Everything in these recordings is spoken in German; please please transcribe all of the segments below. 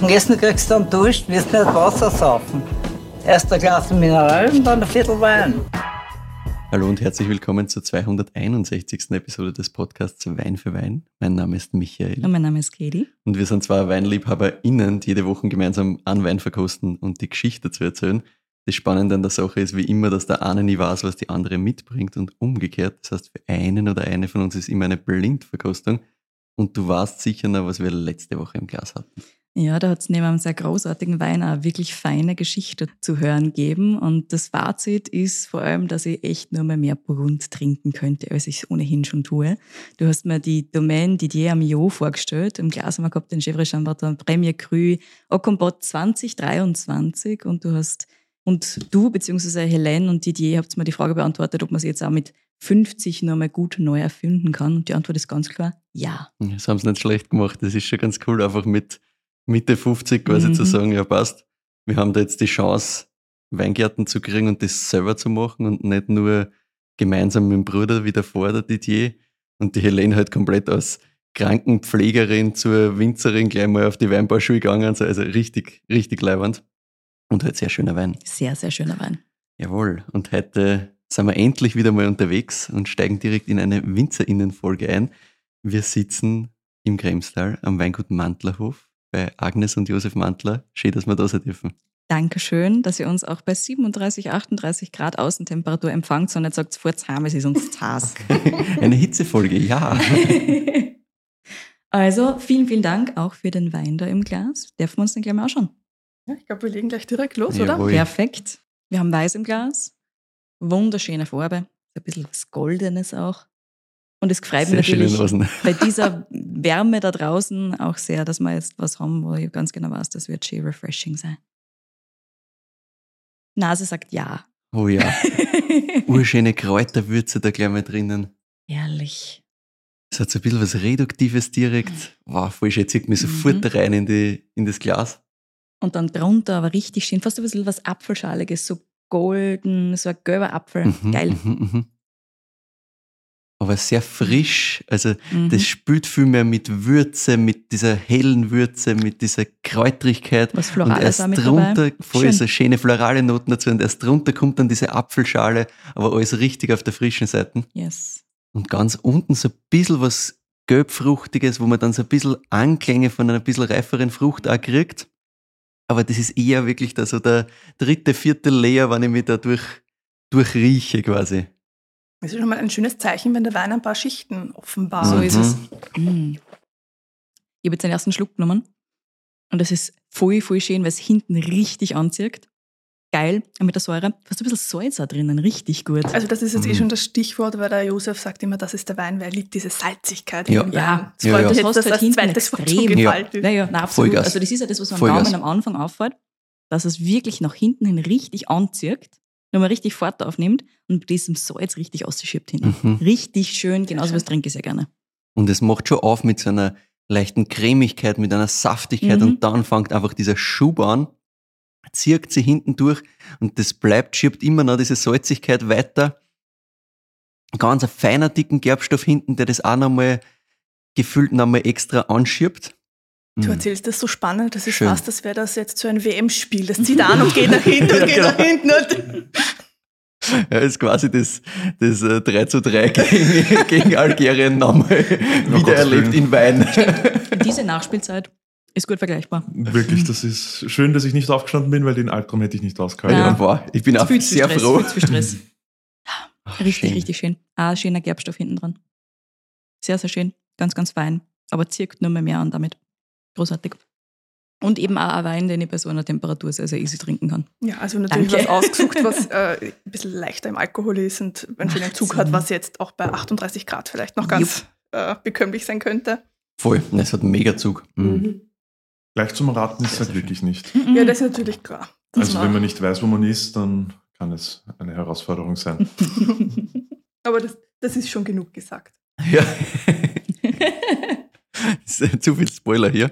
dem Essen kriegst du dann Durst, wirst nicht Wasser saufen. Erst ein Glas Mineral und dann ein Viertel Wein. Hallo und herzlich willkommen zur 261. Episode des Podcasts Wein für Wein. Mein Name ist Michael. Und mein Name ist Katie. Und wir sind zwei WeinliebhaberInnen, die jede Woche gemeinsam einen Wein verkosten und die Geschichte dazu erzählen. Das Spannende an der Sache ist wie immer, dass der eine nie weiß, was die andere mitbringt und umgekehrt. Das heißt, für einen oder eine von uns ist immer eine Blindverkostung. Und du weißt sicher noch, was wir letzte Woche im Glas hatten. Ja, da hat es neben einem sehr großartigen Wein eine wirklich feine Geschichte zu hören gegeben. Und das Fazit ist vor allem, dass ich echt nur mehr Burgund trinken könnte, als ich es ohnehin schon tue. Du hast mir die Domaine Didier Amiot vorgestellt. Im Glas haben wir gehabt den Chèvre Chambertin Premier Cru Au Compote 2023. Und du bzw. Helene und Didier habt mir die Frage beantwortet, ob man sie jetzt auch mit 50 noch mal gut neu erfinden kann. Und die Antwort ist ganz klar, ja. Das haben sie nicht schlecht gemacht. Das ist schon ganz cool, einfach mit Mitte 50 quasi zu sagen, ja passt, wir haben da jetzt die Chance, Weingärten zu kriegen und das selber zu machen und nicht nur gemeinsam mit dem Bruder wie davor, der Didier. Und die Helene halt komplett als Krankenpflegerin zur Winzerin gleich mal auf die Weinbauschule gegangen. Also richtig, richtig leiwand. Und halt sehr schöner Wein. Sehr, sehr schöner Wein. Jawohl. Und heute sind wir endlich wieder mal unterwegs und steigen direkt in eine WinzerInnen-Folge ein. Wir sitzen im Kremstal am Weingut Mantlerhof bei Agnes und Josef Mantler. Schön, dass wir da sein dürfen. Dankeschön, dass ihr uns auch bei 37, 38 Grad Außentemperatur empfangt und nicht sagt, furcht's heim, es ist uns zu heiß. Eine Hitzefolge, ja. Also, vielen, vielen Dank auch für den Wein da im Glas. Dürfen wir uns den gleich mal anschauen? Ja, ich glaube, wir legen gleich direkt los, Jawohl. oder? Perfekt. Wir haben Weiß im Glas. Wunderschöne Farbe. Ein bisschen was Goldenes auch. Und es freut mich Sehr natürlich schöne Nasen. bei dieser Wärme da draußen auch sehr, dass wir jetzt was haben, wo ich ganz genau weiß, das wird schön refreshing sein. Nase sagt ja. Oh ja. Urschöne Kräuterwürze da gleich mal drinnen. Herrlich. Es hat so ein bisschen was Reduktives direkt. Wow, voll schön. Zieht mich sofort rein in das Glas. Und dann drunter aber richtig schön, fast ein bisschen was Apfelschaliges, so golden, so ein gelber Apfel. Geil. Aber sehr frisch. Also das spült viel mehr mit Würze, mit dieser hellen Würze, mit dieser Kräutrigkeit. Was Florales und auch mit erst drunter, dabei. voll Schön. so schöne florale Noten dazu. Und erst drunter kommt dann diese Apfelschale, aber alles richtig auf der frischen Seite. Yes. Und ganz unten so ein bisschen was Gelbfruchtiges, wo man dann so ein bisschen Anklänge von einer bisschen reiferen Frucht auch kriegt. Aber das ist eher wirklich da so der dritte, vierte Layer, wenn ich mich da durchrieche quasi. Das ist schon mal ein schönes Zeichen, wenn der Wein ein paar Schichten offenbart. So ist es. Ich habe jetzt den ersten Schluck genommen und das ist voll, voll schön, weil es hinten richtig anzieht. Geil, und mit der Säure, fast ein bisschen Salz auch drinnen, richtig gut. Also das ist jetzt eh schon das Stichwort, weil der Josef sagt immer, das ist der Wein, weil er liebt diese Salzigkeit Ja. in dem Ja. Wein. Es freut Ja, mich ja. jetzt, dass das hinten zweites Wort schon extrem. gefällt ist. Naja, na, absolut. Vollgas. Also das ist ja das, was am Vollgas. Gaumen am Anfang auffällt, dass es wirklich nach hinten hin richtig anzieht, nochmal richtig Fahrt aufnimmt und mit diesem Salz richtig ausschiebt hinten. Richtig schön, genauso was trinke ich sehr gerne. Und es macht schon auf mit so einer leichten Cremigkeit, mit einer Saftigkeit und dann fängt einfach dieser Schub an, zieht sie hinten durch und das schiebt immer noch diese Salzigkeit weiter. Ganz ein feiner, dicken Gerbstoff hinten, der das auch nochmal gefühlt nochmal extra anschiebt. Du erzählst das so spannend, das ist Schön. fast, als wäre das jetzt so ein WM-Spiel. Das zieht an und geht nach hinten und geht nach hinten. Und Ja, ist quasi das 3:3 gegen Algerien nochmal wieder erlebt in Wein. Diese Nachspielzeit ist gut vergleichbar. Wirklich, das ist schön, dass ich nicht aufgestanden bin, weil den Altraum hätte ich nicht ausgehalten. Ja. Ja, boah, ich bin auch Viel zu sehr Stress, froh. viel zu viel Stress. Richtig, schön. richtig schön. Ein schöner Gerbstoff hinten dran. Sehr, sehr schön. Ganz, ganz fein. Aber zirkt nur mehr an damit. Großartig. Und eben auch ein Wein, den ich bei so einer Temperatur sehr, sehr easy trinken kann. ja, also natürlich Danke. was ausgesucht, was ein bisschen leichter im Alkohol ist und einen schönen Zug hat, was jetzt auch bei 38 Grad vielleicht noch ganz bekömmlich sein könnte. Voll, es hat einen Megazug. Gleich zum Raten ist es halt wirklich nicht. Ja, das ist natürlich klar. Also wenn man nicht weiß, wo man ist, dann kann es eine Herausforderung sein. Aber das ist schon genug gesagt. Ja. Zu viel Spoiler hier.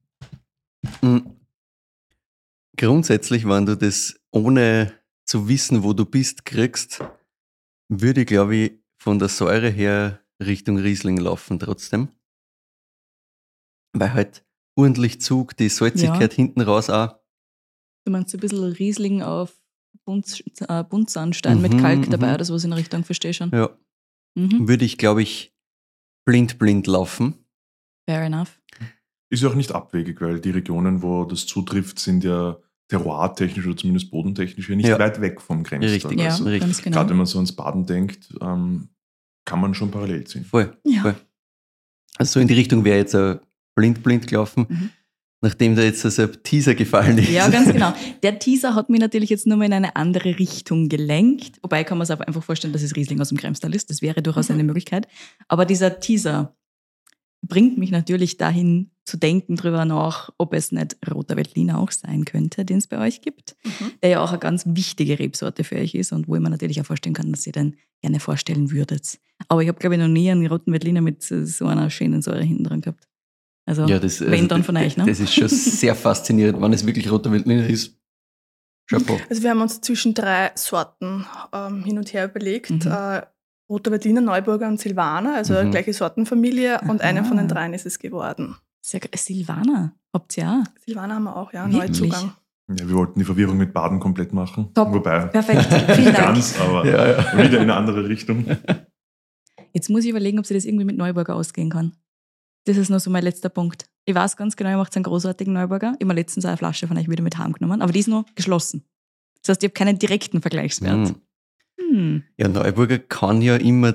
Grundsätzlich, wenn du das ohne zu wissen, wo du bist, kriegst, würde ich, glaube ich, von der Säure her Richtung Riesling laufen trotzdem. Weil halt ordentlich Zug, die Salzigkeit hinten raus auch. Du meinst ein bisschen Riesling auf Buntsandstein mit Kalk dabei oder sowas in der Richtung, verstehe schon. Ja. Würde ich, glaube ich, blind laufen. Fair enough. Ist ja auch nicht abwegig, weil die Regionen, wo das zutrifft, sind ja terroirtechnisch oder zumindest bodentechnisch ja nicht weit weg vom Grenztal. Richtig, ja, richtig. ganz genau. Gerade wenn man so ans Baden denkt, kann man schon parallel ziehen. Voll. Also so in die Richtung wäre jetzt blind gelaufen, nachdem da jetzt also ein Teaser gefallen ist. Ja, ganz genau. Der Teaser hat mich natürlich jetzt nur mal in eine andere Richtung gelenkt. Wobei kann man sich einfach vorstellen, dass es Riesling aus dem Kremstal ist. Das wäre durchaus eine Möglichkeit. Aber dieser Teaser bringt mich natürlich dahin zu denken drüber nach, ob es nicht Roter Veltliner auch sein könnte, den es bei euch gibt, der ja auch eine ganz wichtige Rebsorte für euch ist und wo ich mir natürlich auch vorstellen kann, dass ihr den gerne vorstellen würdet. Aber ich habe, glaube ich, noch nie einen Roten Veltliner mit so einer schönen Säure hinten dran gehabt. Also, wenn dann von euch, ne? Das ist schon sehr faszinierend, wenn es wirklich Roter Veltliner ist. Chapeau. Also wir haben uns zwischen 3 Sorten hin und her überlegt. Roter Veltliner, Neuburger und Silvaner, also gleiche Sortenfamilie. Und eine von den 3 ist es geworden. Silvaner, habt ihr auch? Silvaner haben wir auch, ja, Wirklich? Neuzugang. Ja, wir wollten die Verwirrung mit Baden komplett machen. Top. Wobei, Perfekt, vielen nicht Dank. ganz, aber wieder in eine andere Richtung. Jetzt muss ich überlegen, ob sie das irgendwie mit Neuburger ausgehen kann. Das ist noch so mein letzter Punkt. Ich weiß ganz genau, ihr macht einen großartigen Neuburger. Ich habe mir letztens eine Flasche von euch wieder mit heimgenommen, aber die ist noch geschlossen. Das heißt, ich habe keinen direkten Vergleichswert. Ja, Neuburger kann ja immer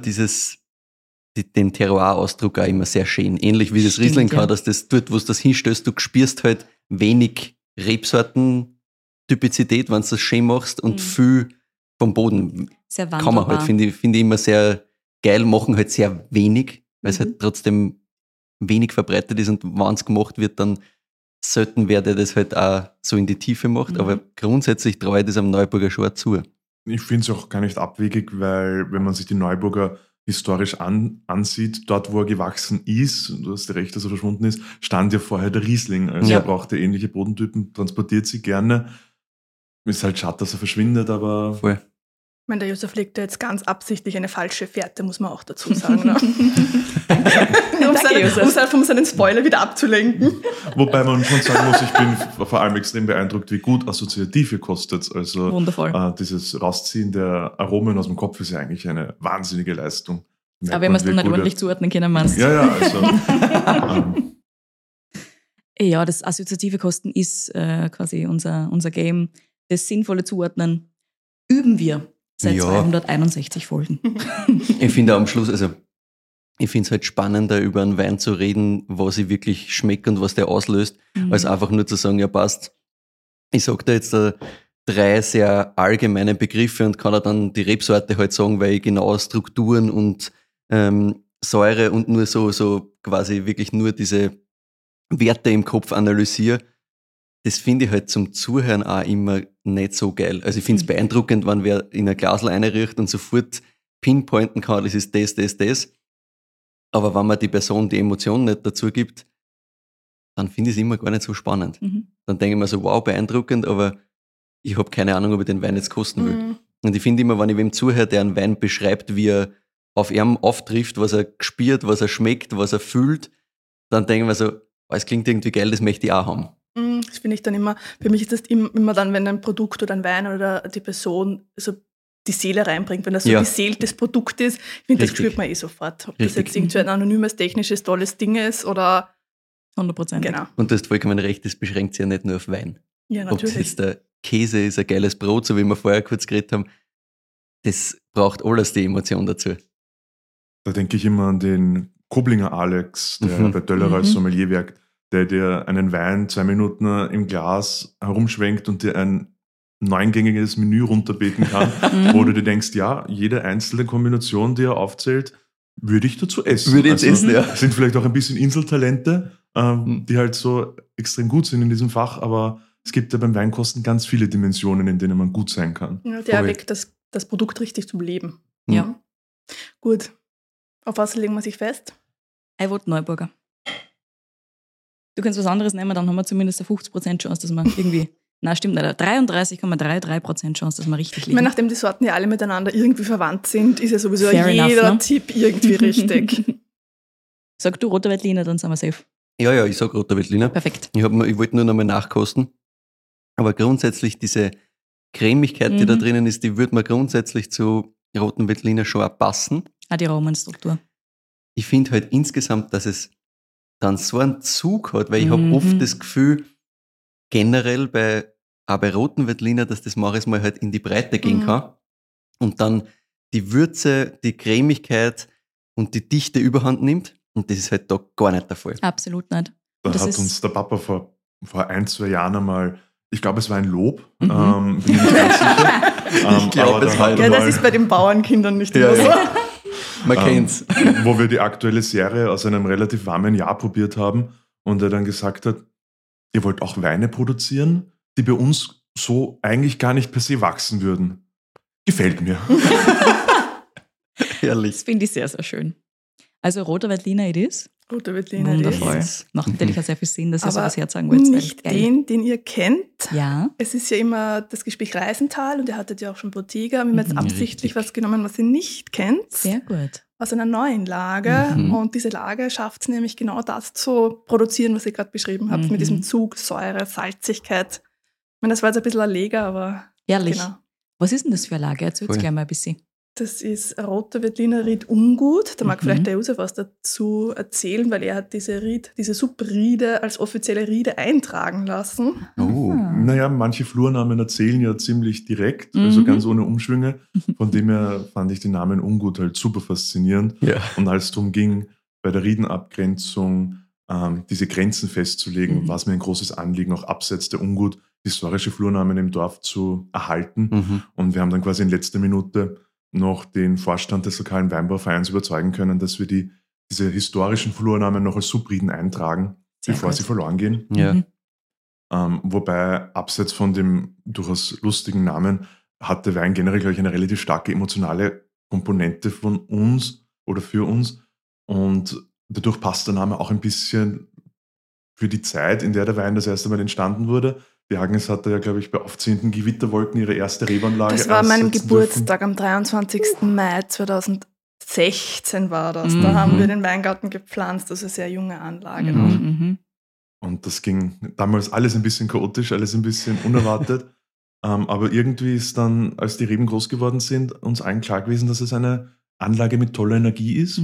den Terroir-Ausdruck auch immer sehr schön. Ähnlich wie das Riesling kann, dass das dort, wo du das hinstößt, du spürst halt wenig Rebsorten-Typizität, wenn du das schön machst und viel vom Boden. Sehr wandelbar. Kann man halt, finde ich immer sehr geil, machen halt sehr wenig, weil es halt trotzdem wenig verbreitet ist und wenn es gemacht wird, dann selten wer der das halt auch so in die Tiefe macht, aber grundsätzlich traue ich das am Neuburger schon auch zu. Ich finde es auch gar nicht abwegig, weil wenn man sich die Neuburger historisch ansieht, dort wo er gewachsen ist, und du hast recht, dass er verschwunden ist, stand ja vorher der Riesling. Also er brauchte ähnliche Bodentypen, transportiert sie gerne. Ist halt schade, dass er verschwindet, aber... Voll. Ich meine, der Josef legt ja jetzt ganz absichtlich eine falsche Fährte, muss man auch dazu sagen. Ne? um seinen Spoiler wieder abzulenken. Wobei man schon sagen muss, ich bin vor allem extrem beeindruckt, wie gut assoziativ ihr kostet. Also wundervoll. Dieses Rausziehen der Aromen aus dem Kopf ist ja eigentlich eine wahnsinnige Leistung. Aber wenn man es dann nicht ordentlich zuordnen können, meinst du? Ja, also... Ja, das assoziative Kosten ist quasi unser Game. Das sinnvolle Zuordnen üben wir seit 261 Folgen. Ich finde am Schluss, also ich finde es halt spannender, über einen Wein zu reden, was ich wirklich schmecke und was der auslöst, als einfach nur zu sagen, ja passt. Ich sage da jetzt 3 sehr allgemeine Begriffe und kann dann die Rebsorte halt sagen, weil ich genau Strukturen und Säure und nur so quasi wirklich nur diese Werte im Kopf analysiere. Das finde ich halt zum Zuhören auch immer nicht so geil. Also ich finde es beeindruckend, wenn wer in ein Glasl reinriecht und sofort pinpointen kann, das ist das. Aber wenn man die Person die Emotion nicht dazu gibt, dann finde ich es immer gar nicht so spannend. Dann denke ich mir so, wow, beeindruckend, aber ich habe keine Ahnung, ob ich den Wein jetzt kosten will. Und ich finde immer, wenn ich wem zuhöre, der einen Wein beschreibt, wie er auf ihm auftrifft, was er spürt, was er schmeckt, was er fühlt, dann denke ich mir so, es klingt irgendwie geil, das möchte ich auch haben. Das finde ich dann immer, für mich ist das immer dann, wenn ein Produkt oder ein Wein oder die Person so die Seele reinbringt, wenn das so ein beseeltes Produkt ist, ich finde, das spürt man sofort. Ob das jetzt irgendwie ein anonymes, technisches, tolles Ding ist oder 100%. Genau. Und du hast vollkommen recht, das beschränkt sich ja nicht nur auf Wein. Ja, Ob natürlich. das jetzt der Käse ist, ein geiles Brot, so wie wir vorher kurz geredet haben, das braucht alles die Emotion dazu. Da denke ich immer an den Koblinger Alex, der bei Döllerer als Sommelier wirkt, der dir einen Wein 2 Minuten im Glas herumschwenkt und dir ein 9-gängiges Menü runterbeten kann, wo du dir denkst, ja, jede einzelne Kombination, die er aufzählt, würde ich dazu essen. Würde ich jetzt essen, ja. Sind vielleicht auch ein bisschen Inseltalente, die halt so extrem gut sind in diesem Fach, aber es gibt ja beim Weinkosten ganz viele Dimensionen, in denen man gut sein kann. Ja, der weckt das Produkt richtig zum Leben. Ja. Gut. Auf was legen wir sich fest? Ich wollte Neuburger. Du kannst was anderes nehmen, dann haben wir zumindest eine 50% Chance, dass wir irgendwie... Nein, stimmt nicht. 33,33% Chance, dass wir richtig liegen. Ich meine, nachdem die Sorten ja alle miteinander irgendwie verwandt sind, ist ja sowieso Fair jeder enough, ne? Tipp irgendwie richtig. Sag du Roter Veltliner, dann sind wir safe. Ja, ich sage roter Veltliner. Perfekt. Ich wollte nur noch mal nachkosten. Aber grundsätzlich diese Cremigkeit, die da drinnen ist, die würde mir grundsätzlich zu roten Veltliner schon auch passen. Die Aromenstruktur. Ich finde halt insgesamt, dass es dann so einen Zug hat, weil ich habe oft das Gefühl, generell auch bei roten Veltliner, dass das manches Mal halt in die Breite gehen kann und dann die Würze, die Cremigkeit und die Dichte überhand nimmt. Und das ist halt da gar nicht der Fall. Absolut nicht. Da das hat uns der Papa vor 1-2 Jahren einmal, ich glaube, es war ein Lob, bin ich nicht ganz sicher. Ich glaube, es war Ja, das ist bei den Bauernkindern nicht immer so. Man kennt's. Wo wir die aktuelle Serie aus einem relativ warmen Jahr probiert haben und er dann gesagt hat, ihr wollt auch Weine produzieren, die bei uns so eigentlich gar nicht per se wachsen würden. Gefällt mir. Herrlich. Das finde ich sehr, sehr schön. Also roter Veltliner it is. Roter Veltliner. Wundervoll. Yes. Macht natürlich auch sehr viel Sinn, dass ihr Aber sowas herzagen wollt. nicht den ihr kennt. Ja. Es ist ja immer das Gespräch Reisenthal und ihr hattet ja auch schon Bottega. Wir haben jetzt absichtlich was genommen, was ihr nicht kennt. Sehr gut. Aus einer neuen Lage. Und diese Lage schafft es nämlich genau das zu produzieren, was ihr gerade beschrieben habt, mit diesem Zug, Säure, Salzigkeit. Ich meine, das war jetzt ein bisschen ein Leger, aber Herrlich. genau. Was ist denn das für eine Lage? Erzähl's Voll. gleich mal ein bisschen. Das ist ein roter Veltliner Ried Ungut. Da mag vielleicht der Josef was dazu erzählen, weil er hat diese Subriede als offizielle Riede eintragen lassen. Oh. Naja, manche Flurnamen erzählen ja ziemlich direkt, also ganz ohne Umschwünge. Von dem her fand ich den Namen Ungut halt super faszinierend. Ja. Und als es darum ging, bei der Riedenabgrenzung diese Grenzen festzulegen, war es mir ein großes Anliegen, auch abseits der Ungut historische Flurnamen im Dorf zu erhalten. Und wir haben dann quasi in letzter Minute noch den Vorstand des lokalen Weinbauvereins überzeugen können, dass wir diese historischen Flurnamen noch als Subriden eintragen, bevor sie verloren gehen. Ja. Wobei, abseits von dem durchaus lustigen Namen, hat der Wein generell, glaube ich, eine relativ starke emotionale Komponente von uns oder für uns. Und dadurch passt der Name auch ein bisschen für die Zeit, in der der Wein das erste Mal entstanden wurde. Die Agnes hatte ja, glaube ich, bei aufziehenden Gewitterwolken ihre erste Rebanlage. Das war an meinem aussetzen Geburtstag am 23. Mai 2016 war das. Da haben wir den Weingarten gepflanzt, also eine sehr junge Anlage noch. Und das ging damals alles ein bisschen chaotisch, alles ein bisschen unerwartet. Aber irgendwie ist dann, als die Reben groß geworden sind, uns allen klar gewesen, dass es eine Anlage mit toller Energie ist.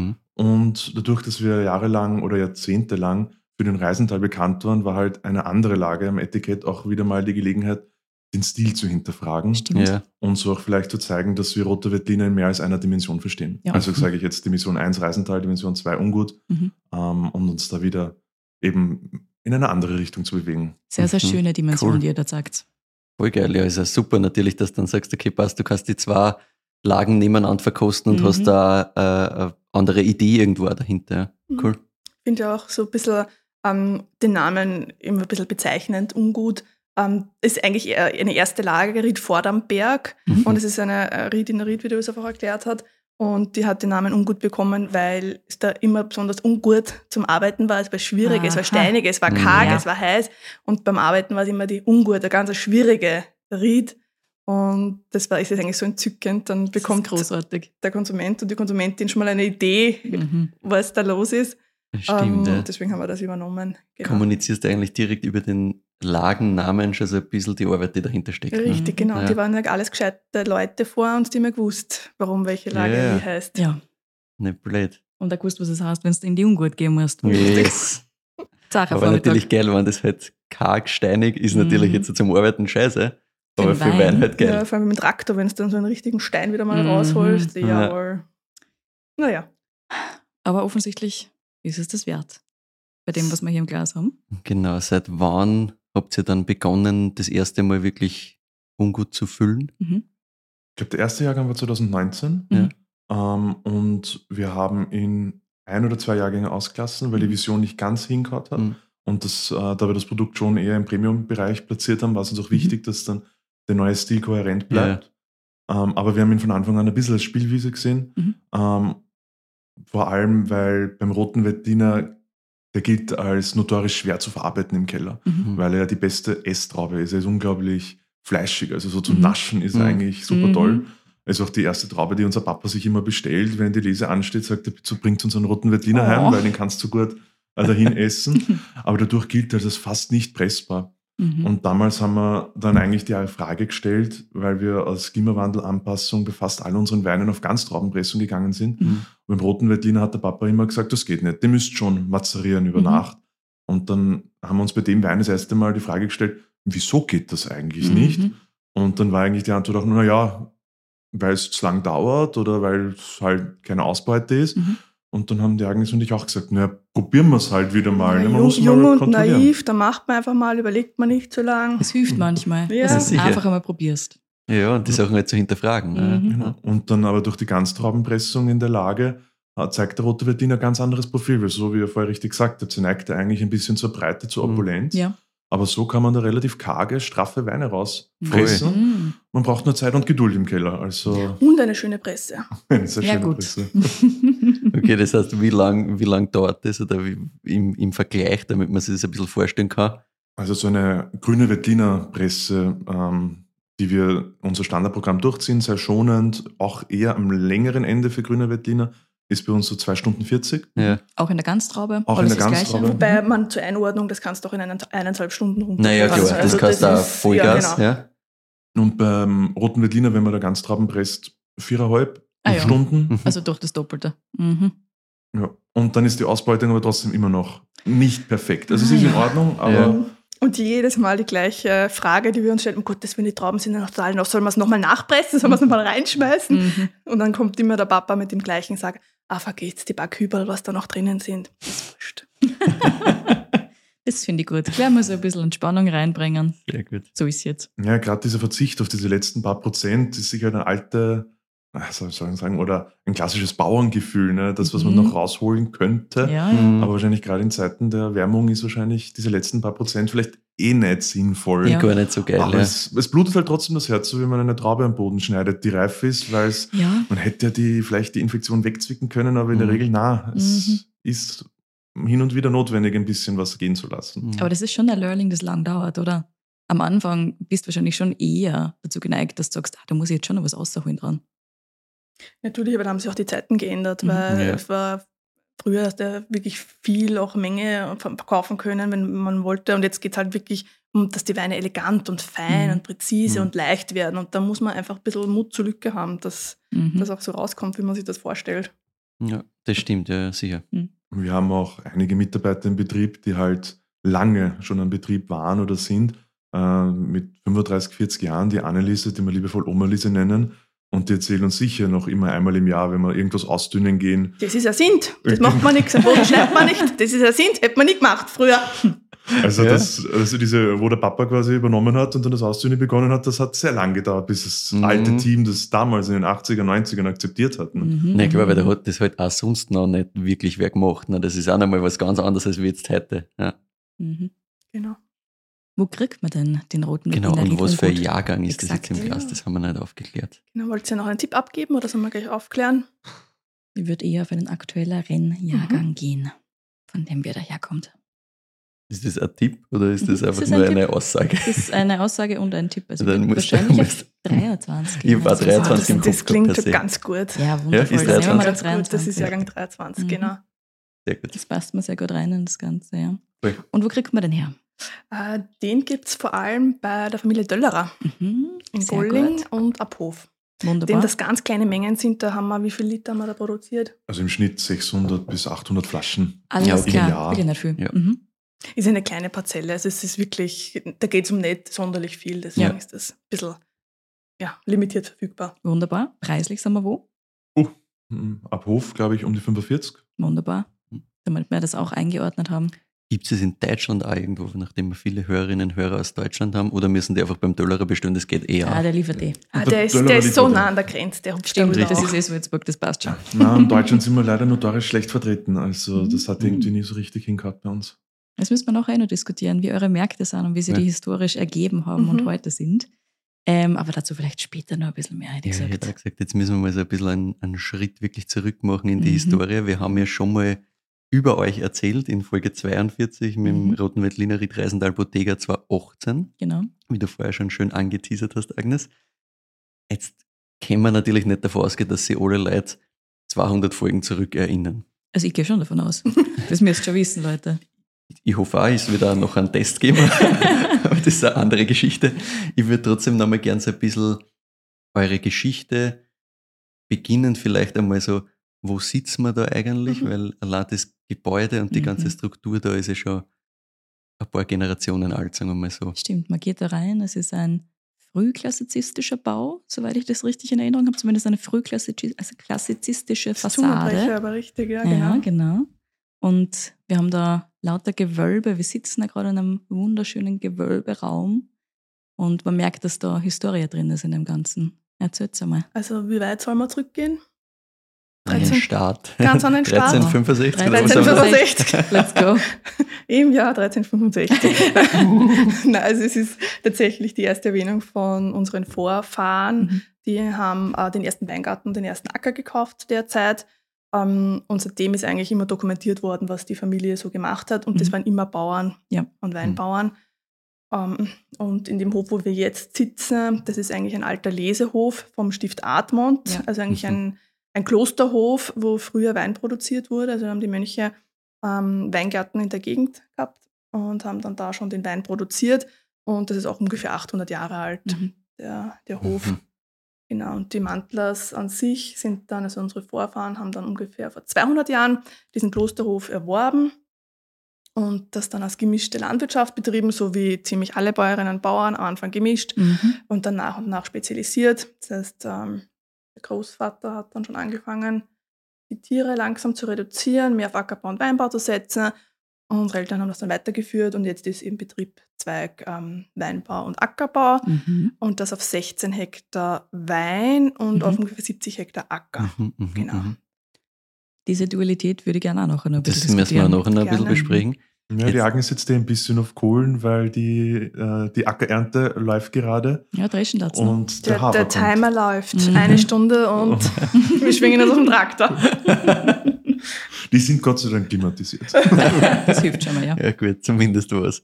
Und dadurch, dass wir jahrelang oder jahrzehntelang für den Reisenthal bekannt waren, war halt eine andere Lage am Etikett auch wieder mal die Gelegenheit, den Stil zu hinterfragen. Stimmt. Ja. Und so auch vielleicht zu zeigen, dass wir rote Veltliner in mehr als einer Dimension verstehen. Ja. Also sage ich jetzt Dimension 1 Reisenthal, Dimension 2 Ungut, und uns da wieder eben in eine andere Richtung zu bewegen. Sehr, sehr schöne Dimension, Cool. die ihr da sagt. Voll geil, ja, ist ja super natürlich, dass du dann sagst, okay, passt, du kannst die zwei Lagen nebeneinander verkosten und hast da eine andere Idee irgendwo auch dahinter. Ja. Cool. Ich finde ja auch so ein bisschen den Namen immer ein bisschen bezeichnend, Ungut. Ist eigentlich eher eine erste Lage, Ried Vorderm Berg. Und es ist eine Ried in der Ried, wie der Josef auch erklärt hat. Und die hat den Namen Ungut bekommen, weil es da immer besonders ungut zum Arbeiten war. Es war schwierig, es war steinig, es war karg, es war heiß. Und beim Arbeiten war es immer die Ungut, eine ganz schwierige Ried. Und das ist jetzt eigentlich so entzückend. Dann bekommt großartig. der Konsument und die Konsumentin schon mal eine Idee, was da los ist. Stimmt, ja. Deswegen haben wir das übernommen. Genau. Kommunizierst du eigentlich direkt über den Lagennamen schon so ein bisschen die Arbeit, die dahinter steckt. Richtig, ne? genau. Ja. Die waren ja alles gescheite Leute vor uns, die mir gewusst, warum welche Lage wie heißt. Ja. Nicht blöd. Und auch gewusst, was es heißt, wenn du in die Ungut gehen musst. Yes. Sache Aber natürlich geil, wenn das halt karg, steinig ist, natürlich jetzt zum Arbeiten scheiße. Aber Den für Wein Wein. halt geil. Ja, vor allem mit dem Traktor, wenn du dann so einen richtigen Stein wieder mal rausholst. Jawohl. Naja. Aber offensichtlich ist es das wert. Bei dem, was wir hier im Glas haben. Genau, seit wann habt ihr dann begonnen, das erste Mal wirklich Ungut zu füllen? Ich glaube, der erste Jahrgang war 2019. Ja. Und wir haben in 1 oder 2 Jahrgänge ausgelassen, weil die Vision nicht ganz hingehauen hat. Und da wir das Produkt schon eher im Premium-Bereich platziert haben, war es uns auch wichtig, dass dann der neue Stil kohärent bleibt. Aber wir haben ihn von Anfang an ein bisschen als Spielwiese gesehen. Vor allem, weil beim roten Veltliner, der gilt als notorisch schwer zu verarbeiten im Keller, weil er ja die beste Esstraube ist. Er ist unglaublich fleischig, also so zum Naschen ist er eigentlich super toll. Also auch die erste Traube, die unser Papa sich immer bestellt, wenn die Lese ansteht, sagt er, bitte bringt uns einen roten Veltliner heim, weil den kannst du gut dahin essen. Aber dadurch gilt das als fast nicht pressbar. Und damals haben wir dann eigentlich die Frage gestellt, weil wir aus Klimawandelanpassung bei fast all unseren Weinen auf Ganztraubenpressung gegangen sind. Und beim Roten Veltliner hat der Papa immer gesagt, das geht nicht, der müsst schon mazerieren über Nacht. Und dann haben wir uns bei dem Wein das erste Mal die Frage gestellt, wieso geht das eigentlich nicht? Und dann war eigentlich die Antwort auch, naja, weil es zu lang dauert oder weil es halt keine Ausbeute ist. Und dann haben die Agnes und ich auch gesagt, naja, probieren wir es halt wieder mal. Ja, man muss jung mal und naiv, da macht man einfach mal, überlegt man nicht so lang. Es hilft manchmal, Ja. dass du Sicher. einfach einmal probierst. Ja, und die Sachen halt zu hinterfragen. Genau. Und dann aber durch die Ganztraubenpressung in der Lage zeigt der Rote Veltliner ein ganz anderes Profil, weil so wie er vorher richtig gesagt hat, sie neigt eigentlich ein bisschen zur Breite, zur Opulenz. Ja. Aber so kann man da relativ karge, straffe Weine rauspressen. Man braucht nur Zeit und Geduld im Keller. Also Und eine schöne Presse. eine sehr Ja, schöne gut. Presse. Okay, das heißt, wie lang dauert das oder im Vergleich, damit man sich das ein bisschen vorstellen kann? Also so eine grüne Veltliner Presse, die wir unser Standardprogramm durchziehen, sehr schonend, auch eher am längeren Ende für grüne Veltliner, ist bei uns so 2 Stunden 40. Ja. Auch in der Ganztraube? Auch Oder in ist der das Ganztraube. Gleiche? Wobei man zur Einordnung, das kannst du auch in 1,5 Stunden runter. Naja, klar, das kannst du auch ist- Vollgas. Ja, Ja, genau. Und beim Roten Veltliner, wenn man da Ganztrauben presst, 4,5 Ah ja. Stunden. Also durch das Doppelte. Ja. Und dann ist die Ausbeutung aber trotzdem immer noch nicht perfekt. Also es ist in Ordnung, aber Ja. Und jedes Mal die gleiche Frage, die wir uns stellen, um Gottes Willen, die Trauben sind ja noch total noch, sollen wir es nochmal nachpressen, sollen wir es nochmal reinschmeißen? Und dann kommt immer der Papa mit dem gleichen und sagt, vergeht's, die paar Kübel, was da noch drinnen sind. Das ist wurscht. Das finde ich gut. Gleich mal so ein bisschen Entspannung reinbringen. sehr gut. So ist es jetzt. ja, gerade dieser Verzicht auf diese letzten paar Prozent ist sicher eine alte, soll ich sagen, oder ein klassisches Bauerngefühl, ne? Das, was man noch rausholen könnte. Ja, Aber wahrscheinlich gerade in Zeiten der Erwärmung ist wahrscheinlich diese letzten paar Prozent vielleicht nicht sinnvoll. Ja. Gar nicht so geil. Aber Ja. es blutet halt trotzdem das Herz, so wie man eine Traube am Boden schneidet, die reif ist, weil es, Ja. man hätte ja vielleicht die Infektion wegzwicken können, aber in der Regel, es ist hin und wieder notwendig, ein bisschen was gehen zu lassen. Aber das ist schon ein Learning, das lang dauert, oder? Am Anfang bist du wahrscheinlich schon eher dazu geneigt, dass du sagst, da muss ich jetzt schon noch was rausholen dran. Natürlich, aber da haben sich auch die Zeiten geändert, Mhm. weil Ja. es war früher hast du wirklich viel auch Menge verkaufen können, wenn man wollte. Und jetzt geht es halt wirklich um, dass die Weine elegant und fein und präzise und leicht werden. Und da muss man einfach ein bisschen Mut zur Lücke haben, dass das auch so rauskommt, wie man sich das vorstellt. Ja, das stimmt, ja, sicher. Wir haben auch einige Mitarbeiter im Betrieb, die halt lange schon am Betrieb waren oder sind, mit 35, 40 Jahren, die Anneliese, die wir liebevoll Oma-Lise nennen. Und die erzählen uns sicher noch immer einmal im Jahr, wenn wir irgendwas ausdünnen gehen. Das ist ein Sint, das macht man nichts, am Boden schreibt man nicht. Das ist ein Sint, hätte man nicht gemacht früher. Also, Ja. wo der Papa quasi übernommen hat und dann das Ausdünnen begonnen hat, das hat sehr lang gedauert, bis das alte Team das damals in den 80er, 90ern akzeptiert hat. Ne? Nein, klar, weil da hat das halt auch sonst noch nicht wirklich wer gemacht. Ne? Das ist auch nochmal was ganz anderes als wir jetzt heute. Ja. Genau. Wo kriegt man denn den roten Genau, Veltliner und was für ein Ringgut? Jahrgang ist das Exakt, jetzt im Glas? ja. Das haben wir nicht aufgeklärt. Genau, wollt ihr noch einen Tipp abgeben oder sollen wir gleich aufklären? Ich würde eher auf einen aktuelleren Jahrgang gehen, von dem wer daherkommt. Ist das ein Tipp oder ist das Mhm, einfach das ist nur ein eine Tipp. Aussage? Das ist eine Aussage und ein Tipp. Also Dann ich würd musst- wahrscheinlich musst- auf 23 Ich war Also 23 im das, Kopf das klingt per schon se. ganz gut. Ja, wundervoll. ist Dann nehmen wir mal 23. den Ganz gut. Das ist 23. Jahrgang 23, Mhm. genau. Sehr gut. Das passt mir sehr gut rein in das Ganze, ja. Cool. Und wo kriegt man den her? Den gibt es vor allem bei der Familie Döllerer in Sehr Golling gut. und Abhof. Wunderbar. Denn das ganz kleine Mengen sind, da haben wir, wie viele Liter haben wir da produziert? Also im Schnitt 600 bis 800 Flaschen. Alles Ja, okay. klar, Im Jahr. wirklich nicht viel. Ja. Ist eine kleine Parzelle, also es ist wirklich, da geht es um nicht sonderlich viel, deswegen Ja. ist das ein bisschen limitiert verfügbar. Wunderbar. Preislich sind wir wo? Ab Hof, glaube ich, um die 45. Wunderbar. Damit wir das auch eingeordnet haben. Gibt es in Deutschland auch irgendwo, nachdem wir viele Hörerinnen und Hörer aus Deutschland haben, oder müssen die einfach beim Döllerer bestellen? Das geht eh Ah, auch. der liefert eh. Und Der Döllerer ist so liefert nah er. an der Grenze, der hupft Stimmt, da das auch. ist Salzburg, das passt schon. Na, in Deutschland sind wir leider notorisch schlecht vertreten. Also das hat irgendwie nie so richtig hingehauen bei uns. Das müssen wir noch noch diskutieren, wie eure Märkte sind und wie sie Ja. die historisch ergeben haben und Mhm. heute sind. Aber dazu vielleicht später noch ein bisschen mehr, hätte Ja, ich ich hätte gesagt. auch gesagt, jetzt müssen wir mal so ein bisschen einen Schritt wirklich zurück machen in die Mhm. Historie. Wir haben ja schon mal über euch erzählt in Folge 42 mit dem Mhm. Roten Veltliner Ried Reisendal Bottega 2018, Genau. wie du vorher schon schön angeteasert hast, Agnes. Jetzt können wir natürlich nicht davon ausgehen, dass sich alle Leute 200 Folgen zurück erinnern. Also ich gehe schon davon aus. Das müsst ihr schon wissen, Leute. Ich hoffe auch, es wird auch noch einen Test geben, aber das ist eine andere Geschichte. Ich würde trotzdem noch mal gerne so ein bisschen eure Geschichte beginnen, vielleicht einmal so, wo sitzen wir da eigentlich? Weil allein das Gebäude und die ganze Struktur da ist ja schon ein paar Generationen alt, sagen wir mal so. Stimmt, man geht da rein, es ist ein frühklassizistischer Bau, soweit ich das richtig in Erinnerung habe, zumindest eine frühklassizistische Fassade. Aber richtig, ja, Ja, genau. Und wir haben da lauter Gewölbe, wir sitzen da gerade in einem wunderschönen Gewölberaum und man merkt, dass da Historie drin ist in dem Ganzen. Erzähl's einmal. Also wie weit soll man zurückgehen? An den Start. Ganz an den Start. 1365. 1365. Let's go. Im Jahr 1365. Nein, also es ist tatsächlich die erste Erwähnung von unseren Vorfahren. Die haben den ersten Weingarten, den ersten Acker gekauft zu der Zeit. Und seitdem ist eigentlich immer dokumentiert worden, was die Familie so gemacht hat. Und das waren immer Bauern und Weinbauern. Und in dem Hof, wo wir jetzt sitzen, das ist eigentlich ein alter Lesehof vom Stift Admont. Ja. Also eigentlich ein Klosterhof, wo früher Wein produziert wurde. Also haben die Mönche Weingärten in der Gegend gehabt und haben dann da schon den Wein produziert. Und das ist auch ungefähr 800 Jahre alt, der Hof. Genau, und die Mantlers an sich sind dann, also unsere Vorfahren haben dann ungefähr vor 200 Jahren diesen Klosterhof erworben und das dann als gemischte Landwirtschaft betrieben, so wie ziemlich alle Bäuerinnen und Bauern, am Anfang gemischt und dann nach und nach spezialisiert. Das heißt, der Großvater hat dann schon angefangen, die Tiere langsam zu reduzieren, mehr auf Ackerbau und Weinbau zu setzen. Unsere Eltern haben das dann weitergeführt und jetzt ist im Betrieb Zweig Weinbau und Ackerbau und das auf 16 Hektar Wein und auf ungefähr 70 Hektar Acker. Genau. Diese Dualität würde ich gerne auch noch ein bisschen diskutieren. Das müssen wir noch ein bisschen besprechen. Ja, die Agnes sitzt ein bisschen auf Kohlen, weil die Ackerernte läuft gerade. Ja, dreschen dazu. Und der Timer läuft. 1 Stunde und wir schwingen uns auf dem Traktor. Die sind Gott sei Dank klimatisiert. Das hilft schon mal, ja. Ja gut, zumindest was.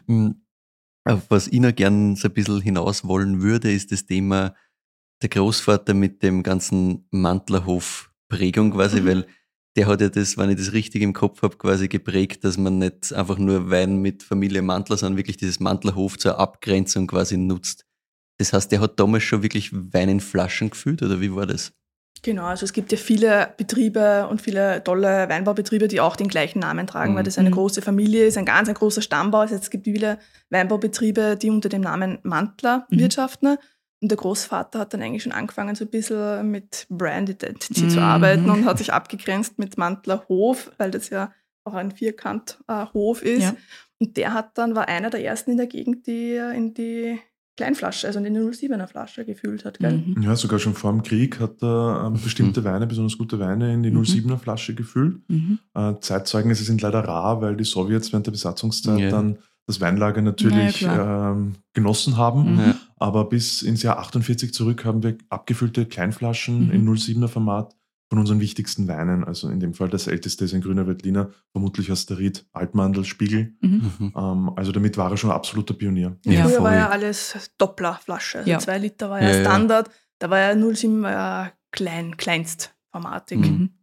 Auf was ich noch gern so ein bisschen hinaus wollen würde, ist das Thema der Großvater mit dem ganzen Mantlerhof-Prägung quasi, weil der hat ja das, wenn ich das richtig im Kopf habe, quasi geprägt, dass man nicht einfach nur Wein mit Familie Mantler, sondern wirklich dieses Mantlerhof zur Abgrenzung quasi nutzt. Das heißt, der hat damals schon wirklich Wein in Flaschen gefüllt, oder wie war das? Genau, also es gibt ja viele Betriebe und viele tolle Weinbaubetriebe, die auch den gleichen Namen tragen, weil das eine große Familie ist, ein ganz großer Stammbau. Also es gibt viele Weinbaubetriebe, die unter dem Namen Mantler wirtschaften. Und der Großvater hat dann eigentlich schon angefangen, so ein bisschen mit Brand Identity zu arbeiten und hat sich abgegrenzt mit Mantlerhof, weil das ja auch ein Vierkant-Hof ist. Ja. Und der war einer der ersten in der Gegend, die in die Kleinflasche, also in die 0,7er Flasche gefüllt hat. Gell? Ja, sogar schon vor dem Krieg hat er bestimmte Weine, besonders gute Weine, in die 0,7er Flasche gefüllt. Zeitzeugnisse sind leider rar, weil die Sowjets während der Besatzungszeit dann das Weinlager natürlich genossen haben. Aber bis ins Jahr 48 zurück haben wir abgefüllte Kleinflaschen in 0,7er Format von unseren wichtigsten Weinen. Also in dem Fall das älteste ist ein grüner Veltliner, vermutlich Asterit, Altmandel, Spiegel. Also damit war er schon ein absoluter Pionier. Ja, früher war ja alles Dopplerflasche. Also 2 Liter war ja Standard. Da war ja 0,7 kleinstformatig.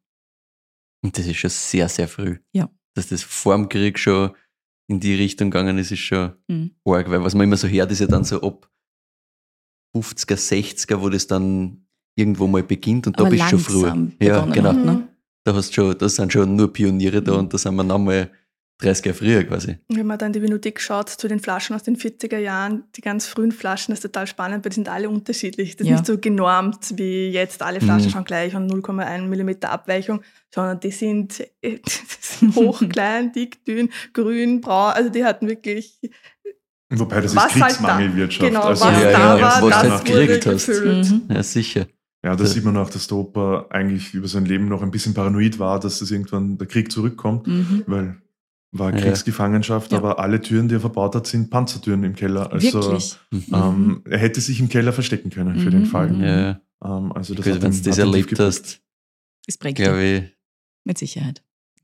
Und das ist schon sehr, sehr früh. Ja. Dass das vor dem Krieg schon in die Richtung gegangen ist schon arg. Weil was man immer so hört, ist ja dann so ab 50er, 60er, wo das dann irgendwo mal beginnt und da bist du schon früh. Ja, genau. Ne? Da sind schon nur Pioniere da und da sind wir nochmal 30 Jahre früher quasi. Wenn man dann die Vinothek schaut zu den Flaschen aus den 40er Jahren, die ganz frühen Flaschen, das ist total spannend, weil die sind alle unterschiedlich. Das ist nicht so genormt wie jetzt, alle Flaschen schon gleich und 0,1 mm Abweichung, sondern die sind hoch, klein, dick, dünn, grün, braun, also die hatten wirklich... Wobei das ist Kriegsmangelwirtschaft. Genau, also was da war, was das halt wurde gekriegt hast. gefüllt. Ja, sicher. Ja, da sieht man auch, dass der Opa eigentlich über sein Leben noch ein bisschen paranoid war, dass das irgendwann der Krieg zurückkommt, weil war Kriegsgefangenschaft, aber alle Türen, die er verbaut hat, sind Panzertüren im Keller. Also wirklich? Er hätte sich im Keller verstecken können für den Fall. Ja. Also das wenn du das erlebt hast, das prägt glaube ich, mit Sicherheit.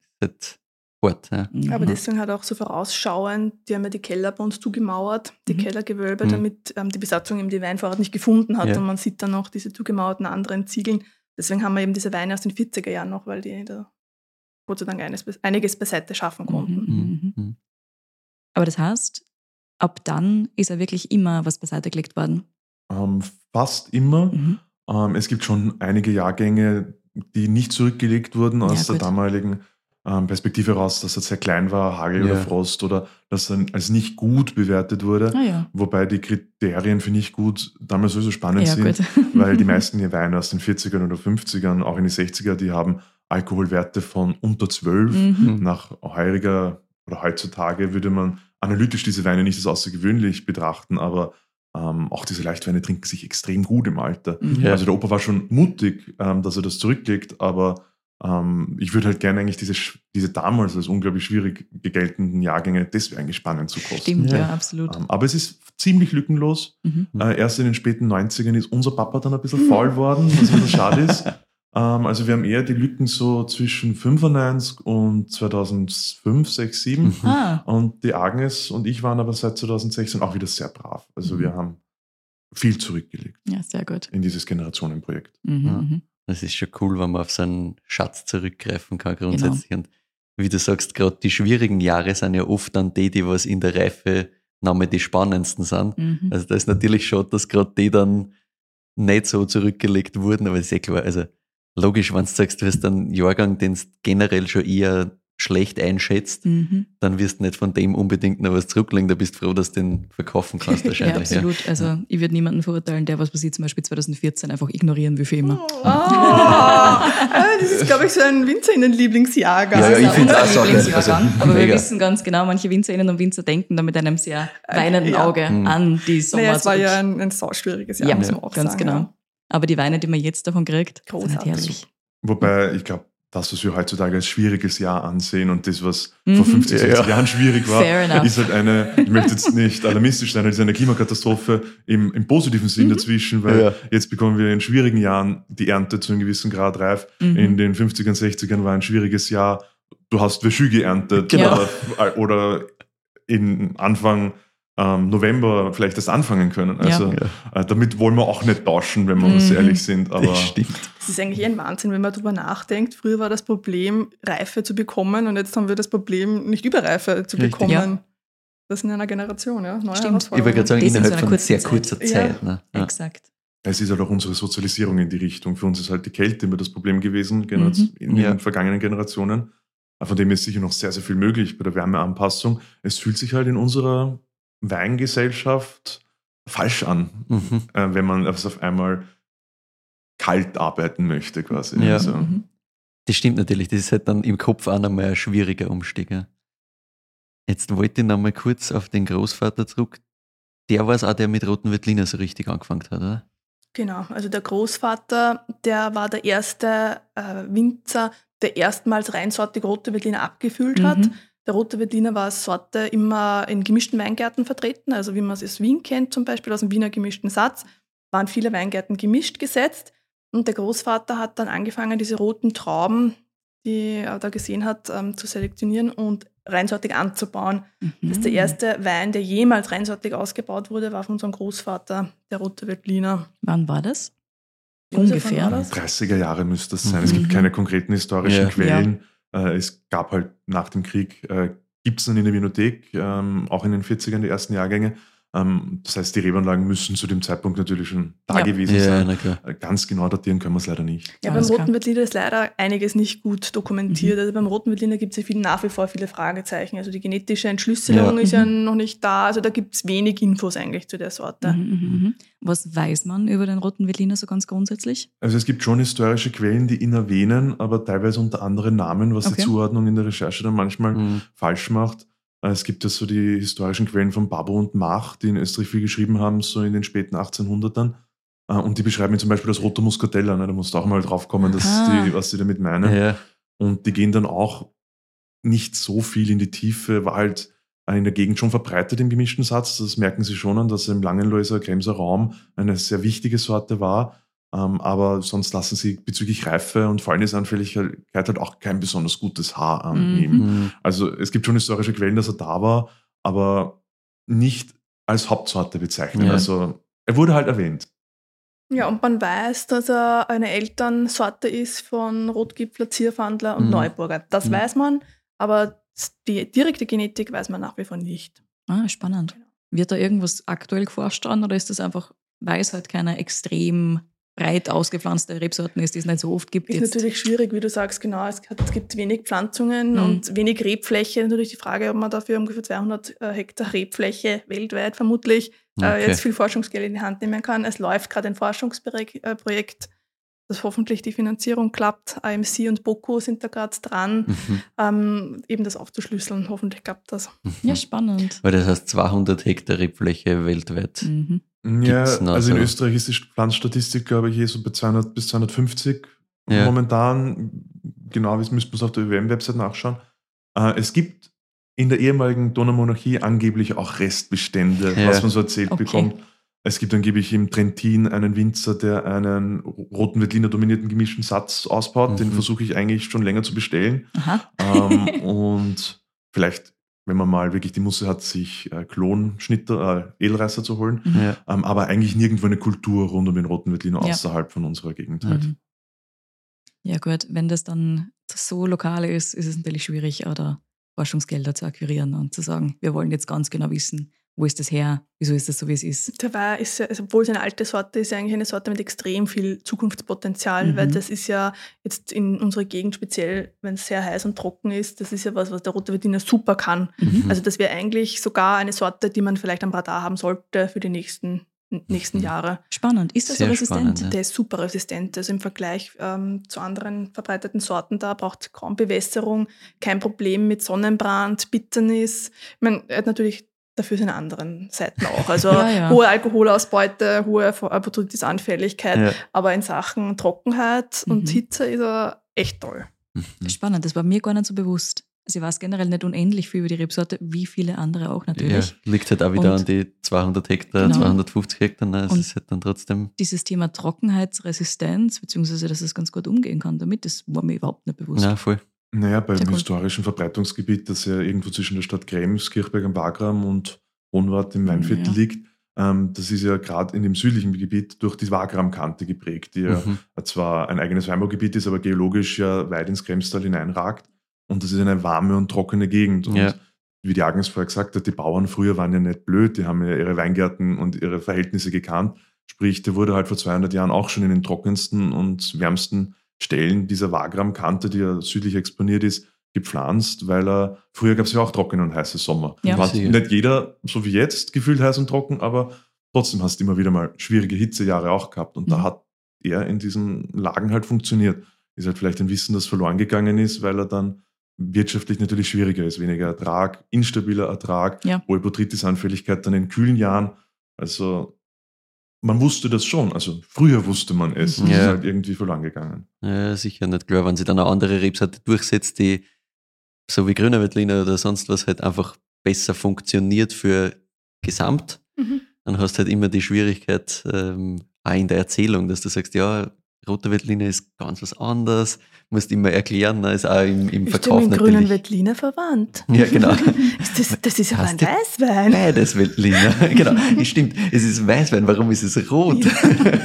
Hart, ja. Aber deswegen hat er auch so vorausschauend, die haben ja die Keller bei uns zugemauert, die Kellergewölbe, damit die Besatzung eben die Weinvorrat nicht gefunden hat. Und man sieht dann noch diese zugemauerten anderen Ziegeln. Deswegen haben wir eben diese Weine aus den 40er Jahren noch, weil die da Gott sei Dank einiges beiseite schaffen konnten. Aber das heißt, ab dann ist ja wirklich immer was beiseite gelegt worden? Fast immer. Es gibt schon einige Jahrgänge, die nicht zurückgelegt wurden aus der damaligen Perspektive raus, dass er sehr klein war, Hagel oder Frost, oder dass er als nicht gut bewertet wurde. Wobei die Kriterien für nicht gut damals sowieso spannend sind, weil die meisten Weine aus den 40ern oder 50ern, auch in die 60er, die haben Alkoholwerte von unter 12. Nach heutzutage würde man analytisch diese Weine nicht als außergewöhnlich betrachten, aber auch diese Leichtweine trinken sich extrem gut im Alter. Also der Opa war schon mutig, dass er das zurücklegt, aber ich würde halt gerne eigentlich diese damals als unglaublich schwierig geltenden Jahrgänge, das wäre eigentlich spannend zu kosten. Stimmt, ja, absolut. Aber es ist ziemlich lückenlos. Erst in den späten 90ern ist unser Papa dann ein bisschen faul worden, was wieder schade ist. Also wir haben eher die Lücken so zwischen 95 und 2005, 6, 7. Und die Agnes und ich waren aber seit 2016 auch wieder sehr brav. Also wir haben viel zurückgelegt. Ja, sehr gut. In dieses Generationenprojekt. Das ist schon cool, wenn man auf so einen Schatz zurückgreifen kann grundsätzlich. Genau. Und wie du sagst, gerade die schwierigen Jahre sind ja oft dann die was in der Reife nochmal die spannendsten sind. Also da ist natürlich schon, dass gerade die dann nicht so zurückgelegt wurden, aber das ist klar. Also logisch, wenn du sagst, du hast einen Jahrgang, den du generell schon eher schlecht einschätzt, dann wirst du nicht von dem unbedingt noch was zurücklegen. Da bist du froh, dass du den verkaufen kannst wahrscheinlich. Ja, absolut. Also ich würde niemanden verurteilen, der was ich zum Beispiel 2014 einfach ignorieren will für immer. Das ist, glaube ich, so ein WinzerInnen-Lieblingsjahrgang. Ja, ich finde es auch so. Aber wir wissen ganz genau, manche WinzerInnen und Winzer denken da mit einem sehr weinenden Auge an die Sommer. Naja, es war ja ein sauschwieriges Jahr, muss man auch ganz sagen. Genau. Aber die Weine, die man jetzt davon kriegt, sind herrlich. Wobei, ich glaube, das, was wir heutzutage als schwieriges Jahr ansehen und das, was vor 50, 60 Jahren schwierig war, ist halt ich möchte jetzt nicht alarmistisch sein, es ist eine Klimakatastrophe im positiven Sinn dazwischen, weil jetzt bekommen wir in schwierigen Jahren die Ernte zu einem gewissen Grad reif. In den 50ern, 60ern war ein schwieriges Jahr, du hast Verschü geerntet oder in Anfang November vielleicht erst anfangen können. Also damit wollen wir auch nicht tauschen, wenn wir uns ehrlich sind. Aber das stimmt. Es ist eigentlich ein Wahnsinn, wenn man darüber nachdenkt. Früher war das Problem, Reife zu bekommen, und jetzt haben wir das Problem, nicht Überreife zu bekommen. Ja. Das in einer Generation, neue Herausforderungen. Ich wollte gerade sagen, innerhalb von sehr kurzer Zeit. Ne? Ja. Exakt. Es ist halt auch unsere Sozialisierung in die Richtung. Für uns ist halt die Kälte immer das Problem gewesen, in den vergangenen Generationen. Von dem ist sicher noch sehr, sehr viel möglich bei der Wärmeanpassung. Es fühlt sich halt in unserer Weingesellschaft falsch an, wenn man auf einmal kalt arbeiten möchte quasi. Ja. Also. Das stimmt natürlich, das ist halt dann im Kopf auch nochmal ein schwieriger Umstieg. Ja. Jetzt wollte ich nochmal kurz auf den Großvater zurück. Der war es auch, der mit Roten Veltliner so richtig angefangen hat, oder? Genau, also der Großvater, der war der erste Winzer, der erstmals reinsortig Rote Veltliner abgefüllt hat. Der Rote Veltliner war als Sorte immer in gemischten Weingärten vertreten, also wie man es aus Wien kennt, zum Beispiel aus dem Wiener gemischten Satz, waren viele Weingärten gemischt gesetzt. Und der Großvater hat dann angefangen, diese roten Trauben, die er da gesehen hat, zu selektionieren und reinsortig anzubauen. Das ist der erste Wein, der jemals reinsortig ausgebaut wurde, war von unserem Großvater, der Rote Veltliner. Wann war das? Ungefähr. 30er Jahre müsste das sein. Es gibt keine konkreten historischen Quellen. Es gab halt nach dem Krieg, gibt es dann in der Winothek, auch in den 40ern die ersten Jahrgänge. Das heißt, die Rebanlagen müssen zu dem Zeitpunkt natürlich schon da gewesen sein. Ganz genau datieren können wir es leider nicht. Ja, beim Roten Veltliner ist leider einiges nicht gut dokumentiert. Also beim Roten Veltliner gibt es ja nach wie vor viele Fragezeichen. Also die genetische Entschlüsselung ist ja noch nicht da. Also da gibt es wenig Infos eigentlich zu der Sorte. Was weiß man über den Roten Veltliner so ganz grundsätzlich? Also es gibt schon historische Quellen, die ihn erwähnen, aber teilweise unter anderen Namen, was die Zuordnung in der Recherche dann manchmal falsch macht. Es gibt ja so die historischen Quellen von Babbo und Mach, die in Österreich viel geschrieben haben, so in den späten 1800ern. Und die beschreiben ihn zum Beispiel als Roter Muscatella. Da musst du auch mal drauf kommen, was sie damit meinen. Ja. Und die gehen dann auch nicht so viel in die Tiefe, war halt in der Gegend schon verbreitet im gemischten Satz. Das merken sie schon an, dass im Langenloiser, Kremser Raum eine sehr wichtige Sorte war. Aber sonst lassen sie bezüglich Reife und Fäulnisanfälligkeit halt auch kein besonders gutes Haar an ihm. Also es gibt schon historische Quellen, dass er da war, aber nicht als Hauptsorte bezeichnet. Also er wurde halt erwähnt. Ja, und man weiß, dass er eine Elternsorte ist von Rotgipfler, Zierfandler und Neuburger. Das weiß man, aber die direkte Genetik weiß man nach wie vor nicht. Ah, spannend. Wird da irgendwas aktuell geforscht dran oder ist das einfach, weil es halt keine extrem breit ausgepflanzte Rebsorten ist, die es nicht so oft gibt? Ist jetzt natürlich schwierig, wie du sagst, genau. Es gibt wenig Pflanzungen und wenig Rebfläche. Natürlich die Frage, ob man dafür ungefähr 200 Hektar Rebfläche weltweit vermutlich jetzt viel Forschungsgeld in die Hand nehmen kann. Es läuft gerade ein Forschungsprojekt, dass hoffentlich die Finanzierung klappt. AMC und BOKU sind da gerade dran, eben das aufzuschlüsseln. Hoffentlich klappt das. Ja, spannend. Weil das heißt 200 Hektar Rebfläche weltweit. Ja, also in Österreich ist die Pflanzstatistik, glaube ich, so bei 200 bis 250 momentan. Genau, das müsste man es auf der ÖWM-Website nachschauen. Es gibt in der ehemaligen Donaumonarchie angeblich auch Restbestände, was man so erzählt bekommt. Es gibt angeblich im Trentin einen Winzer, der einen roten Veltliner dominierten gemischten Satz ausbaut. Den versuche ich eigentlich schon länger zu bestellen. Und vielleicht, wenn man mal wirklich die Musse hat, sich Klonschnitter, Edelreißer zu holen. Aber eigentlich nirgendwo eine Kultur rund um den roten Veltliner außerhalb von unserer Gegend halt. Ja gut, wenn das dann so lokal ist, ist es natürlich schwierig, oder Forschungsgelder zu akquirieren und zu sagen, wir wollen jetzt ganz genau wissen, wo ist das her, wieso ist das so, wie es ist. Der Wein ist, also obwohl es eine alte Sorte ist, eigentlich eine Sorte mit extrem viel Zukunftspotenzial, weil das ist ja jetzt in unserer Gegend speziell, wenn es sehr heiß und trocken ist, das ist ja was der rote Veltliner super kann. Also das wäre eigentlich sogar eine Sorte, die man vielleicht am Radar haben sollte für die nächsten Jahre. Spannend. Ist das so resistent? Spannend, ja. Der ist super resistent. Also im Vergleich zu anderen verbreiteten Sorten da braucht kaum Bewässerung, kein Problem mit Sonnenbrand, Bitternis. Ich meine, er hat natürlich dafür seine anderen Seiten auch. Also hohe Alkoholausbeute, hohe Botrytis-Anfälligkeit, aber in Sachen Trockenheit und Hitze ist er echt toll. Spannend, das war mir gar nicht so bewusst. Also ich weiß generell nicht unendlich viel über die Rebsorte, wie viele andere auch natürlich. Ja, liegt halt auch wieder an die 200 Hektar, 250 Hektar. Nein, es ist halt dann trotzdem... Dieses Thema Trockenheitsresistenz, beziehungsweise dass es ganz gut umgehen kann damit, das war mir überhaupt nicht bewusst. Ja, voll. Naja, beim historischen Verbreitungsgebiet, das ja irgendwo zwischen der Stadt Krems, Kirchberg am Wagram und Hohenwart im Weinviertel liegt, das ist ja gerade in dem südlichen Gebiet durch die Wagramkante geprägt, die ja zwar ein eigenes Weinbaugebiet ist, aber geologisch ja weit ins Kremstal hineinragt. Und das ist eine warme und trockene Gegend. Und wie die Agnes vorher gesagt hat, die Bauern früher waren ja nicht blöd, die haben ja ihre Weingärten und ihre Verhältnisse gekannt. Sprich, der wurde halt vor 200 Jahren auch schon in den trockensten und wärmsten Stellen dieser Wagramkante, die ja südlich exponiert ist, gepflanzt, weil früher gab es ja auch trockene und heiße Sommer. War nicht jeder, so wie jetzt, gefühlt heiß und trocken, aber trotzdem hast du immer wieder mal schwierige Hitzejahre auch gehabt. Und da hat er in diesen Lagen halt funktioniert. Ist halt vielleicht ein Wissen, das verloren gegangen ist, weil er dann wirtschaftlich natürlich schwieriger ist. Weniger Ertrag, instabiler Ertrag, hohe Botrytis-Anfälligkeit dann in kühlen Jahren. Also man wusste das schon, also früher wusste man es, es ist halt irgendwie verloren gegangen. Ja, sicher nicht klar, wenn sie dann eine andere Rebsorte durchsetzt, die so wie Grüner Veltliner oder sonst was halt einfach besser funktioniert für Gesamt, dann hast du halt immer die Schwierigkeit auch in der Erzählung, dass du sagst, ja, roter Veltliner ist ganz was anderes, musst immer erklären, ist auch im Verkauf natürlich. Ist mit grünen Veltliner verwandt? Ja, genau. Das ist ja ein Weißwein. Nein, das Veltliner. Genau, stimmt. Es ist Weißwein, warum ist es rot? Ja.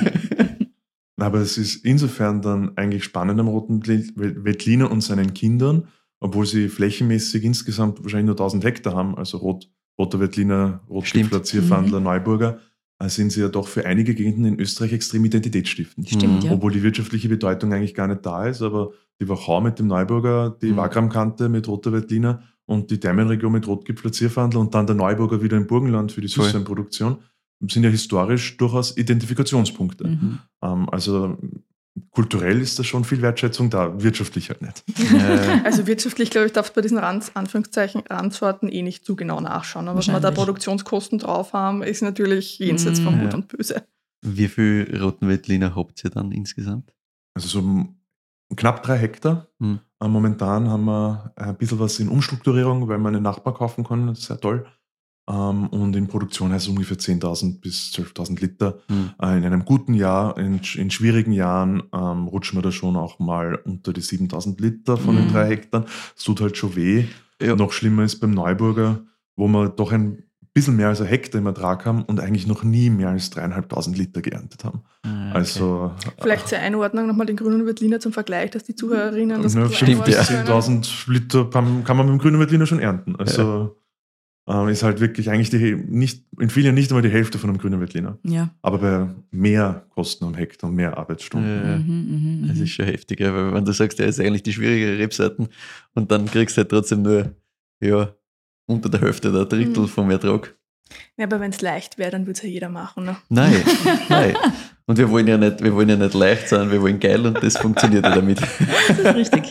Aber es ist insofern dann eigentlich spannend am roten Veltliner und seinen Kindern, obwohl sie flächenmäßig insgesamt wahrscheinlich nur 1000 Hektar haben, also roter Veltliner, Rotgipfler, Zierfandler, Neuburger, sind sie ja doch für einige Gegenden in Österreich extrem identitätsstiftend. Stimmt, Obwohl die wirtschaftliche Bedeutung eigentlich gar nicht da ist, aber die Wachau mit dem Neuburger, die Wagramkante mit roter Veltliner und die Dämenregion mit Rotgipfler, Zierfandler und dann der Neuburger wieder im Burgenland für die Süßweinproduktion sind ja historisch durchaus Identifikationspunkte. Also kulturell ist da schon viel Wertschätzung da, wirtschaftlich halt nicht. Also wirtschaftlich, glaube ich, darfst du bei diesen Randsorten nicht zu genau nachschauen. Aber was wir da Produktionskosten drauf haben, ist natürlich jenseits von Gut und Böse. Wie viel roten Veltliner habt ihr dann insgesamt? Also so knapp 3 Hektar. Momentan haben wir ein bisschen was in Umstrukturierung, weil wir einen Nachbar kaufen können, das ist sehr toll. Und in Produktion heißt es ungefähr 10.000 bis 12.000 Liter. In einem guten Jahr, in schwierigen Jahren rutschen wir da schon auch mal unter die 7.000 Liter von den 3 Hektar. Das tut halt schon weh. Noch schlimmer ist beim Neuburger, wo wir doch ein bisschen mehr als ein Hektar im Ertrag haben und eigentlich noch nie mehr als 3.500 Liter geerntet haben. Okay. Also vielleicht zur Einordnung nochmal den grünen Veltliner zum Vergleich, dass die Zuhörerinnen das stimmt, ja. 10.000 Liter kann man mit dem grünen Veltliner schon ernten. Also ist halt wirklich eigentlich in vielen Jahren nicht einmal die Hälfte von einem grünen Veltliner. Ja. Aber bei mehr Kosten am Hektar und mehr Arbeitsstunden. Das ist schon heftig, weil wenn du sagst, der ist eigentlich die schwierigere Rebsorten und dann kriegst du halt trotzdem nur unter der Hälfte oder ein Drittel vom Ertrag. Ja, aber wenn es leicht wäre, dann würde es ja jeder machen. Ne? Nein. Und wir wollen ja nicht leicht sein, wir wollen geil und das funktioniert ja damit. Das ist richtig.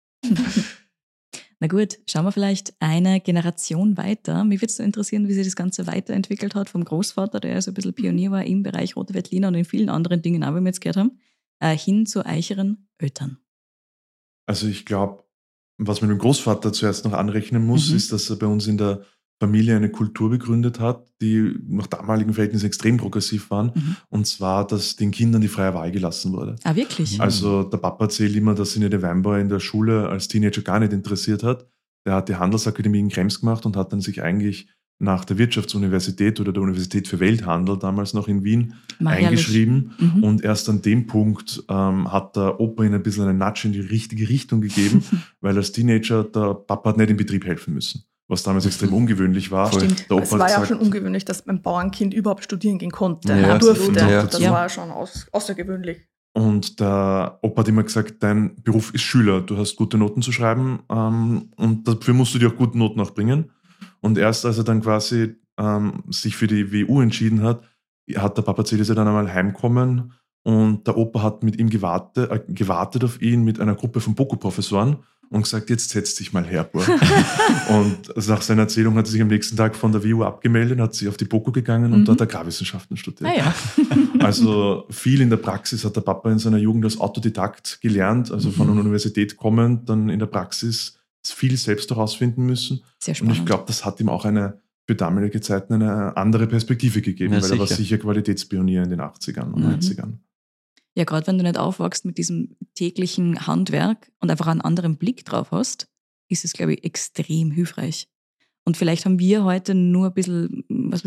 Na gut, schauen wir vielleicht eine Generation weiter. Mich würde es so interessieren, wie sich das Ganze weiterentwickelt hat vom Großvater, der so ein bisschen Pionier war im Bereich Rote Veltliner und in vielen anderen Dingen auch, wie wir jetzt gehört haben, hin zu eicheren Eltern. Also ich glaube, was man dem Großvater zuerst noch anrechnen muss, ist, dass er bei uns in der Familie eine Kultur begründet hat, die nach damaligen Verhältnissen extrem progressiv waren. Und zwar, dass den Kindern die freie Wahl gelassen wurde. Ah, wirklich? Also der Papa erzählt immer, dass ihn der Weinbau in der Schule als Teenager gar nicht interessiert hat. Der hat die Handelsakademie in Krems gemacht und hat dann sich eigentlich nach der Wirtschaftsuniversität oder der Universität für Welthandel, damals noch in Wien, eingeschrieben. Und erst an dem Punkt hat der Opa ihn ein bisschen einen Nudge in die richtige Richtung gegeben, weil als Teenager der Papa hat nicht im Betrieb helfen müssen. Was damals extrem ungewöhnlich war. Stimmt. Es war ja auch schon ungewöhnlich, dass ein Bauernkind überhaupt studieren gehen konnte. Durfte. Das war schon außergewöhnlich. Und der Opa hat immer gesagt, dein Beruf ist Schüler, du hast gute Noten zu schreiben und dafür musst du dir auch gute Noten auch bringen. Und erst als er dann quasi sich für die WU entschieden hat der Papa erzählt, ist er dann einmal heimkommen und der Opa hat mit ihm gewartet auf ihn mit einer Gruppe von Boko-Professoren und gesagt, jetzt setz dich mal her, Bub. Und nach seiner Erzählung hat er sich am nächsten Tag von der WU abgemeldet, hat sich auf die Boko gegangen und dort Agrarwissenschaften studiert. Also viel in der Praxis hat der Papa in seiner Jugend als Autodidakt gelernt, also von einer Universität kommend, dann in der Praxis viel selbst herausfinden müssen. Sehr spannend. Und ich glaube, das hat ihm auch für damalige Zeiten eine andere Perspektive gegeben, weil er war sicher Qualitätspionier in den 80ern und 90ern. Ja, gerade wenn du nicht aufwachst mit diesem täglichen Handwerk und einfach einen anderen Blick drauf hast, ist es, glaube ich, extrem hilfreich. Und vielleicht haben wir heute nur ein bisschen,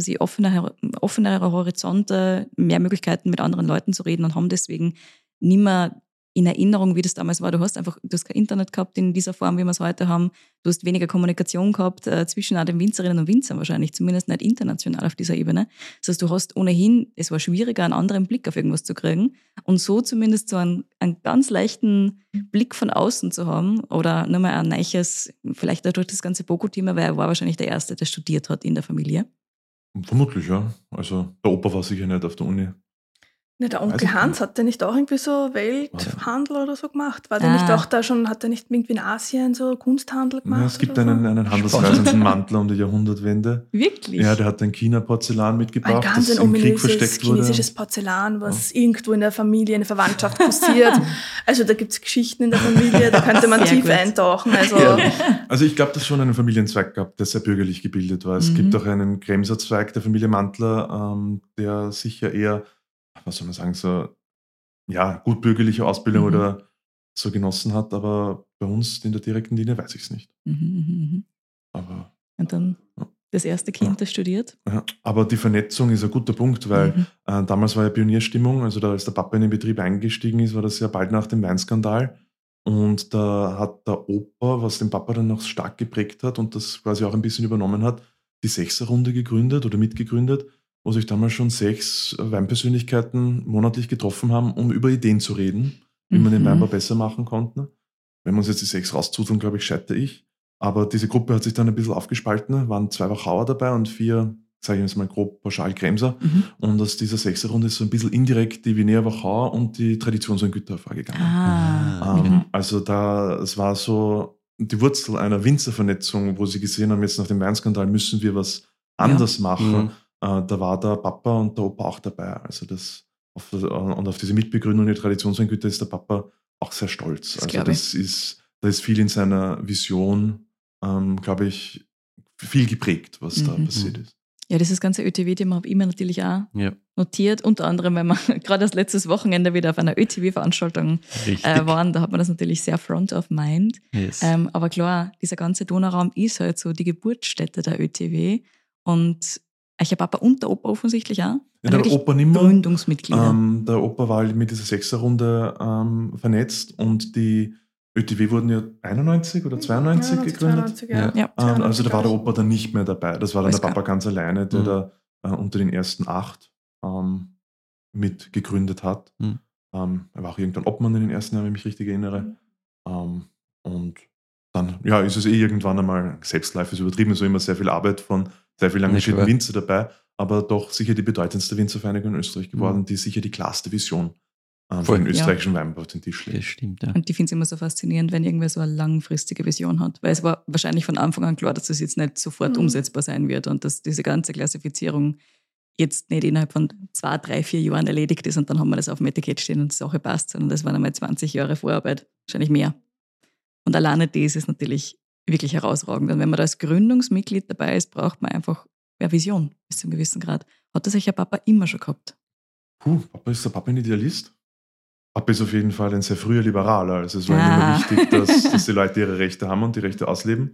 offenere Horizonte, mehr Möglichkeiten mit anderen Leuten zu reden und haben deswegen nicht mehr in Erinnerung, wie das damals war. Du hast kein Internet gehabt in dieser Form, wie wir es heute haben. Du hast weniger Kommunikation gehabt zwischen auch den Winzerinnen und Winzern wahrscheinlich, zumindest nicht international auf dieser Ebene. Das heißt, du hast ohnehin, es war schwieriger, einen anderen Blick auf irgendwas zu kriegen und so zumindest so einen ganz leichten Blick von außen zu haben oder nochmal ein neues, vielleicht durch das ganze Boko-Thema, weil er war wahrscheinlich der Erste, der studiert hat in der Familie. Vermutlich, ja. Also der Opa war sicher nicht auf der Uni. Ja, der Onkel Hans hat der nicht auch irgendwie so Welthandel oder so gemacht? War der nicht auch da schon, hat der nicht irgendwie in Asien so Kunsthandel gemacht? Ja, es gibt einen handelsreisenden Mantler um die Jahrhundertwende. Wirklich? Ja, der hat ein China-Porzellan mitgebracht, ein ganz das im Krieg versteckt wurde. Chinesisches Porzellan, was irgendwo in der Familie, in der Verwandtschaft kursiert. Also da gibt es Geschichten in der Familie, da könnte man tief eintauchen. Also ich glaube, dass es schon einen Familienzweig gab, der sehr bürgerlich gebildet war. Es gibt auch einen Kremser Zweig der Familie Mantler, der sicher eher, was soll man sagen, so gut bürgerliche Ausbildung oder so genossen hat, aber bei uns in der direkten Linie weiß ich es nicht. Aber, und dann das erste Kind, das studiert? Ja, aber die Vernetzung ist ein guter Punkt, weil damals war ja Pionierstimmung, also als der Papa in den Betrieb eingestiegen ist, war das ja bald nach dem Weinskandal und da hat der Opa, was den Papa dann noch stark geprägt hat und das quasi auch ein bisschen übernommen hat, die Sechserrunde gegründet oder mitgegründet, wo sich damals schon 6 Weinpersönlichkeiten monatlich getroffen haben, um über Ideen zu reden, wie man den Weinbau besser machen konnte. Wenn wir uns jetzt die 6 rauszuteln, glaube ich, scheitere ich. Aber diese Gruppe hat sich dann ein bisschen aufgespalten, waren 2 Wachauer dabei und 4, sage ich jetzt mal grob, pauschal Kremser. Und aus dieser 6er-Runde ist so ein bisschen indirekt die Wiener Wachauer und die Traditions- und Güter hervorgegangen. Also es war so die Wurzel einer Winzervernetzung, wo sie gesehen haben, jetzt nach dem Weinskandal müssen wir was anders machen. Da war der Papa und der Opa auch dabei. Also auf diese Mitbegründung der Traditionsweingüter ist der Papa auch sehr stolz. Also da ist viel in seiner Vision, glaube ich, viel geprägt, was da passiert ist. Ja, dieses ganze ÖTW-Thema habe ich mir natürlich auch notiert, unter anderem, weil wir gerade das letztes Wochenende wieder auf einer ÖTW-Veranstaltung waren, da hat man das natürlich sehr front of mind. Yes. Aber klar, dieser ganze Donauraum ist halt so die Geburtsstätte der ÖTW Und euer Papa und der Opa offensichtlich auch? Ja, der Opa nicht mehr. Gründungsmitglieder. Der Opa war halt mit dieser 6er-Runde vernetzt und die ÖTW wurden ja 91 oder 92 gegründet. 92, ja. Also da war der Opa dann nicht mehr dabei. Das war dann Alles der Papa klar. ganz alleine, der da unter den ersten 8 mit gegründet hat. Er war auch irgendwann Obmann in den ersten Jahren, wenn ich mich richtig erinnere. Und dann ist es irgendwann einmal, Selbstläufer ist übertrieben, so immer sehr viel Arbeit von sehr viel engagierten Winzer dabei, aber doch sicher die bedeutendste Winzervereinigung in Österreich geworden, die sicher die klarste Vision für den österreichischen Weinbau auf den Tisch legt. Das stimmt, ja. Und ich finde es immer so faszinierend, wenn irgendwer so eine langfristige Vision hat. Weil es war wahrscheinlich von Anfang an klar, dass das jetzt nicht sofort umsetzbar sein wird und dass diese ganze Klassifizierung jetzt nicht innerhalb von 2, 3, 4 Jahren erledigt ist und dann haben wir das auf dem Etikett stehen und die Sache passt, sondern das waren einmal 20 Jahre Vorarbeit, wahrscheinlich mehr. Und alleine das ist natürlich wirklich herausragend. Und wenn man da als Gründungsmitglied dabei ist, braucht man einfach eine Vision bis zu einem gewissen Grad. Hat das euch ja Papa immer schon gehabt? Ist der Papa ein Idealist? Papa ist auf jeden Fall ein sehr früher Liberaler. Also es war ihm immer wichtig, dass die Leute ihre Rechte haben und die Rechte ausleben.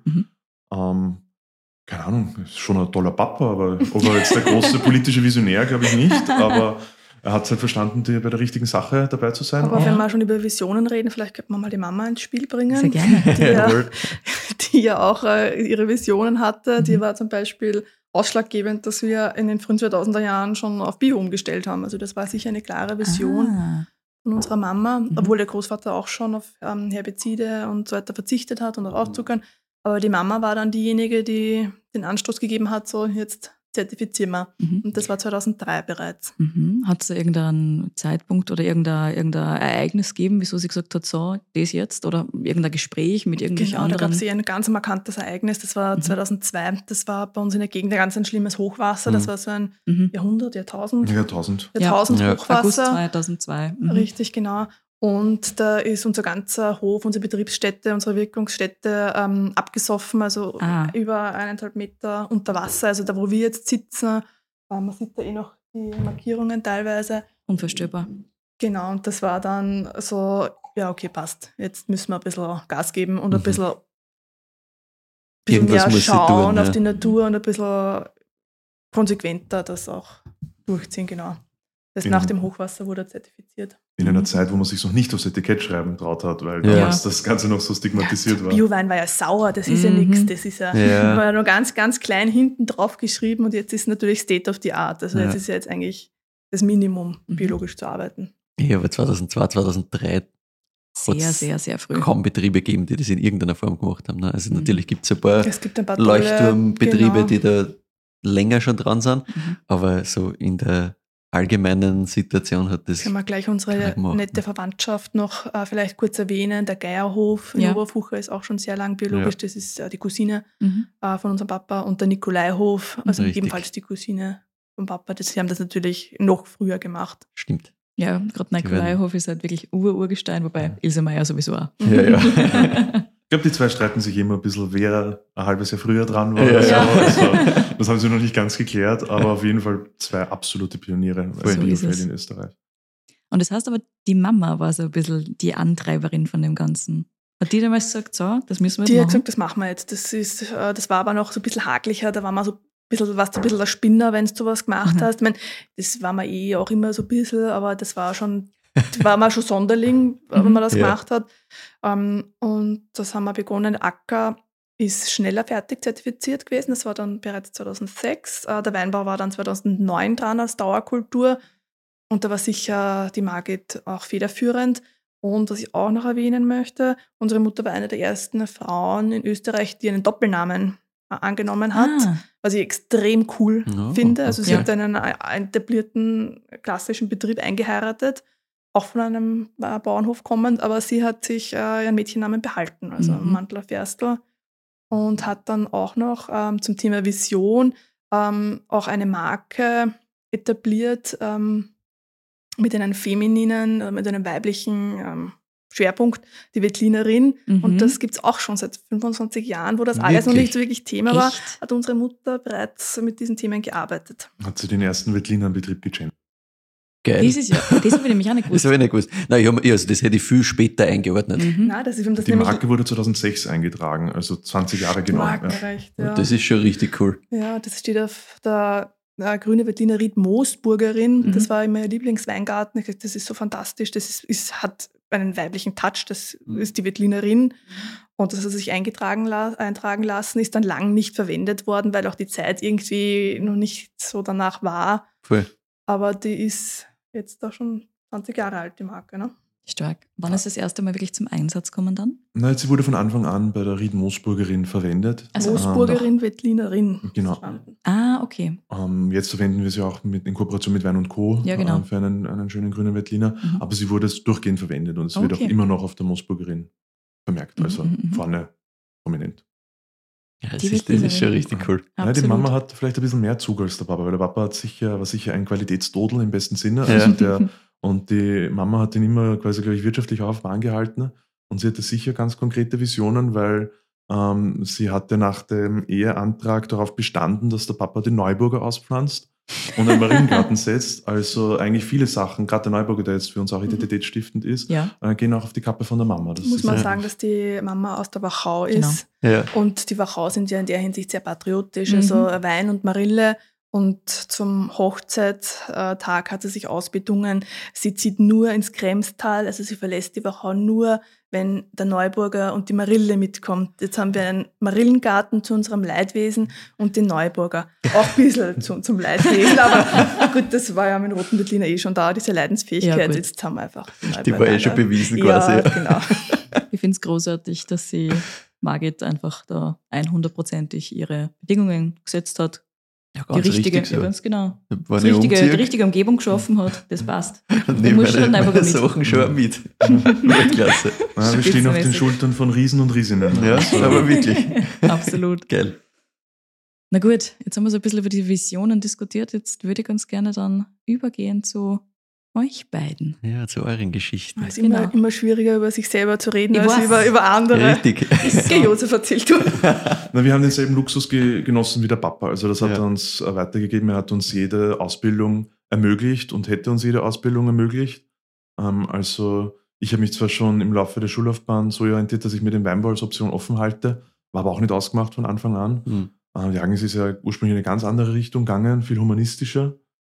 Keine Ahnung, ist schon ein toller Papa, aber ob er jetzt der große politische Visionär, glaube ich nicht. Aber er hat es halt verstanden, bei der richtigen Sache dabei zu sein. Aber wenn wir schon über Visionen reden, vielleicht könnte man mal die Mama ins Spiel bringen. Sehr gerne. Die ja auch ihre Visionen hatte. Die war zum Beispiel ausschlaggebend, dass wir in den frühen 2000er Jahren schon auf Bio umgestellt haben. Also das war sicher eine klare Vision von unserer Mama, obwohl der Großvater auch schon auf Herbizide und so weiter verzichtet hat und auch Auszuckern. Aber die Mama war dann diejenige, die den Anstoß gegeben hat, so jetzt zertifizieren wir. Und das war 2003 bereits. Hat es da irgendeinen Zeitpunkt oder irgendein Ereignis gegeben, wieso sie gesagt hat, so, das jetzt? Oder irgendein Gespräch mit irgendwelchen anderen? Da gab es ein ganz markantes Ereignis, das war 2002. Das war bei uns in der Gegend ein ganz schlimmes Hochwasser. Das war so ein Jahrtausend Hochwasser. August 2002. Richtig, genau. Und da ist unser ganzer Hof, unsere Betriebsstätte, unsere Wirkungsstätte abgesoffen, also über 1,5 Meter unter Wasser. Also da, wo wir jetzt sitzen, man sieht da noch die Markierungen teilweise. Unverstörbar. Genau, und das war dann so, ja okay, passt. Jetzt müssen wir ein bisschen Gas geben und ein bisschen mehr schauen auf die Natur und ein bisschen konsequenter das auch durchziehen, genau. Nach dem Hochwasser wurde er zertifiziert. In einer Zeit, wo man sich noch nicht aufs Etikett schreiben traut hat, weil damals das Ganze noch so stigmatisiert war. Biowein war ja sauer, das ist ja nichts. Das ist war ja nur ganz, ganz klein hinten drauf geschrieben und jetzt ist natürlich State of the Art. Also jetzt ist ja jetzt eigentlich das Minimum, biologisch zu arbeiten. Ja, aber 2002, 2003 sehr, sehr früh. Kaum Betriebe gegeben, die das in irgendeiner Form gemacht haben. Also natürlich gibt es ein paar Leuchtturmbetriebe, die da länger schon dran sind, aber so in der allgemeinen Situation hat das. Können wir gleich unsere nette Verwandtschaft noch vielleicht kurz erwähnen. Der Geierhof in Oberfucher ist auch schon sehr lang biologisch. Das ist die Cousine von unserem Papa. Und der Nikolaihof, also ebenfalls die Cousine vom Papa. Sie haben das natürlich noch früher gemacht. Stimmt. Ja, gerade Nikolaihof ist halt wirklich Urgestein, wobei Ilse Meier sowieso auch. Ich glaube, die zwei streiten sich immer ein bisschen, wer ein halbes Jahr früher dran war. Also, das haben sie noch nicht ganz geklärt, aber auf jeden Fall zwei absolute Pioniere im Biofeld in Österreich. Und das heißt aber, die Mama war so ein bisschen die Antreiberin von dem Ganzen. Hat die damals gesagt, so, das müssen wir jetzt machen? Die hat gesagt, das machen wir jetzt. Das war aber noch so ein bisschen haklicher, da war man so ein bisschen der Spinner, wenn du sowas gemacht hast. Ich meine, das war man auch immer so ein bisschen, aber das war man schon Sonderling, wenn man das gemacht hat. Und das haben wir begonnen. Der Acker ist schneller fertig zertifiziert gewesen. Das war dann bereits 2006. Der Weinbau war dann 2009 dran als Dauerkultur. Und da war sicher die Margit auch federführend. Und was ich auch noch erwähnen möchte, unsere Mutter war eine der ersten Frauen in Österreich, die einen Doppelnamen angenommen hat, was ich extrem cool finde. Also sie hat einen etablierten klassischen Betrieb eingeheiratet, auch von einem Bauernhof kommend, aber sie hat sich ihren Mädchennamen behalten, also Mantler-Ferstl, und hat dann auch noch zum Thema Vision auch eine Marke etabliert mit einem femininen, mit einem weiblichen Schwerpunkt, die Veltlinerin. Und das gibt es auch schon seit 25 Jahren, wo das alles noch nicht so wirklich Thema war, hat unsere Mutter bereits mit diesen Themen gearbeitet. Hat sie den ersten Veltlinerenbetrieb gechannelt? Geil. Das habe ich nämlich auch nicht gewusst. Das habe ich nicht gewusst. Nein, also das hätte ich viel später eingeordnet. Nein, die Marke wurde 2006 eingetragen, also 20 Jahre genau. Markenrecht, ja. Das ist schon richtig cool. Ja, das steht auf der grüne Veltliner Ried Moosburgerin. Das war immer ihr Lieblingsweingarten. Ich dachte, das ist so fantastisch. Das hat einen weiblichen Touch. Das ist die Veltlinerin. Und das hat sich eintragen lassen, ist dann lang nicht verwendet worden, weil auch die Zeit irgendwie noch nicht so danach war. Voll. Aber die ist jetzt da schon 20 Jahre alt, die Marke, ne? Stark. Wann ist das erste Mal wirklich zum Einsatz gekommen dann? Nein, sie wurde von Anfang an bei der Ried Moosburgerin verwendet. Also Moosburgerin, Veltlinerin. Genau. Okay. Jetzt verwenden wir sie auch in Kooperation mit Wein & Co. Ja, genau. Für einen schönen grünen Veltliner. Aber sie wurde durchgehend verwendet und es wird auch immer noch auf der Moosburgerin vermerkt. Also vorne prominent. Ja, das ist schon richtig cool. Ja, die Mama hat vielleicht ein bisschen mehr Zug als der Papa, weil der Papa war sicher ein Qualitätsdodel im besten Sinne. Also und die Mama hat ihn immer quasi, glaube ich, wirtschaftlich auch auf Bahn gehalten. Und sie hatte sicher ganz konkrete Visionen, weil sie hatte nach dem Eheantrag darauf bestanden, dass der Papa den Neuburger auspflanzt und einen Mariengarten setzt. Also eigentlich viele Sachen, gerade der Neuburger, der jetzt für uns auch identitätsstiftend ist, gehen auch auf die Kappe von der Mama. Das muss man sagen, dass die Mama aus der Wachau ist. Ja. Und die Wachau sind ja in der Hinsicht sehr patriotisch. Also Wein und Marille. Und zum Hochzeittag hat sie sich ausbedungen, sie zieht nur ins Kremstal, also sie verlässt die Wachau nur, wenn der Neuburger und die Marille mitkommt. Jetzt haben wir einen Marillengarten zu unserem Leidwesen und den Neuburger. Auch ein bisschen zum Leidwesen, aber gut, das war ja mit dem Roten Veltliner schon da, diese Leidensfähigkeit. Ja, jetzt haben wir einfach die war schon bewiesen quasi. Ja, genau. Ich finde es großartig, dass sie Margit einfach da 100%ig ihre Bedingungen gesetzt hat. Ja, die richtige, richtig so. ganz genau. Die richtige Umgebung geschaffen hat, das passt. Nehmen meine Sachen schon mit. Klasse. Ja, wir stehen auf den Schultern von Riesen und Riesinnen. Ja, aber wirklich. Absolut. Geil. Na gut, jetzt haben wir so ein bisschen über die Visionen diskutiert. Jetzt würde ich ganz gerne dann übergehen zu euch beiden. Ja, zu euren Geschichten. Es ist immer schwieriger, über sich selber zu reden, als über andere. Richtig. Josef, erzähl du. Na, wir haben denselben Luxus genossen wie der Papa. Also das hat er uns weitergegeben. Er hat uns jede Ausbildung ermöglicht und hätte uns jede Ausbildung ermöglicht. Also ich habe mich zwar schon im Laufe der Schullaufbahn so orientiert, dass ich mir den Weinbau als Option offen halte, war aber auch nicht ausgemacht von Anfang an. Die Agnes ist ja ursprünglich in eine ganz andere Richtung gegangen, viel humanistischer.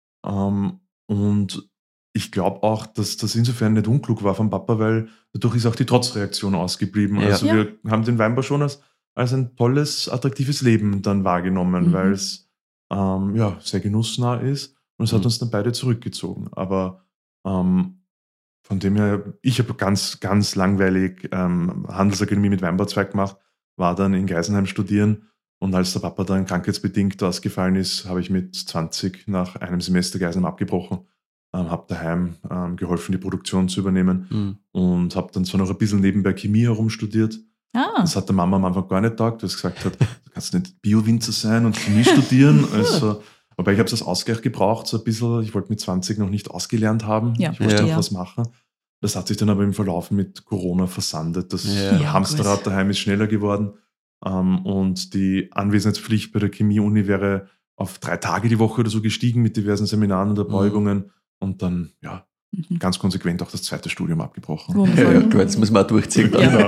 Und ich glaube auch, dass das insofern nicht unklug war vom Papa, weil dadurch ist auch die Trotzreaktion ausgeblieben. Also wir haben den Weinbau schon als ein tolles, attraktives Leben dann wahrgenommen, weil es sehr genussnah ist und es hat uns dann beide zurückgezogen. Aber von dem her, ich habe ganz, ganz langweilig Handelsakademie mit Weinbauzweig gemacht, war dann in Geisenheim studieren und als der Papa dann krankheitsbedingt ausgefallen ist, habe ich mit 20 nach einem Semester Geisenheim abgebrochen. Habe daheim geholfen, die Produktion zu übernehmen und habe dann zwar noch ein bisschen nebenbei Chemie herumstudiert. Das hat der Mama am Anfang gar nicht getaugt, weil sie gesagt hat, du kannst nicht Bio-Winzer sein und Chemie studieren. Also, aber ich habe es als Ausgleich gebraucht, so ein bisschen. Ich wollte mit 20 noch nicht ausgelernt haben. Ich wollte auch was machen. Das hat sich dann aber im Verlauf mit Corona versandet. Das Hamsterrad daheim ist schneller geworden und die Anwesenheitspflicht bei der Chemie-Uni wäre auf 3 Tage die Woche oder so gestiegen mit diversen Seminaren und Erbeugungen. Und dann, ganz konsequent auch das zweite Studium abgebrochen. Ja, klar, jetzt muss man auch durchziehen. Genau.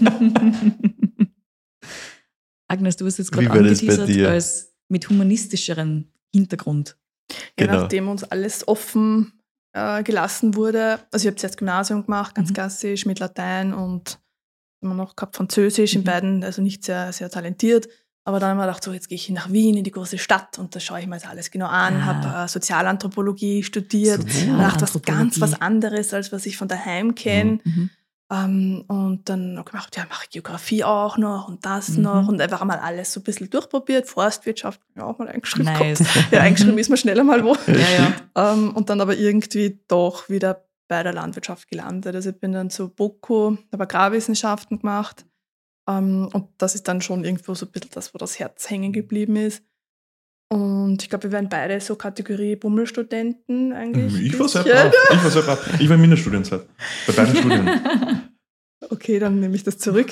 Agnes, du hast jetzt gerade angeteasert als mit humanistischeren Hintergrund. Ja, nachdem uns alles offen gelassen wurde. Also ich habe zuerst Gymnasium gemacht, ganz klassisch, mit Latein und immer noch gehabt Französisch in beiden, also nicht sehr, sehr talentiert. Aber dann haben wir gedacht, so, jetzt gehe ich nach Wien in die große Stadt und da schaue ich mir jetzt alles genau an, habe Sozialanthropologie studiert, dachte, was anderes, als was ich von daheim kenne. Und dann habe ich gedacht, mache ich Geografie auch noch und das noch und einfach mal alles so ein bisschen durchprobiert. Forstwirtschaft auch mal eingeschrieben. Nice. Eingeschrieben ist man schneller mal wo. Und dann aber irgendwie doch wieder bei der Landwirtschaft gelandet. Also ich bin dann zu BOKU, habe Agrarwissenschaften gemacht. Und das ist dann schon irgendwo so ein bisschen das, wo das Herz hängen geblieben ist. Und ich glaube, wir wären beide so Kategorie Bummelstudenten eigentlich. Ich war sehr brav. Ich war in meiner Studienzeit. Bei beiden Studien. Okay, dann nehme ich das zurück.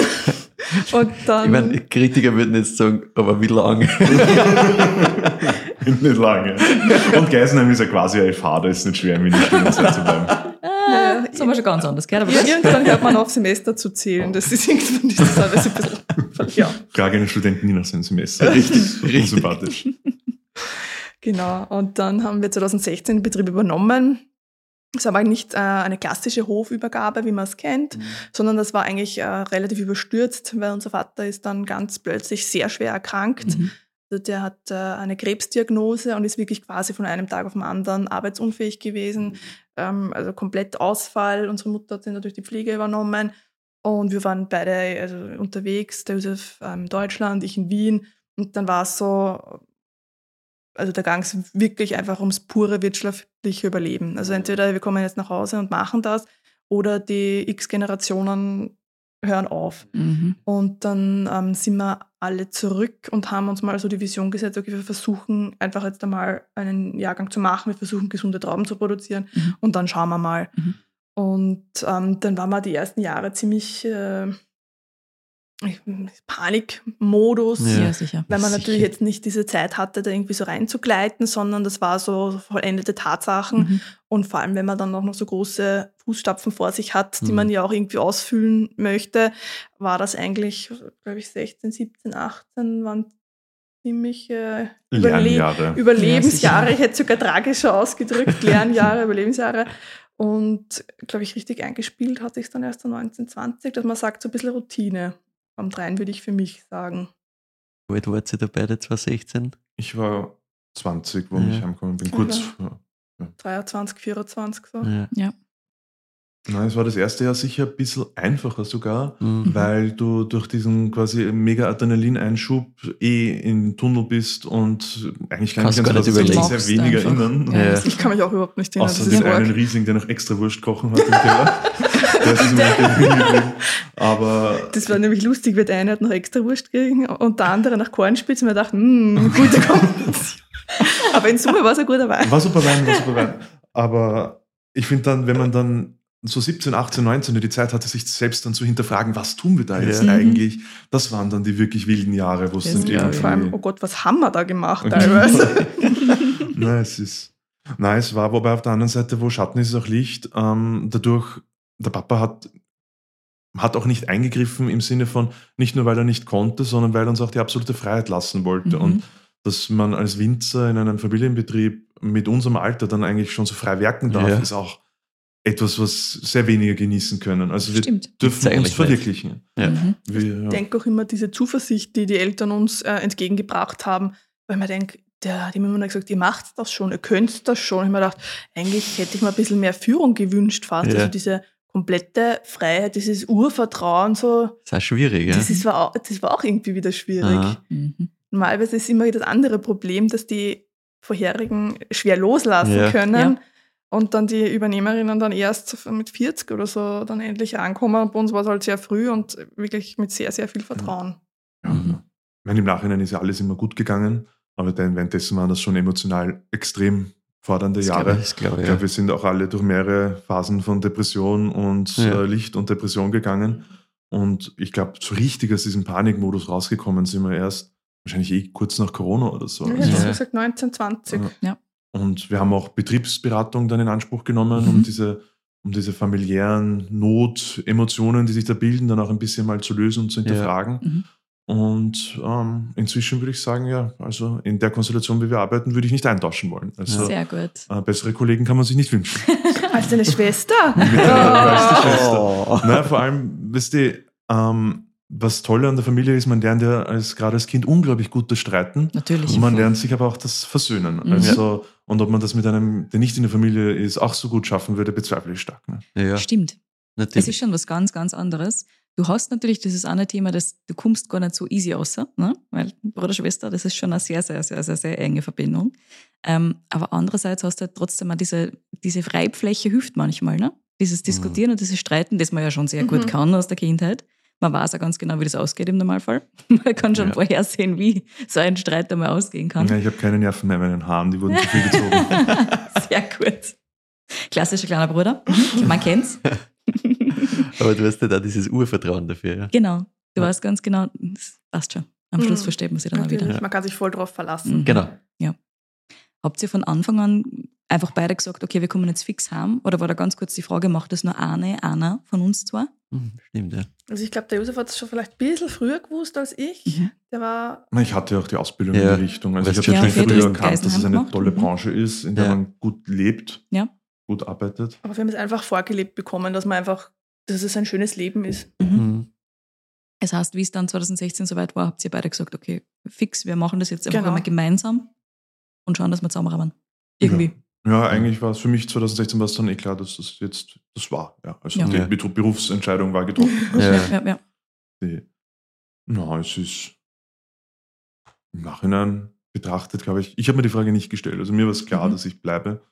Und dann, ich meine, Kritiker würden jetzt sagen, aber wie lang? Nicht lange. Und Geisenheim ist ja quasi ein FH, da ist nicht schwer, in Wiener Studienzeit zu bleiben. Das haben wir schon ganz anders gehört. Aber irgendwann hört man auf, Semester zu zählen. Das ist irgendwann dieses alles ein bisschen, ja. Frage einen Studenten nie nach seinem Semester. Richtig sympathisch. Genau, und dann haben wir 2016 den Betrieb übernommen. Es war aber nicht eine klassische Hofübergabe, wie man es kennt, sondern das war eigentlich relativ überstürzt, weil unser Vater ist dann ganz plötzlich sehr schwer erkrankt. Also der hat eine Krebsdiagnose und ist wirklich quasi von einem Tag auf den anderen arbeitsunfähig gewesen. Also komplett Ausfall. Unsere Mutter hat ihn natürlich die Pflege übernommen und wir waren beide unterwegs, der Josef in Deutschland, ich in Wien. Und dann war es so, also da ging es wirklich einfach ums pure wirtschaftliche Überleben. Also entweder wir kommen jetzt nach Hause und machen das oder die X-Generationen hören auf. Und dann sind wir alle zurück und haben uns mal so die Vision gesetzt, okay, wir versuchen einfach jetzt einmal einen Jahrgang zu machen, wir versuchen gesunde Trauben zu produzieren und dann schauen wir mal. Und dann waren wir die ersten Jahre ziemlich Panikmodus, ja, sicher. weil man natürlich jetzt nicht diese Zeit hatte, da irgendwie so reinzugleiten, sondern das war so vollendete Tatsachen. Und vor allem, wenn man dann auch noch so große Fußstapfen vor sich hat, die man ja auch irgendwie ausfüllen möchte, war das eigentlich, glaube ich, 16, 17, 18 waren ziemlich Überlebensjahre. Ich hätte sogar tragischer ausgedrückt, Lernjahre, Überlebensjahre. Und, glaube ich, richtig eingespielt hat sich dann erst 1920, dass man sagt, so ein bisschen Routine. Am 3 würde ich für mich sagen. Wie alt wart ihr da beide 2016? Ich war 20, wo ich heimgekommen bin. Kurz. Ja. 23, 24 so. Ja. Nein, es war das erste Jahr sicher ein bisschen einfacher sogar, weil du durch diesen quasi mega Adrenalineinschub im Tunnel bist und eigentlich kann ich mich an sehr wenig erinnern. Ja. Ich kann mich auch überhaupt nicht erinnern. Außer den einen Riesling, der noch extra Wurst kochen hat im Keller. Der ist immer geblieben. Aber das war nämlich lustig, weil der eine hat noch extra Wurst gekriegt und der andere nach Kornspitz und wir dachten, gute Kombination. Aber in Summe war es ein guter Wein. War super Wein. Aber ich finde dann, wenn man dann so 17, 18, 19 die Zeit hatte, sich selbst dann zu hinterfragen, was tun wir da jetzt eigentlich? Das waren dann die wirklich wilden Jahre, wo es dann irgendwie... Vor allem, oh Gott, was haben wir da gemacht teilweise? Nein, es war, wobei auf der anderen Seite, wo Schatten ist, ist auch Licht. Dadurch, der Papa hat auch nicht eingegriffen im Sinne von, nicht nur weil er nicht konnte, sondern weil er uns auch die absolute Freiheit lassen wollte. Und dass man als Winzer in einem Familienbetrieb mit unserem Alter dann eigentlich schon so frei werken darf, ist auch etwas, was sehr wenige genießen können. Also wir dürfen uns verwirklichen. Ich denke auch immer diese Zuversicht, die Eltern uns entgegengebracht haben, weil man denkt, die haben immer gesagt, ihr macht das schon, ihr könnt das schon. Ich habe mir gedacht, eigentlich hätte ich mir ein bisschen mehr Führung gewünscht fast. Also diese komplette Freiheit, dieses Urvertrauen. So, das ist auch schwierig, ja? Das war auch irgendwie wieder schwierig. Normalerweise ist immer das andere Problem, dass die vorherigen schwer loslassen können. Ja. Und dann die Übernehmerinnen dann erst mit 40 oder so dann endlich ankommen. Und bei uns war es halt sehr früh und wirklich mit sehr, sehr viel Vertrauen. Ja. Ich meine, im Nachhinein ist ja alles immer gut gegangen, aber währenddessen waren das schon emotional extrem fordernde Jahre. Ich glaube, wir sind auch alle durch mehrere Phasen von Depression und Licht und Depression gegangen. Und ich glaube, so richtig aus diesem Panikmodus rausgekommen sind wir erst wahrscheinlich kurz nach Corona oder so. Ja, das hast du gesagt, 1920. Ja. Und wir haben auch Betriebsberatung dann in Anspruch genommen, um diese familiären Emotionen, die sich da bilden, dann auch ein bisschen mal zu lösen und zu hinterfragen. Und inzwischen würde ich sagen, also in der Konstellation, wie wir arbeiten, würde ich nicht eintauschen wollen. Also, sehr gut. Bessere Kollegen kann man sich nicht wünschen. Als deine Schwester? Naja, vor allem, weißt du, was toll an der Familie ist, man lernt ja gerade als Kind unglaublich gut das Streiten. Natürlich. Und man lernt sich aber auch das Versöhnen. Also, und ob man das mit einem, der nicht in der Familie ist, auch so gut schaffen würde, bezweifle ich stark. Ne? Ja. Stimmt. Natürlich. Es ist schon was ganz, ganz anderes. Du hast natürlich, das ist auch ein Thema, du kommst gar nicht so easy raus, ne? Weil Bruder, Schwester, das ist schon eine sehr, sehr, sehr, sehr, sehr enge Verbindung. Aber andererseits hast du halt trotzdem auch diese Freifläche hilft manchmal, ne? Dieses Diskutieren und dieses Streiten, das man ja schon sehr gut kann aus der Kindheit. Man weiß auch ganz genau, wie das ausgeht im Normalfall. Man kann schon vorhersehen, wie so ein Streit einmal ausgehen kann. Ja, ich habe keine Nerven mehr in meinen Haaren, die wurden zu viel gezogen. Sehr gut. Klassischer kleiner Bruder. Man kennt's. Aber du hast ja da dieses Urvertrauen dafür. Ja? Genau. Du weißt ganz genau, das passt schon. Am Schluss versteht man sich dann auch wieder. Man kann sich voll drauf verlassen. Genau. Ja. Habt ihr von Anfang an einfach beide gesagt, okay, wir kommen jetzt fix heim? Oder war da ganz kurz die Frage, macht das nur einer von uns zwei? Stimmt, ja. Also ich glaube, der Josef hat es schon vielleicht ein bisschen früher gewusst als ich. Der war... Ich hatte ja auch die Ausbildung in die Richtung. Also ich habe Ja, schon okay, früher du hast erkannt, dass es eine Geisenheim tolle gemacht. Branche ist, in der man gut lebt, gut arbeitet. Aber wir haben es einfach vorgelebt bekommen, dass es ein schönes Leben ist. Das heißt, wie es dann 2016 soweit war, habt ihr beide gesagt, okay, fix, wir machen das jetzt einfach einmal gemeinsam und schauen, dass wir zusammenkommen. Irgendwie. Ja, eigentlich war es für mich 2016 war es dann klar, dass das jetzt das war. Ja. Also die Berufsentscheidung war getroffen. Also es ist im Nachhinein betrachtet, glaube ich habe mir die Frage nicht gestellt. Also mir war es klar, dass ich bleibe.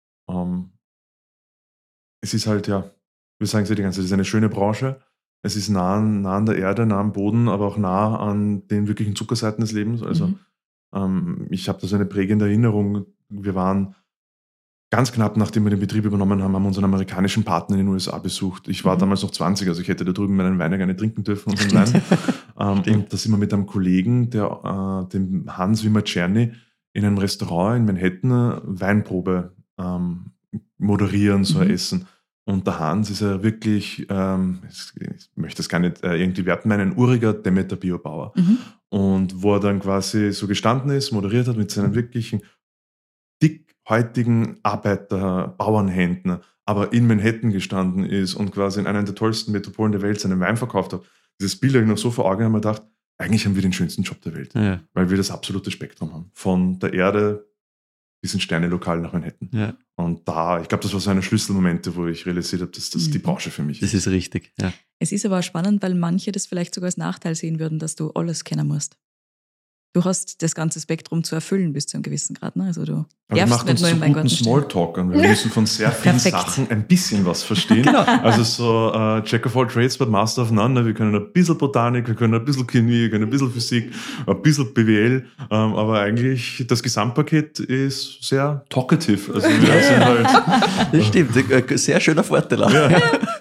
Es ist halt, wir sagen es ja die ganze Zeit, es ist eine schöne Branche. Es ist nah an der Erde, nah am Boden, aber auch nah an den wirklichen Zuckerseiten des Lebens. Also ich habe da so eine prägende Erinnerung. Wir waren ganz knapp, nachdem wir den Betrieb übernommen haben, unseren amerikanischen Partner in den USA besucht. Ich war damals noch 20, also ich hätte da drüben meinen Wein ja gerne trinken dürfen, unseren Wein. Und da sind wir mit einem Kollegen, dem Hans Wimmer-Czerny, in einem Restaurant in Manhattan Weinprobe moderieren, so ein Essen. Und der Hans ist ja wirklich, ich möchte das gar nicht irgendwie werten, ein uriger Demeter Biobauer. Und wo er dann quasi so gestanden ist, moderiert hat mit seinen wirklichen dickheutigen Bauernhänden, aber in Manhattan gestanden ist und quasi in einer der tollsten Metropolen der Welt seinen Wein verkauft hat. Dieses Bild habe ich noch so vor Augen, habe ich mir gedacht, eigentlich haben wir den schönsten Job der Welt, weil wir das absolute Spektrum haben. Von der Erde bis ins Sternelokal nach Manhattan. Ja. Und ich glaube, das war so eine Schlüsselmomente, wo ich realisiert habe, dass das die Branche für mich ist. Das ist richtig, ja. Es ist aber auch spannend, weil manche das vielleicht sogar als Nachteil sehen würden, dass du alles kennen musst. Du hast das ganze Spektrum zu erfüllen bis zu einem gewissen Grad. Ne? Also du darfst nicht nur im Weingarten stehen. Smalltalk und wir müssen von sehr vielen Sachen ein bisschen was verstehen. Also so Jack of all trades, but master of none. Wir können ein bisschen Botanik, wir können ein bisschen Chemie, wir können ein bisschen Physik, ein bisschen BWL. Aber eigentlich das Gesamtpaket ist sehr talkative. Also wir sind halt... Das stimmt, ein sehr schöner Vorteil auch. Ja.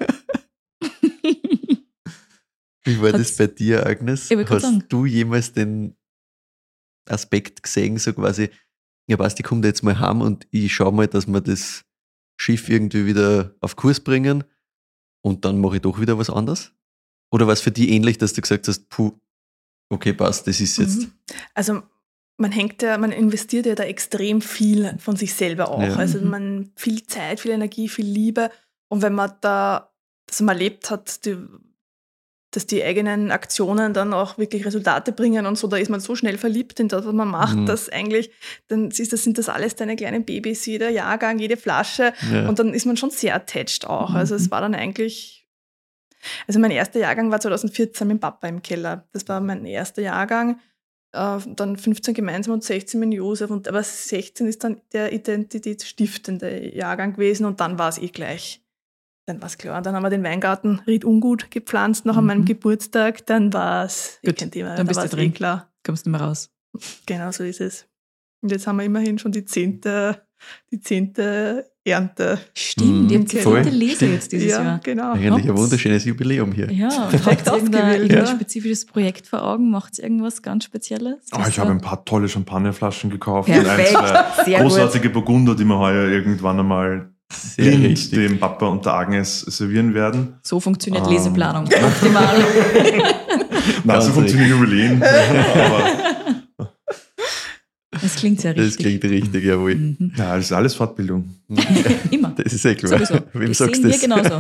Wie war das bei dir, Agnes? Hast du jemals den Aspekt gesehen, so quasi, ja passt, ich komme da jetzt mal heim und ich schaue mal, dass wir das Schiff irgendwie wieder auf Kurs bringen und dann mache ich doch wieder was anderes? Oder war es für dich ähnlich, dass du gesagt hast, okay, passt, das ist jetzt... Also man investiert ja da extrem viel von sich selber auch. Ja. Also man viel Zeit, viel Energie, viel Liebe und wenn man da das mal erlebt hat, dass die eigenen Aktionen dann auch wirklich Resultate bringen und so, da ist man so schnell verliebt in das, was man macht, dass eigentlich, sind das alles deine kleinen Babys, jeder Jahrgang, jede Flasche und dann ist man schon sehr attached auch. Also es war dann eigentlich, mein erster Jahrgang war 2014 mit dem Papa im Keller. Das war mein erster Jahrgang, dann 15 gemeinsam und 16 mit Josef, aber 16 ist dann der identitätsstiftende Jahrgang gewesen und dann war es gleich. Dann war es klar. Und dann haben wir den Weingarten Ried Ungut gepflanzt, noch an meinem Geburtstag. Dann war es kein Thema. Dann bist du drin. Klar. Kommst nicht mehr raus. Genau, so ist es. Und jetzt haben wir immerhin schon die 10. Ernte. Stimmt, die 10. Lese jetzt dieses Jahr. Genau. Eigentlich ein wunderschönes Jubiläum hier. Ja, und habt ihr irgendein spezifisches Projekt vor Augen? Macht ihr irgendwas ganz Spezielles? Ich habe ein paar tolle Champagnerflaschen gekauft. Perfekt. Und zwei großartige Burgunder, die wir heuer irgendwann einmal blind dem Papa und der Agnes servieren werden. So funktioniert Leseplanung. Optimal. Nein, so funktioniert Jubiläen. Das klingt sehr richtig. Das klingt richtig, jawohl. Ja, das ist alles Fortbildung. Immer. Das ist ja klar. Sowieso. Wem das sagst sehen du wir genauso.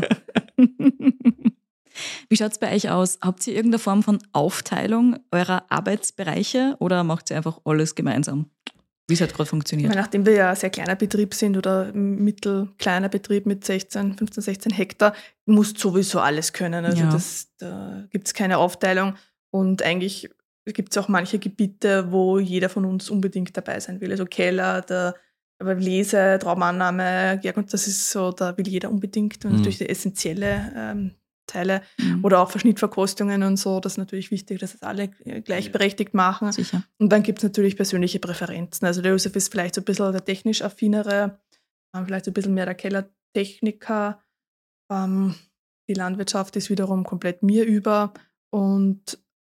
Wie schaut es bei euch aus? Habt ihr irgendeine Form von Aufteilung eurer Arbeitsbereiche oder macht ihr einfach alles gemeinsam? Wie es halt gerade funktioniert. Nachdem wir ja ein sehr kleiner Betrieb sind oder mittelkleiner Betrieb mit 15, 16 Hektar, musst sowieso alles können. Also da gibt es keine Aufteilung. Und eigentlich gibt es auch manche Gebiete, wo jeder von uns unbedingt dabei sein will. Also Keller, aber Lese, Traumannahme, das ist so, da will jeder unbedingt. Und natürlich die essentielle Teile oder auch Verschnittverkostungen und so, das ist natürlich wichtig, dass es alle gleichberechtigt machen. Sicher. Und dann gibt es natürlich persönliche Präferenzen. Also der Josef ist vielleicht so ein bisschen der technisch affinere, vielleicht so ein bisschen mehr der Kellertechniker. Die Landwirtschaft ist wiederum komplett mir über und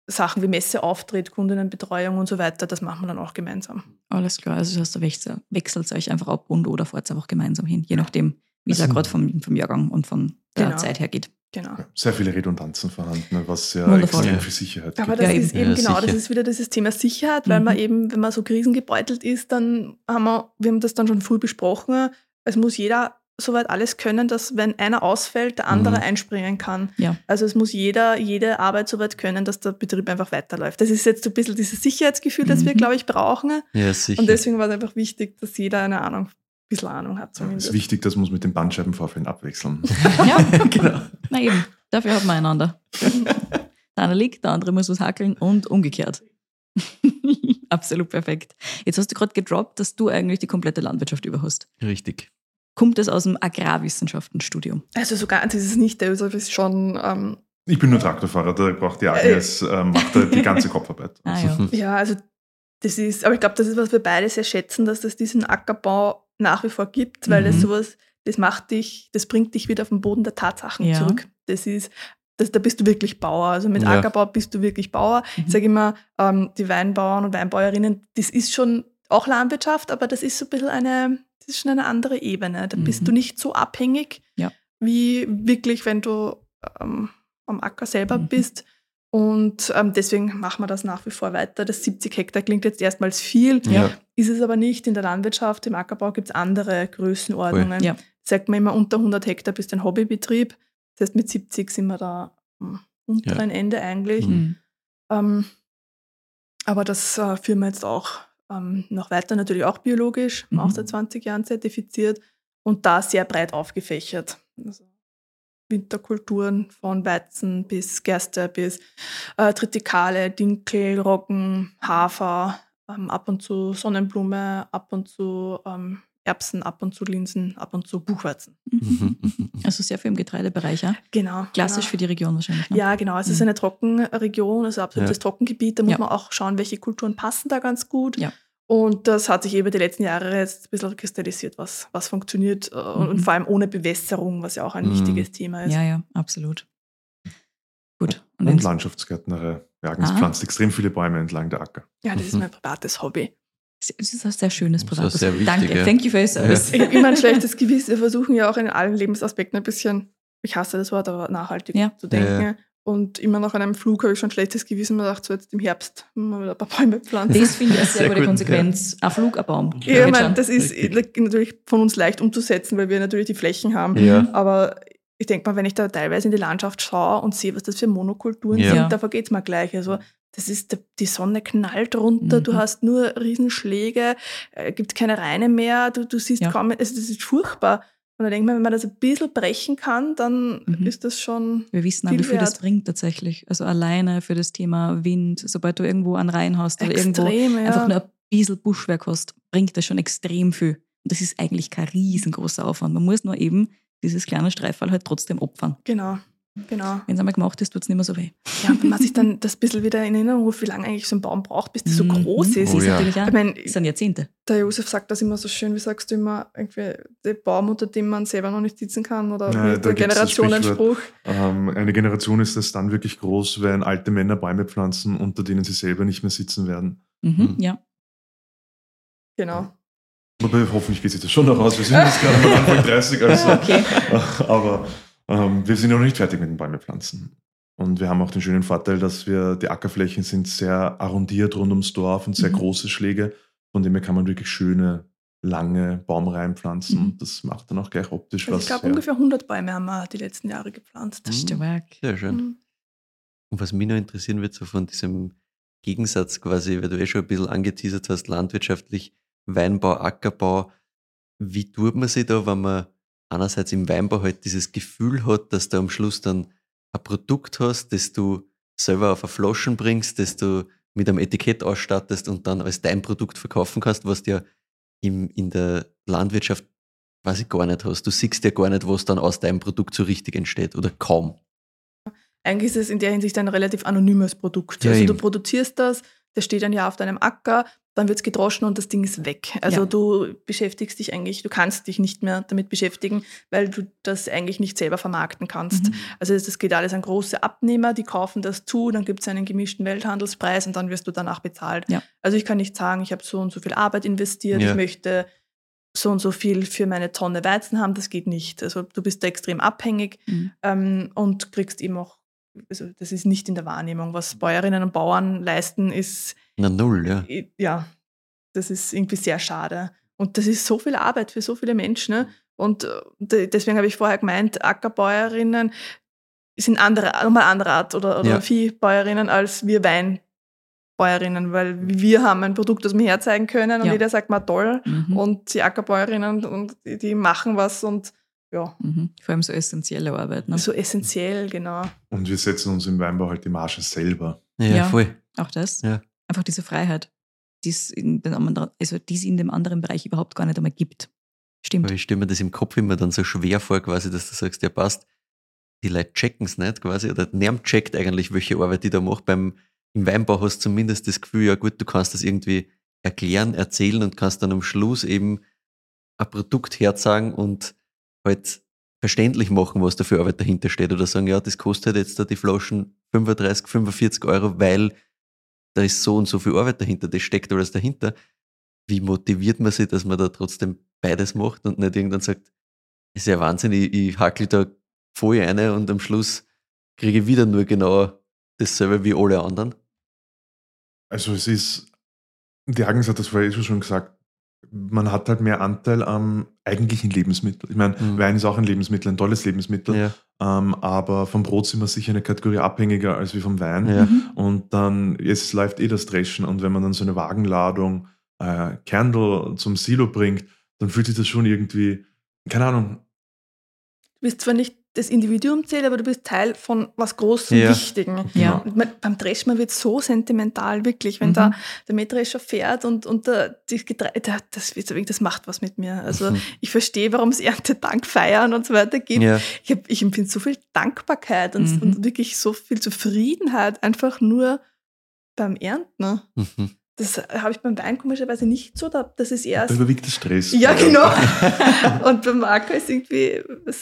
Sachen wie Messeauftritt, Kundinnenbetreuung und so weiter, das machen wir dann auch gemeinsam. Alles klar, also das heißt, da wechselt euch einfach ab oder fahrt einfach gemeinsam hin, je nachdem, wie es ja gerade vom Jahrgang und von der Zeit her geht. Genau. Sehr viele Redundanzen vorhanden, was ja Wundervoll. extrem viel Sicherheit gibt. Aber das ist eben das ist wieder dieses Thema Sicherheit, weil man eben, wenn man so krisengebeutelt ist, dann wir haben das dann schon früh besprochen, es muss jeder soweit alles können, dass wenn einer ausfällt, der andere einspringen kann. Ja. Also es muss jede Arbeit soweit können, dass der Betrieb einfach weiterläuft. Das ist jetzt so ein bisschen dieses Sicherheitsgefühl, das wir, glaube ich, brauchen. Ja, sicher. Und deswegen war es einfach wichtig, dass jeder ein bisschen Ahnung hat zumindest. Es ist wichtig, dass man es mit den Bandscheibenvorfällen abwechseln. Ja, genau. Na eben, dafür haben wir einander. Der eine liegt, der andere muss was hackeln und umgekehrt. Absolut perfekt. Jetzt hast du gerade gedroppt, dass du eigentlich die komplette Landwirtschaft über hast. Richtig. Kommt das aus dem Agrarwissenschaftenstudium? Also so ganz ist es nicht, also es ist schon... Ich bin nur Traktorfahrer, da braucht die Agnes, macht da die ganze Kopfarbeit. Ja, also das ist, aber ich glaube, das ist, was wir beide sehr schätzen, dass es diesen Ackerbau nach wie vor gibt, weil es sowas, das bringt dich wieder auf den Boden der Tatsachen zurück. Da bist du wirklich Bauer. Also mit Ackerbau bist du wirklich Bauer. Ich sage immer, die Weinbauern und Weinbäuerinnen, das ist schon auch Landwirtschaft, aber das ist so ein bisschen das ist schon eine andere Ebene. Da bist du nicht so abhängig, wie wirklich, wenn du am Acker selber bist. Und deswegen machen wir das nach wie vor weiter. Das 70 Hektar klingt jetzt erstmals viel, ist es aber nicht. In der Landwirtschaft, im Ackerbau gibt es andere Größenordnungen. Ja. Sagt man immer, unter 100 Hektar bist du ein Hobbybetrieb. Das heißt, mit 70 sind wir da am unteren Ende eigentlich. Aber das führen wir jetzt auch noch weiter, natürlich auch biologisch, auch seit 20 Jahren zertifiziert und da sehr breit aufgefächert. Also Winterkulturen von Weizen bis Gerste bis Tritikale, Dinkel, Roggen, Hafer, ab und zu Sonnenblume, ab und zu Erbsen, ab und zu Linsen, ab und zu Buchweizen. Also sehr viel im Getreidebereich, ja? Genau. Klassisch für die Region wahrscheinlich, ne? Ja, genau. Es ist eine Trockenregion, also absolutes Trockengebiet. Da muss man auch schauen, welche Kulturen passen da ganz gut. Ja. Und das hat sich über die letzten Jahre jetzt ein bisschen kristallisiert, was funktioniert und vor allem ohne Bewässerung, was ja auch ein wichtiges Thema ist. Ja, absolut. Gut. Und Landschaftsgärtnerei. Agnes pflanzt extrem viele Bäume entlang der Acker. Ja, das ist mein privates Hobby. Das ist ein sehr schönes privates Hobby. Danke, thank you for your service. Ich habe immer ein schlechtes Gewissen. Wir versuchen ja auch in allen Lebensaspekten ein bisschen, ich hasse das Wort, aber nachhaltig zu denken. Ja. Und immer nach einem Flug habe ich schon ein schlechtes Gewissen. Man dachte, so jetzt im Herbst mal wieder ein paar Bäume pflanzen. Das finde ich eine sehr gute Konsequenz. Ein Flug, ein Baum. Ja, ich meine, das ist natürlich von uns leicht umzusetzen, weil wir natürlich die Flächen haben. Ja. Aber ich denke mal, wenn ich da teilweise in die Landschaft schaue und sehe, was das für Monokulturen sind, da vergeht es mir gleich. Also das ist, die Sonne knallt runter, du hast nur Riesenschläge, gibt keine Reine mehr, du siehst kaum, also das ist furchtbar. Und da denke ich mir, wenn man das ein bisschen brechen kann, dann ist das schon. Wir wissen auch, wie viel das bringt tatsächlich. Also alleine für das Thema Wind, sobald du irgendwo einen Rhein hast oder irgendwo einfach nur ein bisschen Buschwerk hast, bringt das schon extrem viel. Und das ist eigentlich kein riesengroßer Aufwand. Man muss nur eben dieses kleine Streifall halt trotzdem opfern. Genau. Wenn es einmal gemacht ist, tut es nicht mehr so weh. Ja, wenn man sich dann das ein bisschen wieder in Erinnerung ruft, wie lange eigentlich so ein Baum braucht, bis der so groß ist. Das ist natürlich auch, das sind Jahrzehnte. Der Josef sagt das immer so schön, wie sagst du immer, irgendwie der Baum, unter dem man selber noch nicht sitzen kann oder der Generationenspruch. Eine Generation ist das dann wirklich groß, wenn alte Männer Bäume pflanzen, unter denen sie selber nicht mehr sitzen werden. Ja. Genau. Aber hoffentlich geht sich das schon noch aus. Wir sind jetzt gerade am Anfang 30, also. Okay. Aber wir sind noch nicht fertig mit den Bäume pflanzen. Und wir haben auch den schönen Vorteil, dass die Ackerflächen sind sehr arrondiert rund ums Dorf und sehr große Schläge. Von dem her kann man wirklich schöne, lange Baumreihen pflanzen. Und das macht dann auch gleich optisch was. Ich glaube, ungefähr 100 Bäume haben wir die letzten Jahre gepflanzt. Das ist der Werk. Sehr schön. Und was mich noch interessieren wird, so von diesem Gegensatz quasi, weil du schon ein bisschen angeteasert hast, landwirtschaftlich, Weinbau, Ackerbau. Wie tut man sich da, wenn man einerseits im Weinbau halt dieses Gefühl hat, dass du am Schluss dann ein Produkt hast, das du selber auf eine Flaschen bringst, das du mit einem Etikett ausstattest und dann als dein Produkt verkaufen kannst, was du ja in der Landwirtschaft quasi gar nicht hast. Du siehst ja gar nicht, was dann aus deinem Produkt so richtig entsteht oder kaum. Eigentlich ist es in der Hinsicht ein relativ anonymes Produkt. Ja, also du produzierst das steht dann ja auf deinem Acker, dann wird es gedroschen und das Ding ist weg. Also du beschäftigst dich eigentlich, du kannst dich nicht mehr damit beschäftigen, weil du das eigentlich nicht selber vermarkten kannst. Also das geht alles an große Abnehmer, die kaufen das zu, dann gibt es einen gemischten Welthandelspreis und dann wirst du danach bezahlt. Ja. Also ich kann nicht sagen, ich habe so und so viel Arbeit investiert, ich möchte so und so viel für meine Tonne Weizen haben, das geht nicht. Also du bist da extrem abhängig und kriegst eben auch, also das ist nicht in der Wahrnehmung. Was Bäuerinnen und Bauern leisten, ist null, ja. Ja, das ist irgendwie sehr schade. Und das ist so viel Arbeit für so viele Menschen. Ne? Und deswegen habe ich vorher gemeint, Ackerbäuerinnen sind nochmal andere Art oder Viehbäuerinnen als wir Weinbäuerinnen, weil wir haben ein Produkt, das wir herzeigen können und jeder sagt mal toll und die Ackerbäuerinnen und die machen was und ja. Vor allem so essentielle Arbeit. Ne? So essentiell, genau. Und wir setzen uns im Weinbau halt die Marge selber. Ja, voll. Auch das. Ja. Einfach diese Freiheit, die es in dem anderen Bereich überhaupt gar nicht einmal gibt. Stimmt. Aber ich stelle mir das im Kopf immer dann so schwer vor, quasi, dass du sagst, ja passt, die Leute checken es nicht quasi, oder niemand checkt eigentlich, welche Arbeit die da macht. Im Weinbau hast du zumindest das Gefühl, ja gut, du kannst das irgendwie erklären, erzählen und kannst dann am Schluss eben ein Produkt herzeigen und halt verständlich machen, was da für Arbeit dahinter steht, oder sagen, ja, das kostet jetzt da die Flaschen 35, 45 €, weil da ist so und so viel Arbeit dahinter, das steckt alles dahinter. Wie motiviert man sich, dass man da trotzdem beides macht und nicht irgendwann sagt, ist ja Wahnsinn, ich hackel da voll rein und am Schluss kriege ich wieder nur genau dasselbe wie alle anderen? Also es ist, die Agnes hat das vorher schon gesagt, man hat halt mehr Anteil am eigentlichen Lebensmittel. Ich meine, Wein ist auch ein Lebensmittel, ein tolles Lebensmittel, aber vom Brot sind wir sicher eine Kategorie abhängiger als wie vom Wein. Ja. Und dann, jetzt läuft das Dreschen und wenn man dann so eine Wagenladung Kernel zum Silo bringt, dann fühlt sich das schon irgendwie, keine Ahnung. Du bist zwar nicht das Individuum zählt, aber du bist Teil von was Großem, Wichtigen. Ja. Beim Dreschen wird es so sentimental, wirklich, wenn da der Mähdrescher fährt und das Getreide, das macht was mit mir. Also ich verstehe, warum es Erntedank feiern und so weiter gibt. Ja. Ich empfinde so viel Dankbarkeit und wirklich so viel Zufriedenheit einfach nur beim Ernten. Das habe ich beim Wein komischerweise nicht so. Das ist eher. Da überwiegt der Stress. Ja, genau. Und beim Acker ist irgendwie,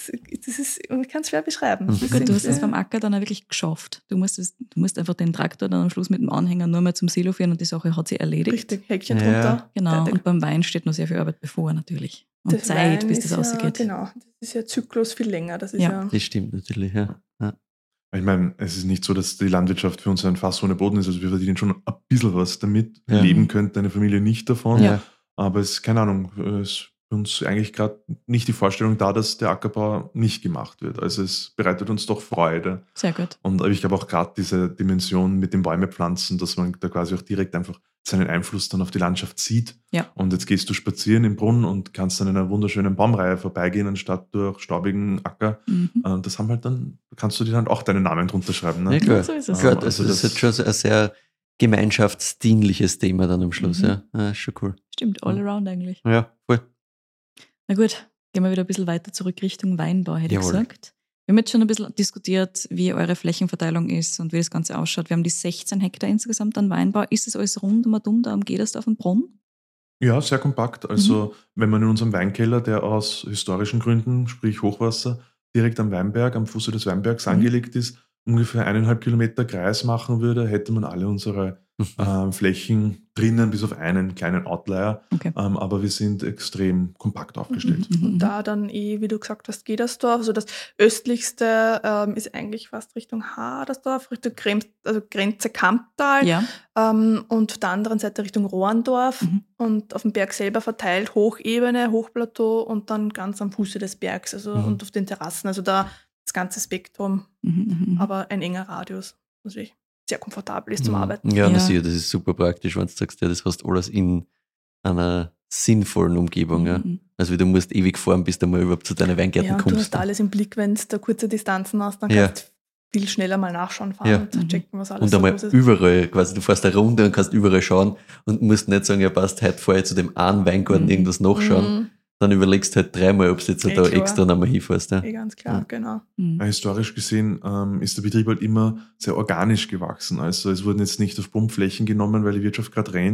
ich kann es schwer beschreiben. Du hast es beim Acker dann auch wirklich geschafft. Du musst einfach den Traktor dann am Schluss mit dem Anhänger nur mehr zum Silo führen und die Sache hat sich erledigt. Richtig, Häkchen drunter. Genau, und beim Wein steht noch sehr viel Arbeit bevor natürlich. Und das Zeit, bis das rausgeht. Genau, das ist ja Zyklus viel länger. Das stimmt natürlich, ja. Ich meine, es ist nicht so, dass die Landwirtschaft für uns ein Fass ohne Boden ist. Also wir verdienen schon ein bisschen was damit. Leben könnte eine Familie nicht davon. Ja. Aber es ist, keine Ahnung, es ist für uns eigentlich gerade nicht die Vorstellung da, dass der Ackerbau nicht gemacht wird. Also es bereitet uns doch Freude. Sehr gut. Und ich glaube auch gerade diese Dimension mit den Bäume pflanzen, dass man da quasi auch direkt einfach seinen Einfluss dann auf die Landschaft sieht. Ja. Und jetzt gehst du spazieren im Brunnen und kannst dann in einer wunderschönen Baumreihe vorbeigehen, anstatt durch staubigen Acker. Das haben halt dann, kannst du dir dann auch deinen Namen drunter schreiben. Ne? Ja, klar. So ist es. Also das ist jetzt schon ein sehr gemeinschaftsdienliches Thema dann am Schluss. Ja, ist schon cool. Stimmt, all around eigentlich. Ja, voll. Na gut, gehen wir wieder ein bisschen weiter zurück Richtung Weinbau, hätte ich gesagt. Wir haben jetzt schon ein bisschen diskutiert, wie eure Flächenverteilung ist und wie das Ganze ausschaut. Wir haben die 16 Hektar insgesamt an Weinbau. Ist es alles rund um da geht es da auf den Brunnen? Ja, sehr kompakt. Also wenn man in unserem Weinkeller, der aus historischen Gründen, sprich Hochwasser, direkt am Weinberg, am Fuße des Weinbergs angelegt ist, ungefähr 1,5 Kilometer Kreis machen würde, hätte man alle unsere Flächen drinnen, bis auf einen kleinen Outlier. Okay. Aber wir sind extrem kompakt aufgestellt. Und da dann wie du gesagt hast, Gedersdorf, also das östlichste ist eigentlich fast Richtung Hadersdorf, Richtung Grenze Kamptal. Ja. Und auf der anderen Seite Richtung Rohrendorf und auf dem Berg selber verteilt, Hochebene, Hochplateau und dann ganz am Fuße des Bergs, also und auf den Terrassen, also da das ganze Spektrum, aber ein enger Radius, natürlich sehr komfortabel ist zum Arbeiten. Ja, das ist super praktisch, wenn du sagst, das hast alles in einer sinnvollen Umgebung. Ja. Also du musst ewig fahren, bis du mal überhaupt zu deinen Weingärten kommst. Du hast alles im Blick, wenn du da kurze Distanzen hast, dann kannst du viel schneller mal nachschauen fahren und checken, was alles und einmal so ist. Überall, quasi du fährst eine Runde und kannst überall schauen und musst nicht sagen, ja passt, heute fahre ich zu dem einen Weingarten irgendwas nachschauen. Dann überlegst du halt dreimal, ob du jetzt da extra nochmal hinfährst. Ja. Ganz klar, genau. Historisch gesehen ist der Betrieb halt immer sehr organisch gewachsen. Also es wurden jetzt nicht auf Pumpflächen genommen, weil die Wirtschaft gerade rennt,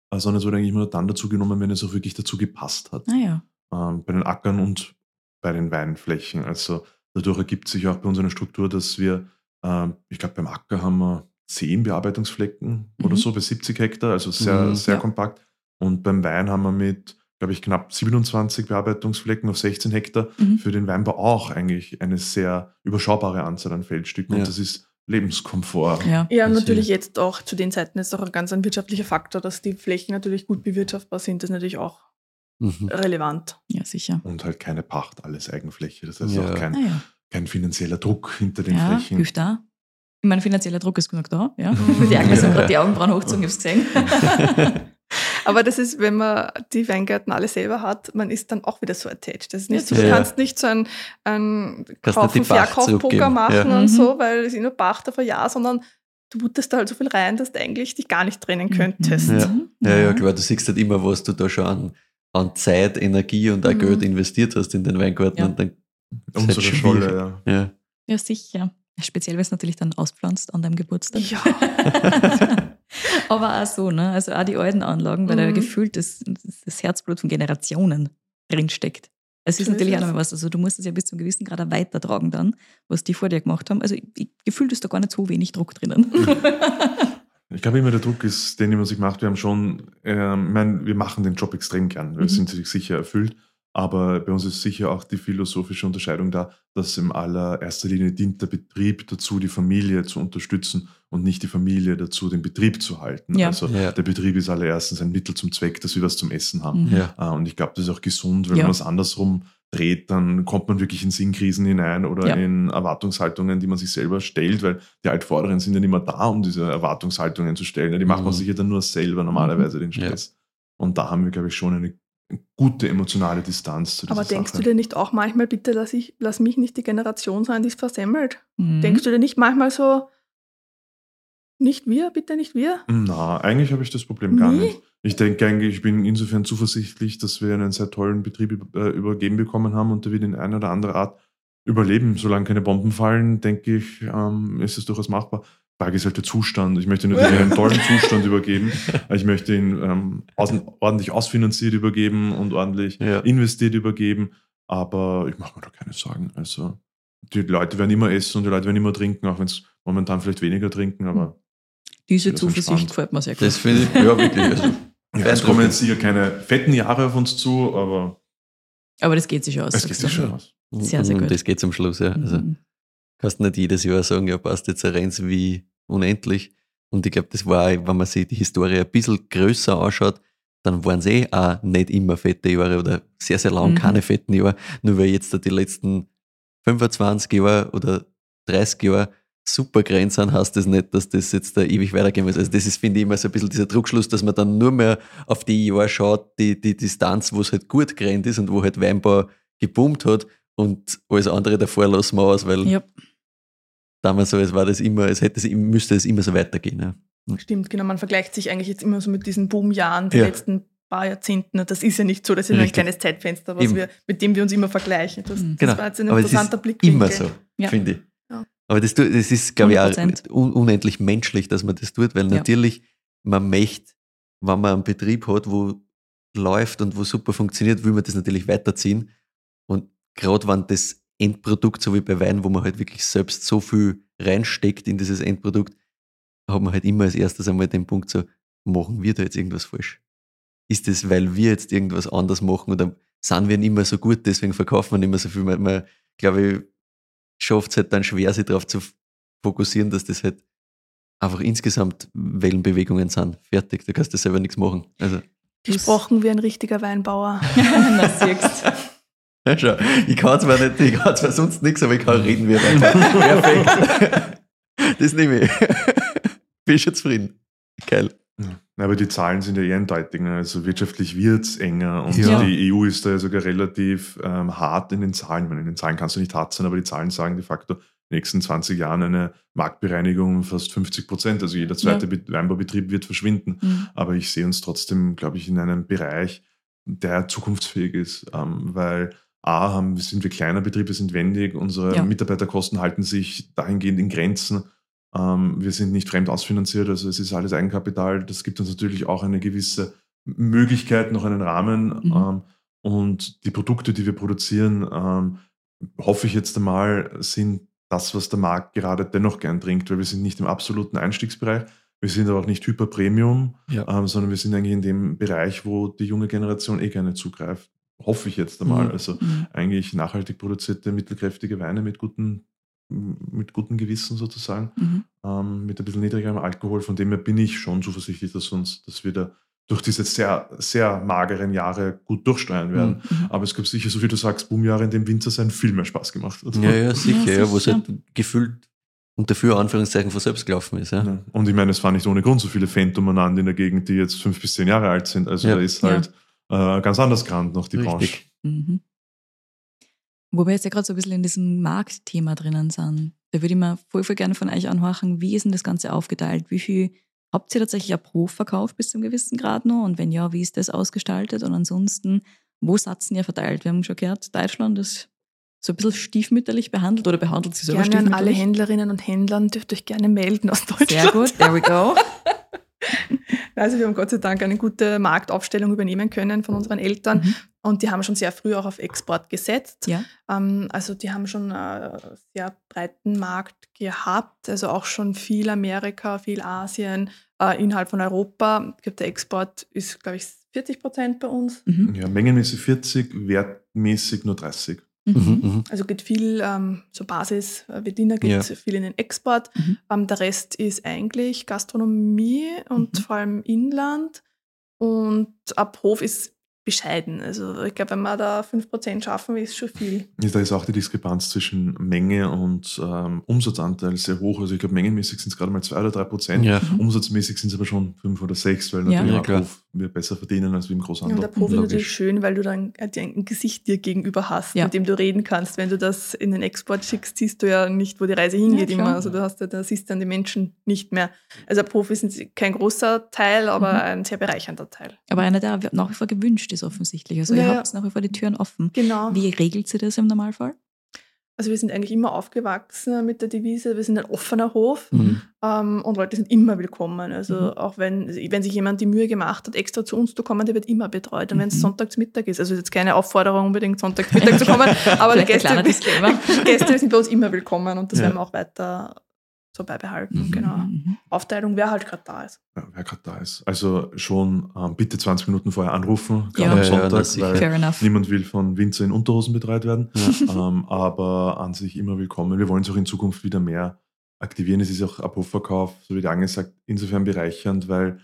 sondern es wurde eigentlich immer dann dazu genommen, wenn es auch wirklich dazu gepasst hat. Bei den Ackern und bei den Weinflächen. Also dadurch ergibt sich auch bei uns eine Struktur, dass wir, ich glaube, beim Acker haben wir 10 Bearbeitungsflecken oder so bei 70 Hektar, also sehr kompakt. Und beim Wein haben wir mit, glaube ich, knapp 27 Bearbeitungsflecken auf 16 Hektar für den Weinbau auch eigentlich eine sehr überschaubare Anzahl an Feldstücken. Und das ist Lebenskomfort. Ja, natürlich jetzt auch zu den Zeiten ist auch ein ganz ein wirtschaftlicher Faktor, dass die Flächen natürlich gut bewirtschaftbar sind. Das ist natürlich auch relevant. Ja, sicher. Und halt keine Pacht, alles Eigenfläche. Das heißt auch kein finanzieller Druck hinter den Flächen. Hilft da. Ich meine, finanzieller Druck ist genug da. Ja. Die Agnes haben gerade die Augenbrauen hochgezogen, ich habe es gesehen. Aber das ist, wenn man die Weingärten alle selber hat, man ist dann auch wieder so attached. Das ist nicht so, du kannst nicht so ein Kauf-Verkauf-Poker machen und so, weil es ist nur Pacht auf ein Jahr, sondern du buttest da halt so viel rein, dass du eigentlich dich gar nicht trennen könntest. Ja, klar, du siehst halt immer, was du da schon an Zeit, Energie und auch Geld investiert hast in den Weingarten. Und dann unsere Scholle, Ja, sicher. Speziell, wenn es natürlich dann auspflanzt an deinem Geburtstag. Ja. Aber auch so, ne? Also auch die alten Anlagen, weil da gefühlt das Herzblut von Generationen drinsteckt. Es ist natürlich auch noch was, also du musst es ja bis zu einem gewissen Grad auch weitertragen dann, was die vor dir gemacht haben. Also gefühlt ist da gar nicht so wenig Druck drinnen. Ich glaube immer, der Druck ist, den man sich macht. Wir haben schon, wir machen den Job extrem gern. Wir sind sich sicher erfüllt. Aber bei uns ist sicher auch die philosophische Unterscheidung da, dass in allererster Linie dient der Betrieb dazu, die Familie zu unterstützen und nicht die Familie dazu, den Betrieb zu halten. Ja. Also der Betrieb ist allererstens ein Mittel zum Zweck, dass wir was zum Essen haben. Und ich glaube, das ist auch gesund, weil wenn man es andersrum dreht, dann kommt man wirklich in Sinnkrisen hinein oder in Erwartungshaltungen, die man sich selber stellt, weil die Altvorderen sind ja nicht mehr da, um diese Erwartungshaltungen zu stellen. Die macht man sich ja dann nur selber normalerweise, den Stress. Und da haben wir, glaube ich, schon eine gute emotionale Distanz zu dieser Aber denkst Sache. du dir nicht auch manchmal, bitte lass mich nicht die Generation sein, die es versemmelt? Denkst du dir nicht manchmal so, nicht wir, bitte nicht wir? Na, eigentlich habe ich das Problem gar nicht. Ich denke eigentlich, ich bin insofern zuversichtlich, dass wir einen sehr tollen Betrieb übergeben bekommen haben und der wird in einer oder anderen Art überleben. Solange keine Bomben fallen, denke ich, ist es durchaus machbar. Frage ist halt der Zustand. Ich möchte natürlich einen tollen Zustand übergeben. Ich möchte ihn ordentlich ausfinanziert übergeben und ordentlich investiert übergeben. Aber ich mache mir da keine Sorgen. Also die Leute werden immer essen und die Leute werden immer trinken, auch wenn es momentan vielleicht weniger trinken. Aber diese Zuversicht gefällt mir sehr gut. Das finde ich, wirklich. Also, es kommen jetzt sicher keine fetten Jahre auf uns zu, aber das geht sich aus. Es geht sich schon aus. Sehr, sehr gut. Das geht zum Schluss, ja. Also, kannst nicht jedes Jahr sagen, ja passt, jetzt rennt's wie unendlich. Und ich glaube, das war, wenn man sich die Historie ein bisschen größer anschaut, dann waren es auch nicht immer fette Jahre oder sehr, sehr lang keine fetten Jahre. Nur weil jetzt die letzten 25 Jahre oder 30 Jahre super gerannt sind, heißt das nicht, dass das jetzt da ewig weitergehen muss. Also das ist, finde ich, immer so ein bisschen dieser Druckschluss, dass man dann nur mehr auf die Jahre schaut, die Distanz, wo es halt gut gerannt ist und wo halt Weinbau geboomt hat und alles andere davor lassen wir aus, weil damals so, müsste es immer so weitergehen. Ja. Stimmt, genau. Man vergleicht sich eigentlich jetzt immer so mit diesen Boomjahren der letzten paar Jahrzehnten. Das ist ja nicht so, das ist nur ein kleines Zeitfenster, mit dem wir uns immer vergleichen. Das war jetzt ein interessanter Blickwinkel. Immer so, finde ich. Ja. Aber das ist, glaube ich, auch unendlich menschlich, dass man das tut, weil natürlich man möchte, wenn man einen Betrieb hat, wo läuft und wo super funktioniert, will man das natürlich weiterziehen. Und gerade wenn das Endprodukt, so wie bei Wein, wo man halt wirklich selbst so viel reinsteckt in dieses Endprodukt, hat man halt immer als erstes einmal den Punkt so, machen wir da jetzt irgendwas falsch? Ist das, weil wir jetzt irgendwas anders machen oder sind wir nicht mehr so gut, deswegen verkaufen wir nicht mehr so viel? Man glaube ich, schafft es halt dann schwer, sich darauf zu fokussieren, dass das halt einfach insgesamt Wellenbewegungen sind. Fertig, da kannst du selber nichts machen. Also, gesprochen wie ein richtiger Weinbauer. Na, siehst du. Ja, schau, ich kann zwar sonst nichts, aber ich kann reden wie ein Weinbauer. Perfekt. Das nehme ich. Bin schon zufrieden. Geil. Ja, aber die Zahlen sind ja eher eindeutig. Ne? Also wirtschaftlich wird es enger und die EU ist da ja sogar relativ hart in den Zahlen. Ich meine, in den Zahlen kannst du nicht hart sein, aber die Zahlen sagen de facto, in den nächsten 20 Jahren eine Marktbereinigung um fast 50%. Also jeder zweite Weinbaubetrieb wird verschwinden. Aber ich sehe uns trotzdem, glaube ich, in einem Bereich, der zukunftsfähig ist, weil sind wir kleiner Betrieb, wir sind wendig, unsere Mitarbeiterkosten halten sich dahingehend in Grenzen. Wir sind nicht fremd ausfinanziert, also es ist alles Eigenkapital. Das gibt uns natürlich auch eine gewisse Möglichkeit, noch einen Rahmen. Und die Produkte, die wir produzieren, hoffe ich jetzt einmal, sind das, was der Markt gerade dennoch gern trinkt, weil wir sind nicht im absoluten Einstiegsbereich. Wir sind aber auch nicht Hyper-Premium, sondern wir sind eigentlich in dem Bereich, wo die junge Generation gerne zugreift. Hoffe ich jetzt einmal. Also eigentlich nachhaltig produzierte, mittelkräftige Weine mit gutem Gewissen sozusagen, mit ein bisschen niedrigerem Alkohol. Von dem her bin ich schon zuversichtlich, dass wir da durch diese sehr, sehr mageren Jahre gut durchsteuern werden. Aber es gab sicher, so wie du sagst, Boomjahre, in dem Winzer sein viel mehr Spaß gemacht hat. Ja, sicher. Wo es halt gefühlt und dafür Anführungszeichen von selbst gelaufen ist. Ja. Und ich meine, es fahren nicht ohne Grund so viele Phantom an in der Gegend, die jetzt 5 bis 10 Jahre alt sind. Also da ist halt ganz anders gerannt noch die Branche. Wo wir jetzt ja gerade so ein bisschen in diesem Marktthema drinnen sind, da würde ich mir voll gerne von euch anhören, wie ist denn das Ganze aufgeteilt? Wie viel habt ihr tatsächlich ein Pro-Verkauf bis zu einem gewissen Grad noch? Und wenn ja, wie ist das ausgestaltet? Und ansonsten, wo seid ihr verteilt? Wir haben schon gehört, Deutschland ist so ein bisschen stiefmütterlich behandelt oder behandelt sie selber gerne stiefmütterlich? An alle Händlerinnen und Händlern dürft euch gerne melden aus Deutschland. Sehr gut, there we go. Also wir haben Gott sei Dank eine gute Marktaufstellung übernehmen können von unseren Eltern und die haben schon sehr früh auch auf Export gesetzt. Ja. Also die haben schon einen sehr breiten Markt gehabt, also auch schon viel Amerika, viel Asien, innerhalb von Europa. Ich glaube, der Export ist, glaube ich, 40% bei uns. Ja, mengenmäßig 40, wertmäßig nur 30. Also geht viel, so Basis, Wettiner geht viel in den Export. Der Rest ist eigentlich Gastronomie und vor allem Inland. Und ab Hof ist bescheiden. Also ich glaube, wenn wir da 5% schaffen, ist schon viel. Da ist auch die Diskrepanz zwischen Menge und Umsatzanteil sehr hoch. Also ich glaube, mengenmäßig sind es gerade mal 2 oder 3%. Ja. Umsatzmäßig sind es aber schon 5 oder 6, weil natürlich auch Hof wir besser verdienen als wie im Großhandel. Und der Profi ist natürlich schön, weil du dann ein Gesicht dir gegenüber hast, mit dem du reden kannst. Wenn du das in den Export schickst, siehst du ja nicht, wo die Reise hingeht immer. Also da siehst du dann die Menschen nicht mehr. Also Profi sind kein großer Teil, aber ein sehr bereichernder Teil. Aber einer, der nach wie vor gewünscht ist offensichtlich. Also ihr habt nach wie vor die Türen offen. Genau. Wie regelt sie das im Normalfall? Also wir sind eigentlich immer aufgewachsen mit der Devise, wir sind ein offener Hof und Leute sind immer willkommen. Also auch wenn sich jemand die Mühe gemacht hat, extra zu uns zu kommen, der wird immer betreut. Und wenn es Sonntagsmittag ist, also jetzt keine Aufforderung unbedingt Sonntagsmittag zu kommen, aber die Gäste sind bei uns immer willkommen und das werden wir auch weiter so beibehalten. Genau. Aufteilung, wer halt gerade da ist. Ja, wer gerade da ist. Also schon bitte 20 Minuten vorher anrufen, gerade am Sonntag, weil niemand will von Winzer in Unterhosen betreut werden. Aber an sich immer willkommen. Wir wollen es auch in Zukunft wieder mehr aktivieren. Es ist auch ab Hofverkauf, so wie der angesagt, insofern bereichernd, weil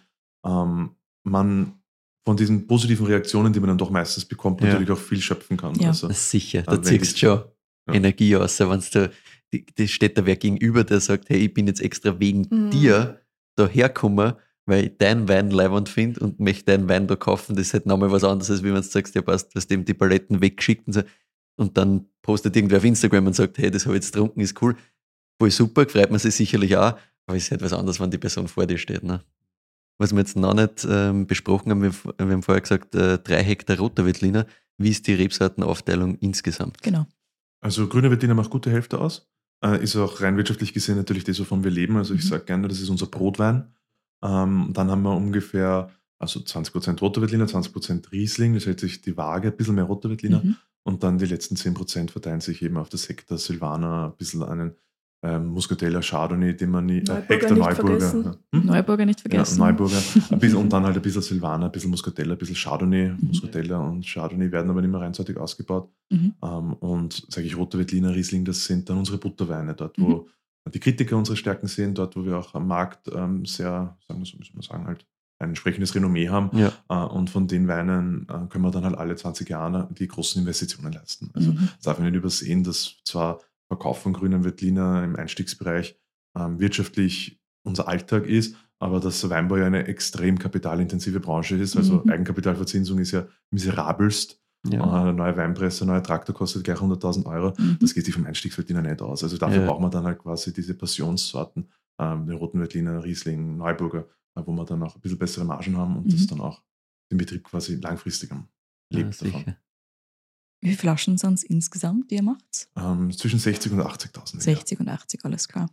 man von diesen positiven Reaktionen, die man dann doch meistens bekommt, natürlich auch viel schöpfen kann. Ja. Also, sicher, da ziehst du schon Energie aus, wenn du das steht da wer gegenüber, der sagt, hey, ich bin jetzt extra wegen dir da hergekommen, weil ich deinen Wein leibend finde und möchte deinen Wein da kaufen. Das ist halt nochmal was anderes, als wenn du sagst, ja passt, du hast dem die Paletten weggeschickt und so. Und dann postet irgendwer auf Instagram und sagt, hey, das habe ich jetzt getrunken, ist cool. Voll super, freut man sich sicherlich auch, aber es ist halt was anderes, wenn die Person vor dir steht. Ne? Was wir jetzt noch nicht besprochen haben, wir haben vorher gesagt, 3 Hektar roter Veltliner. Wie ist die Rebsortenaufteilung insgesamt? Genau. Also grüne Veltliner macht gute Hälfte aus. Ist auch rein wirtschaftlich gesehen natürlich das, wovon wir leben. Also ich sage gerne, das ist unser Brotwein. Dann haben wir ungefähr 20% roter Veltliner, 20% Riesling. Das hält sich die Waage, ein bisschen mehr roter Veltliner. Und dann die letzten 10% verteilen sich eben auf das Hektar Silvaner, ein bisschen einen Muscatella, Chardonnay, den man nie... Hektar Neuburger. Neuburger nicht vergessen. Ja, Neuburger. Und dann halt ein bisschen Silvaner, ein bisschen Muscatella, ein bisschen Chardonnay. Muscatella und Chardonnay werden aber nicht mehr reinseitig ausgebaut. Und sage ich, roter Veltliner, Riesling, das sind dann unsere Butterweine, dort wo die Kritiker unsere Stärken sehen, dort wo wir auch am Markt sehr, halt ein entsprechendes Renommee haben. Ja. Und von den Weinen können wir dann halt alle 20 Jahre die großen Investitionen leisten. Also das darf man nicht übersehen, dass zwar Verkauf von grünen Veltliner im Einstiegsbereich wirtschaftlich unser Alltag ist, aber dass Weinbau ja eine extrem kapitalintensive Branche ist. Also Eigenkapitalverzinsung ist ja miserabelst. Ja. Eine neue Weinpresse, ein neuer Traktor kostet gleich 100.000 Euro. Das geht sich vom Einstiegsveltliner nicht aus. Also dafür braucht man dann halt quasi diese Passionssorten, den roten Veltliner, Riesling, Neuburger, wo wir dann auch ein bisschen bessere Margen haben und das dann auch den Betrieb quasi langfristig lebt davon. Wie viele Flaschen sind es insgesamt, die ihr macht? Zwischen 60 und 80.000. 60 und 80, alles klar.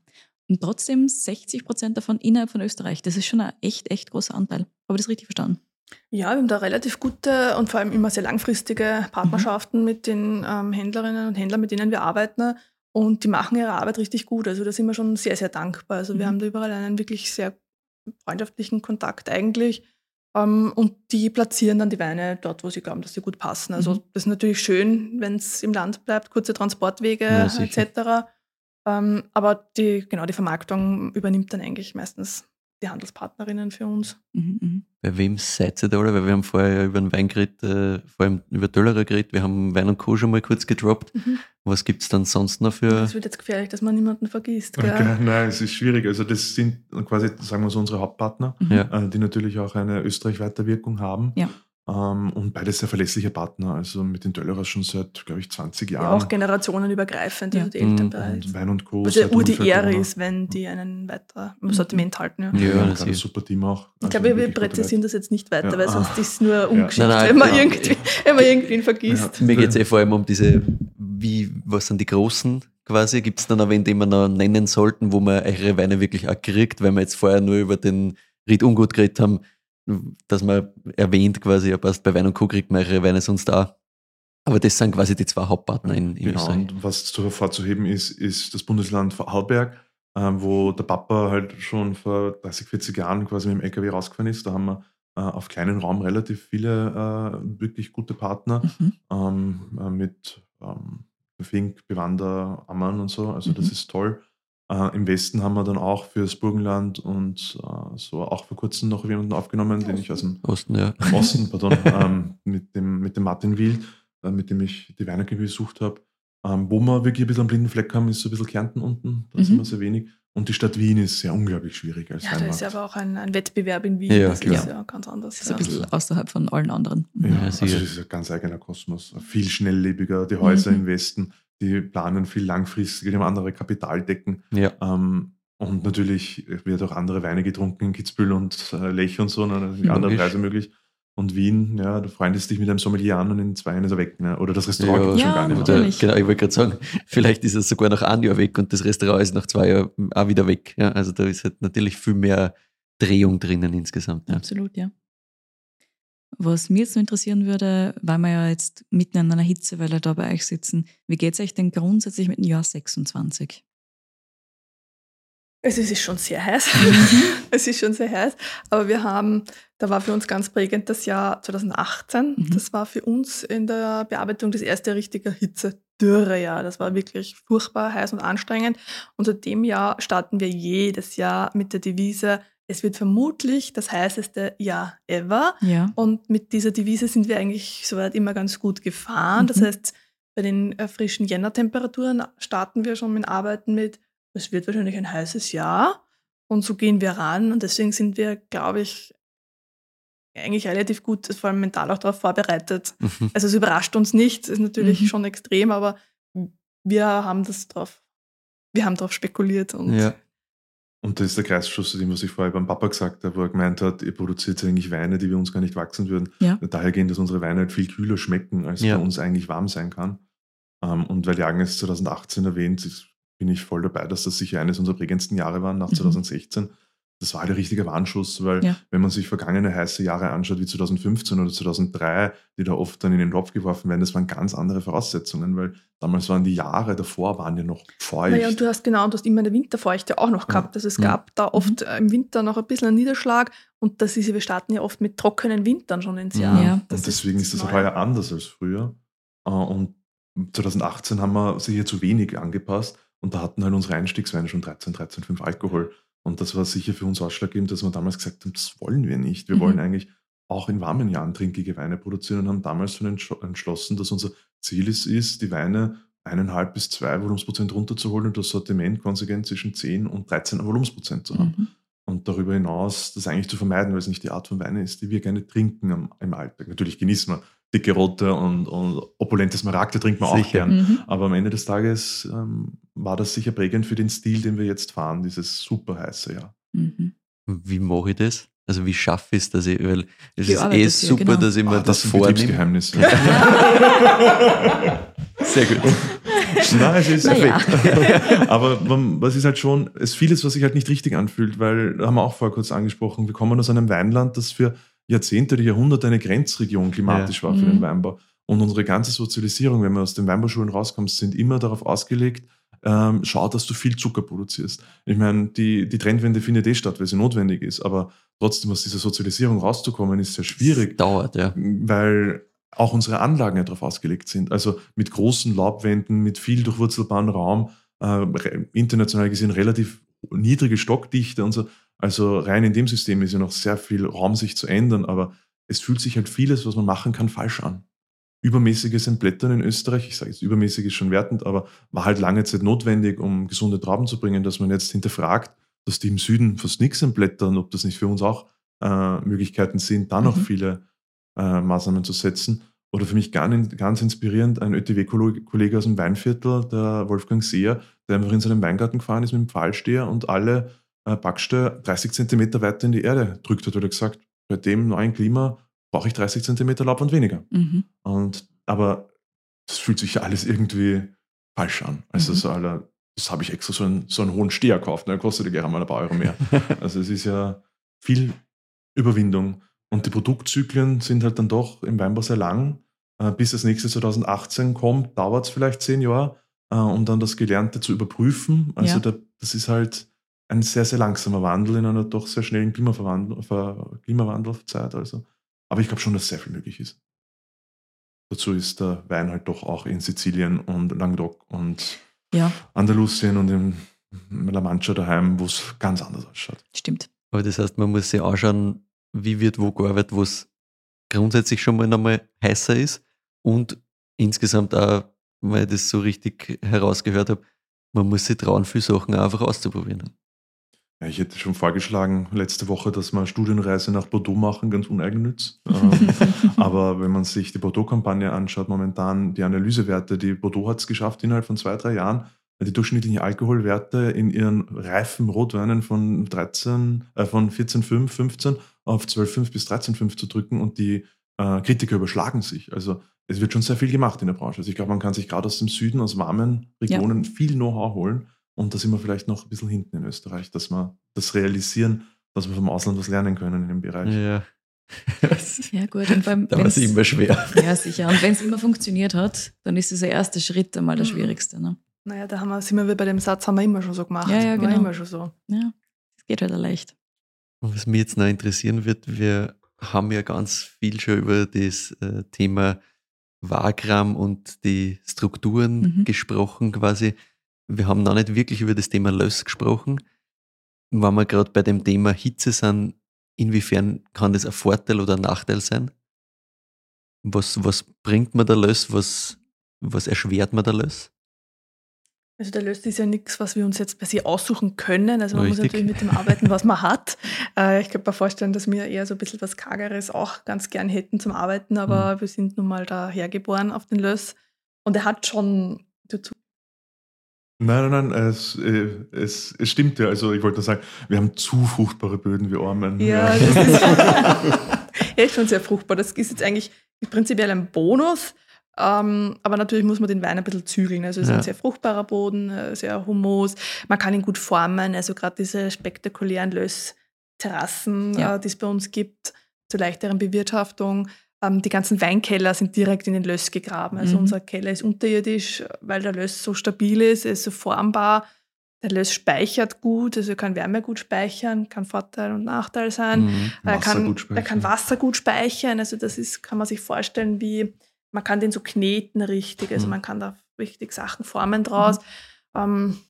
Und trotzdem 60% davon innerhalb von Österreich. Das ist schon ein echt großer Anteil. Habe ich das richtig verstanden? Ja, wir haben da relativ gute und vor allem immer sehr langfristige Partnerschaften mit den Händlerinnen und Händlern, mit denen wir arbeiten. Und die machen ihre Arbeit richtig gut. Also da sind wir schon sehr, sehr dankbar. Also wir haben da überall einen wirklich sehr freundschaftlichen Kontakt eigentlich. Und die platzieren dann die Weine dort, wo sie glauben, dass sie gut passen. Also das ist natürlich schön, wenn es im Land bleibt, kurze Transportwege etc. Aber die Vermarktung übernimmt dann eigentlich meistens die Handelspartnerinnen für uns. Bei wem seid ihr da? Weil wir haben vorher ja über den Wein geredet, vor allem über Töllerer geredet. Wir haben Wein und Co. schon mal kurz gedroppt. Was gibt es dann sonst noch für... Das wird jetzt gefährlich, dass man niemanden vergisst. Gell? Okay, nein, es ist schwierig. Also das sind quasi, sagen wir so, unsere Hauptpartner, die natürlich auch eine österreichweite Wirkung haben. Ja. Und beide sehr verlässliche Partner. Also mit den Töllerer schon seit, glaube ich, 20 Jahren. Ja, auch generationenübergreifend, also die Eltern bereits. Und Wein und Co. Was ja die Ehre ist, wenn die einen weiter im Sortiment halten. Ja, das ist ein super Team auch. Ich glaube, wir präzisieren das jetzt nicht weiter, weil sonst ist es nur ungeschickt, wenn man irgendwen vergisst. Mir geht es vor allem um diese, was sind die Großen quasi? Gibt es dann auch wen, den wir noch nennen sollten, wo man eure Weine wirklich auch kriegt, weil wir jetzt vorher nur über den Ried Ungut geredet haben, dass man erwähnt quasi, passt, bei Wein und Co. kriegt man eure Weine sonst auch. Aber das sind quasi die zwei Hauptpartner in Österreich. Und was hervorzuheben ist das Bundesland Vorarlberg, wo der Papa halt schon vor 30, 40 Jahren quasi mit dem LKW rausgefahren ist. Da haben wir auf kleinen Raum relativ viele wirklich gute Partner mit Fink, Bewander, Ammann und so. Also das ist toll. Im Westen haben wir dann auch fürs Burgenland und so auch vor kurzem noch jemanden aufgenommen, den ich aus dem Osten, mit dem Martin Wild, mit dem ich die Weine gesucht habe. Wo wir wirklich ein bisschen einen blinden Fleck haben, ist so ein bisschen Kärnten unten, da sind wir sehr wenig. Und die Stadt Wien ist sehr unglaublich schwierig als Weinmarkt. Da ist ja aber auch ein Wettbewerb in Wien, das ist ja ganz anders. Das ist ein bisschen außerhalb von allen anderen. Ja, also das ist ein ganz eigener Kosmos, viel schnelllebiger, die Häuser im Westen, die planen viel langfristiger, die haben andere Kapitaldecken. Ja. Und natürlich wird auch andere Weine getrunken in Kitzbühel und Lech und so, dann sind andere Preise möglich. Und Wien, ja, du freundest dich mit einem Sommelier an und in 2 Jahren ist er weg. Ne? Oder das Restaurant gibt es schon gar nicht mehr. Genau, ich wollte gerade sagen, vielleicht ist er sogar nach 1 Jahr weg und das Restaurant ist nach 2 Jahren auch wieder weg. Ja, also da ist halt natürlich viel mehr Drehung drinnen insgesamt. Ja. Absolut, ja. Was mich jetzt noch interessieren würde, weil wir ja jetzt mitten in einer Hitzewelle da bei euch sitzen, wie geht es euch denn grundsätzlich mit dem Jahr 26? Es ist schon sehr heiß. Es ist schon sehr heiß. Aber da war für uns ganz prägend das Jahr 2018. Das war für uns in der Bearbeitung das erste richtige Hitze-Dürre-Jahr. Das war wirklich furchtbar heiß und anstrengend. Und seit dem Jahr starten wir jedes Jahr mit der Devise, es wird vermutlich das heißeste Jahr ever. Ja. Und mit dieser Devise sind wir eigentlich soweit immer ganz gut gefahren. Das heißt, bei den frischen Jänner-Temperaturen starten wir schon mit Arbeiten mit, es wird wahrscheinlich ein heißes Jahr. Und so gehen wir ran. Und deswegen sind wir, glaube ich, eigentlich relativ gut, vor allem mental auch darauf vorbereitet. Also es überrascht uns nicht, ist natürlich schon extrem, aber wir haben darauf spekuliert. Und das ist der Kreisschluss, dem, was ich vorher beim Papa gesagt habe, wo er gemeint hat, ihr produziert eigentlich Weine, die wir uns gar nicht wachsen würden. Ja. Daher gehen, dass unsere Weine halt viel kühler schmecken, als bei uns eigentlich warm sein kann. Und weil die Agnes 2018 erwähnt, bin ich voll dabei, dass das sicher eines unserer prägendsten Jahre war, nach 2016. Das war halt ein richtiger Warnschuss, weil wenn man sich vergangene heiße Jahre anschaut, wie 2015 oder 2003, die da oft dann in den Topf geworfen werden, das waren ganz andere Voraussetzungen, weil damals waren die Jahre davor, waren ja noch feucht. Naja, und du hast immer eine Winterfeuchte auch noch gehabt. Also es gab da oft im Winter noch ein bisschen einen Niederschlag und wir starten ja oft mit trockenen Wintern schon ins Jahr. Ja. Und deswegen ist das auch heuer anders als früher. Und 2018 haben wir sicher zu wenig angepasst und da hatten halt unsere Einstiegsweine schon 13,5 Alkohol. Und das war sicher für uns ausschlaggebend, dass wir damals gesagt haben, das wollen wir nicht. Wir wollen eigentlich auch in warmen Jahren trinkige Weine produzieren und haben damals schon entschlossen, dass unser Ziel ist, die Weine 1,5 bis 2 Volumensprozent runterzuholen und das Sortiment konsequent zwischen 10 und 13 Volumensprozent zu haben. Und darüber hinaus das eigentlich zu vermeiden, weil es nicht die Art von Weine ist, die wir gerne trinken im Alltag. Natürlich genießen wir dicke Rote und opulente Smaragde trinken wir auch gern. Aber am Ende des Tages war das sicher prägend für den Stil, den wir jetzt fahren, dieses super heiße Jahr. Wie mache ich das? Also wie schaffe ich es, dass ich, weil es ist super, dass ich mir das vornehme. Betriebsgeheimnis. Sehr gut. Nein, es ist perfekt. Aber was ist halt schon, es ist vieles, was sich halt nicht richtig anfühlt, weil, da haben wir auch vorher kurz angesprochen, wir kommen aus einem Weinland, das für Jahrzehnte oder Jahrhunderte eine Grenzregion klimatisch war für den Weinbau. Und unsere ganze Sozialisierung, wenn wir aus den Weinbauschulen rauskommen, sind immer darauf ausgelegt, schau, dass du viel Zucker produzierst. Ich meine, die Trendwende findet statt, weil sie notwendig ist, aber trotzdem aus dieser Sozialisierung rauszukommen, ist sehr schwierig. Das dauert, ja. Weil auch unsere Anlagen ja darauf ausgelegt sind. Also mit großen Laubwänden, mit viel durchwurzelbaren Raum, international gesehen relativ niedrige Stockdichte und so. Also rein in dem System ist ja noch sehr viel Raum, sich zu ändern, aber es fühlt sich halt vieles, was man machen kann, falsch an. Übermäßiges Entblättern in Österreich, ich sage jetzt übermäßig ist schon wertend, aber war halt lange Zeit notwendig, um gesunde Trauben zu bringen, dass man jetzt hinterfragt, dass die im Süden fast nichts entblättern, ob das nicht für uns auch Möglichkeiten sind, da noch viele Maßnahmen zu setzen. Oder für mich ganz inspirierend, ein ÖTW-Kollege aus dem Weinviertel, der Wolfgang Seher, der einfach in seinen Weingarten gefahren ist mit dem Pfahlsteher und alle Backsteine 30 Zentimeter weiter in die Erde drückt hat, oder gesagt, bei dem neuen Klima brauche ich 30 Zentimeter Laubwand weniger. Aber das fühlt sich ja alles irgendwie falsch an. Also das habe ich extra so einen hohen Steher gekauft, ne? Kostet ja gerne mal ein paar Euro mehr. Also es ist ja viel Überwindung. Und die Produktzyklen sind halt dann doch im Weinbau sehr lang. Bis das nächste 2018 kommt, dauert es vielleicht 10 Jahre, um dann das Gelernte zu überprüfen. Also das ist halt ein sehr, sehr langsamer Wandel in einer doch sehr schnellen Klimawandelzeit. Also. Aber ich glaube schon, dass sehr viel möglich ist. Dazu ist der Wein halt doch auch in Sizilien und Languedoc und Andalusien und in La Mancha daheim, wo es ganz anders ausschaut. Stimmt. Aber das heißt, man muss sich anschauen, wie wird wo gearbeitet, wo es grundsätzlich schon mal nochmal heißer ist und insgesamt auch, weil ich das so richtig herausgehört habe, man muss sich trauen, viele Sachen auch einfach auszuprobieren. Ja, ich hätte schon vorgeschlagen letzte Woche, dass wir eine Studienreise nach Bordeaux machen, ganz uneigennütz. Aber wenn man sich die Bordeaux-Kampagne anschaut, momentan die Analysewerte, die Bordeaux hat es geschafft, innerhalb von 2-3 Jahren die durchschnittlichen Alkoholwerte in ihren reifen Rotweinen von 14,5, 15 auf 12,5 bis 13,5 zu drücken und die Kritiker überschlagen sich. Also es wird schon sehr viel gemacht in der Branche. Also ich glaube, man kann sich gerade aus dem Süden, aus warmen Regionen viel Know-how holen und da sind wir vielleicht noch ein bisschen hinten in Österreich, dass wir das realisieren, dass wir vom Ausland was lernen können in dem Bereich. Ja. Ja, gut. Und da war es immer schwer. Ja, sicher. Und wenn es immer funktioniert hat, dann ist dieser erste Schritt einmal der schwierigste. Ne? Naja, sind wir bei dem Satz, haben wir immer schon so gemacht. Ja, genau. War immer schon so. Ja, es geht halt leicht. Und was mich jetzt noch interessieren wird, wir haben ja ganz viel schon über das Thema Wagram und die Strukturen gesprochen quasi. Wir haben noch nicht wirklich über das Thema Löss gesprochen. Wenn wir gerade bei dem Thema Hitze sind, inwiefern kann das ein Vorteil oder ein Nachteil sein? Was bringt man der Löss? Was erschwert man der Löss? Also der Löss ist ja nichts, was wir uns jetzt per se aussuchen können. Also man muss natürlich mit dem arbeiten, was man hat. Ich kann mir vorstellen, dass wir eher so ein bisschen was Kargeres auch ganz gern hätten zum Arbeiten, aber wir sind nun mal da hergeboren auf den Löss. Und er hat schon dazu. Nein, es stimmt ja. Also ich wollte nur sagen, wir haben zu fruchtbare Böden, wir Armen. Ja, das ist schon sehr fruchtbar. Das ist jetzt eigentlich prinzipiell ein Bonus. Aber natürlich muss man den Wein ein bisschen zügeln. Also es ist ein sehr fruchtbarer Boden, sehr Humus. Man kann ihn gut formen. Also gerade diese spektakulären Lössterrassen, die es bei uns gibt, zur leichteren Bewirtschaftung. Die ganzen Weinkeller sind direkt in den Löss gegraben. Also unser Keller ist unterirdisch, weil der Löss so stabil ist, er ist so formbar. Der Löss speichert gut, also er kann Wärme gut speichern, kann Vorteil und Nachteil sein. Er kann Wasser gut speichern. Also kann man sich vorstellen, man kann den so kneten richtig, also man kann da richtig Sachen formen draus. Ja,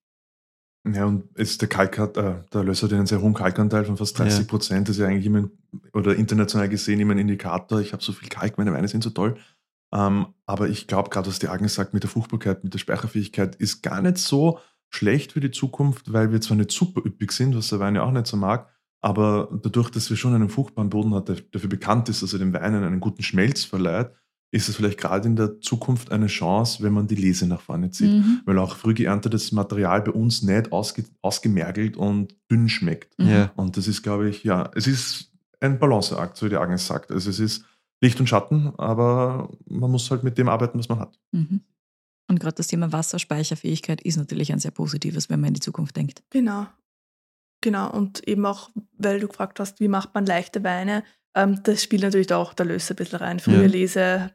und der Löss hat einen sehr hohen Kalkanteil von fast 30%. Das ist ja eigentlich immer, oder international gesehen, immer ein Indikator. Ich habe so viel Kalk, meine Weine sind so toll. Aber ich glaube, gerade was die Agnes sagt mit der Fruchtbarkeit, mit der Speicherfähigkeit, ist gar nicht so schlecht für die Zukunft, weil wir zwar nicht super üppig sind, was der Wein ja auch nicht so mag, aber dadurch, dass wir schon einen fruchtbaren Boden haben, der dafür bekannt ist, dass er den Weinen einen guten Schmelz verleiht, ist es vielleicht gerade in der Zukunft eine Chance, wenn man die Lese nach vorne zieht. Weil auch früh geerntetes Material bei uns nicht ausgemergelt und dünn schmeckt. Und das ist, glaube ich, es ist ein Balanceakt, so wie die Agnes sagt. Also es ist Licht und Schatten, aber man muss halt mit dem arbeiten, was man hat. Und gerade das Thema Wasserspeicherfähigkeit ist natürlich ein sehr positives, wenn man in die Zukunft denkt. Genau. Und eben auch, weil du gefragt hast, wie macht man leichte Weine, das spielt natürlich da auch der Lös ein bisschen rein. Frühe Lese,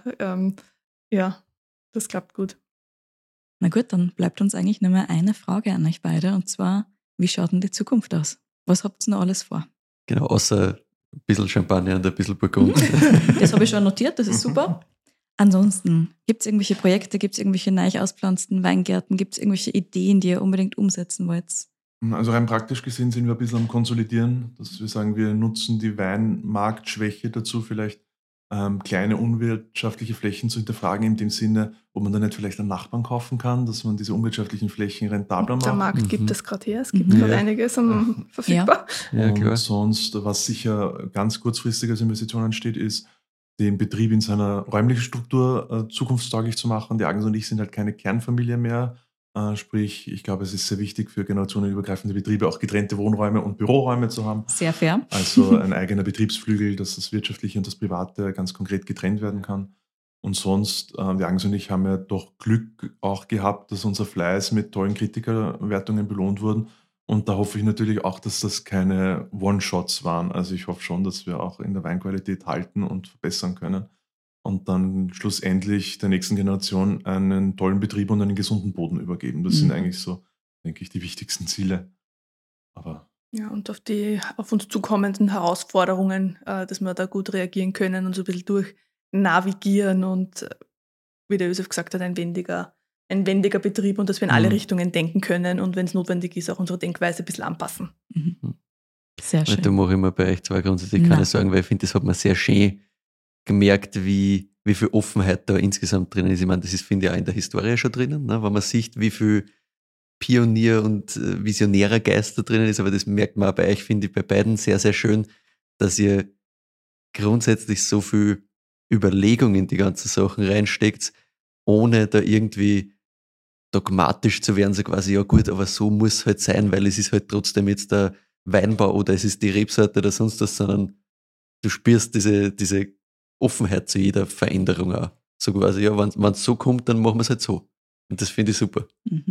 das klappt gut. Na gut, dann bleibt uns eigentlich nur mehr eine Frage an euch beide, und zwar, wie schaut denn die Zukunft aus? Was habt ihr noch alles vor? Genau, außer ein bisschen Champagner und ein bisschen Burgund. Das habe ich schon notiert, das ist super. Ansonsten, gibt es irgendwelche Projekte, gibt es irgendwelche neu auspflanzten Weingärten, gibt es irgendwelche Ideen, die ihr unbedingt umsetzen wollt? Also rein praktisch gesehen sind wir ein bisschen am Konsolidieren, dass wir sagen, wir nutzen die Weinmarktschwäche dazu, vielleicht kleine unwirtschaftliche Flächen zu hinterfragen, in dem Sinne, ob man da nicht vielleicht einen Nachbarn kaufen kann, dass man diese unwirtschaftlichen Flächen rentabler macht. Der Markt gibt es gerade her, es gibt gerade einiges verfügbar. Ja, klar. Und sonst, was sicher ganz kurzfristig als Investition ansteht, ist, den Betrieb in seiner räumlichen Struktur zukunftstauglich zu machen. Die Agnes und ich sind halt keine Kernfamilie mehr. Sprich, ich glaube, es ist sehr wichtig für generationenübergreifende Betriebe auch getrennte Wohnräume und Büroräume zu haben. Sehr fair. Also ein eigener Betriebsflügel, dass das Wirtschaftliche und das Private ganz konkret getrennt werden kann. Und sonst, die Agnes und ich haben ja doch Glück auch gehabt, dass unser Fleiß mit tollen Kritikerwertungen belohnt wurden. Und da hoffe ich natürlich auch, dass das keine One-Shots waren. Also ich hoffe schon, dass wir auch in der Weinqualität halten und verbessern können. Und dann schlussendlich der nächsten Generation einen tollen Betrieb und einen gesunden Boden übergeben. Das sind eigentlich so, denke ich, die wichtigsten Ziele. Aber ja, und auf die auf uns zukommenden Herausforderungen, dass wir da gut reagieren können und so ein bisschen durchnavigieren und, wie der Josef gesagt hat, ein wendiger Betrieb und dass wir in alle Richtungen denken können und wenn es notwendig ist, auch unsere Denkweise ein bisschen anpassen. Sehr schön. Da mache ich mir bei euch zwei grundsätzlich keine Sorgen, weil ich finde, das hat man sehr schön gemerkt, wie viel Offenheit da insgesamt drinnen ist. Ich meine, das ist, finde ich, auch in der Historie schon drinnen, ne? Wenn man sieht, wie viel Pionier- und visionärer Geist da drinnen ist, aber das merkt man auch bei euch, finde ich, bei beiden sehr, sehr schön, dass ihr grundsätzlich so viel Überlegung in die ganzen Sachen reinsteckt, ohne da irgendwie dogmatisch zu werden, so quasi, ja gut, aber so muss es halt sein, weil es ist halt trotzdem jetzt der Weinbau oder es ist die Rebsorte oder sonst was, sondern du spürst diese Offenheit zu jeder Veränderung auch. So quasi, ja, wenn es so kommt, dann machen wir es halt so. Und das finde ich super.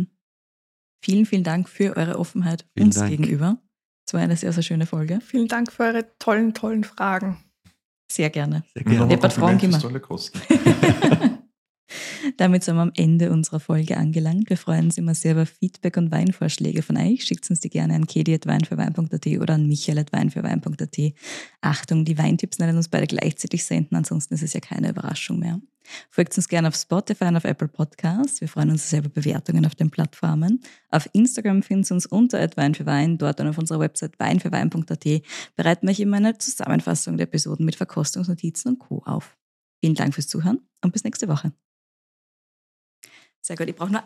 Vielen, vielen Dank für eure Offenheit uns gegenüber. Es war eine sehr, sehr schöne Folge. Vielen Dank für eure tollen Fragen. Sehr gerne. Sehr gerne. Deppert Fragen immer. tolle Kosten. Damit sind wir am Ende unserer Folge angelangt. Wir freuen uns immer sehr über Feedback und Weinvorschläge von euch. Schickt uns die gerne an kedi@weinfürwein.at oder an michael@weinfürwein.at. Achtung, die Weintipps werden uns beide gleichzeitig senden, ansonsten ist es ja keine Überraschung mehr. Folgt uns gerne auf Spotify und auf Apple Podcasts. Wir freuen uns sehr über Bewertungen auf den Plattformen. Auf Instagram finden Sie uns unter @weinfürwein, dort und auf unserer Website weinfürwein.at bereiten wir euch immer eine Zusammenfassung der Episoden mit Verkostungsnotizen und Co. auf. Vielen Dank fürs Zuhören und bis nächste Woche. Sehr gut, ich brauche nur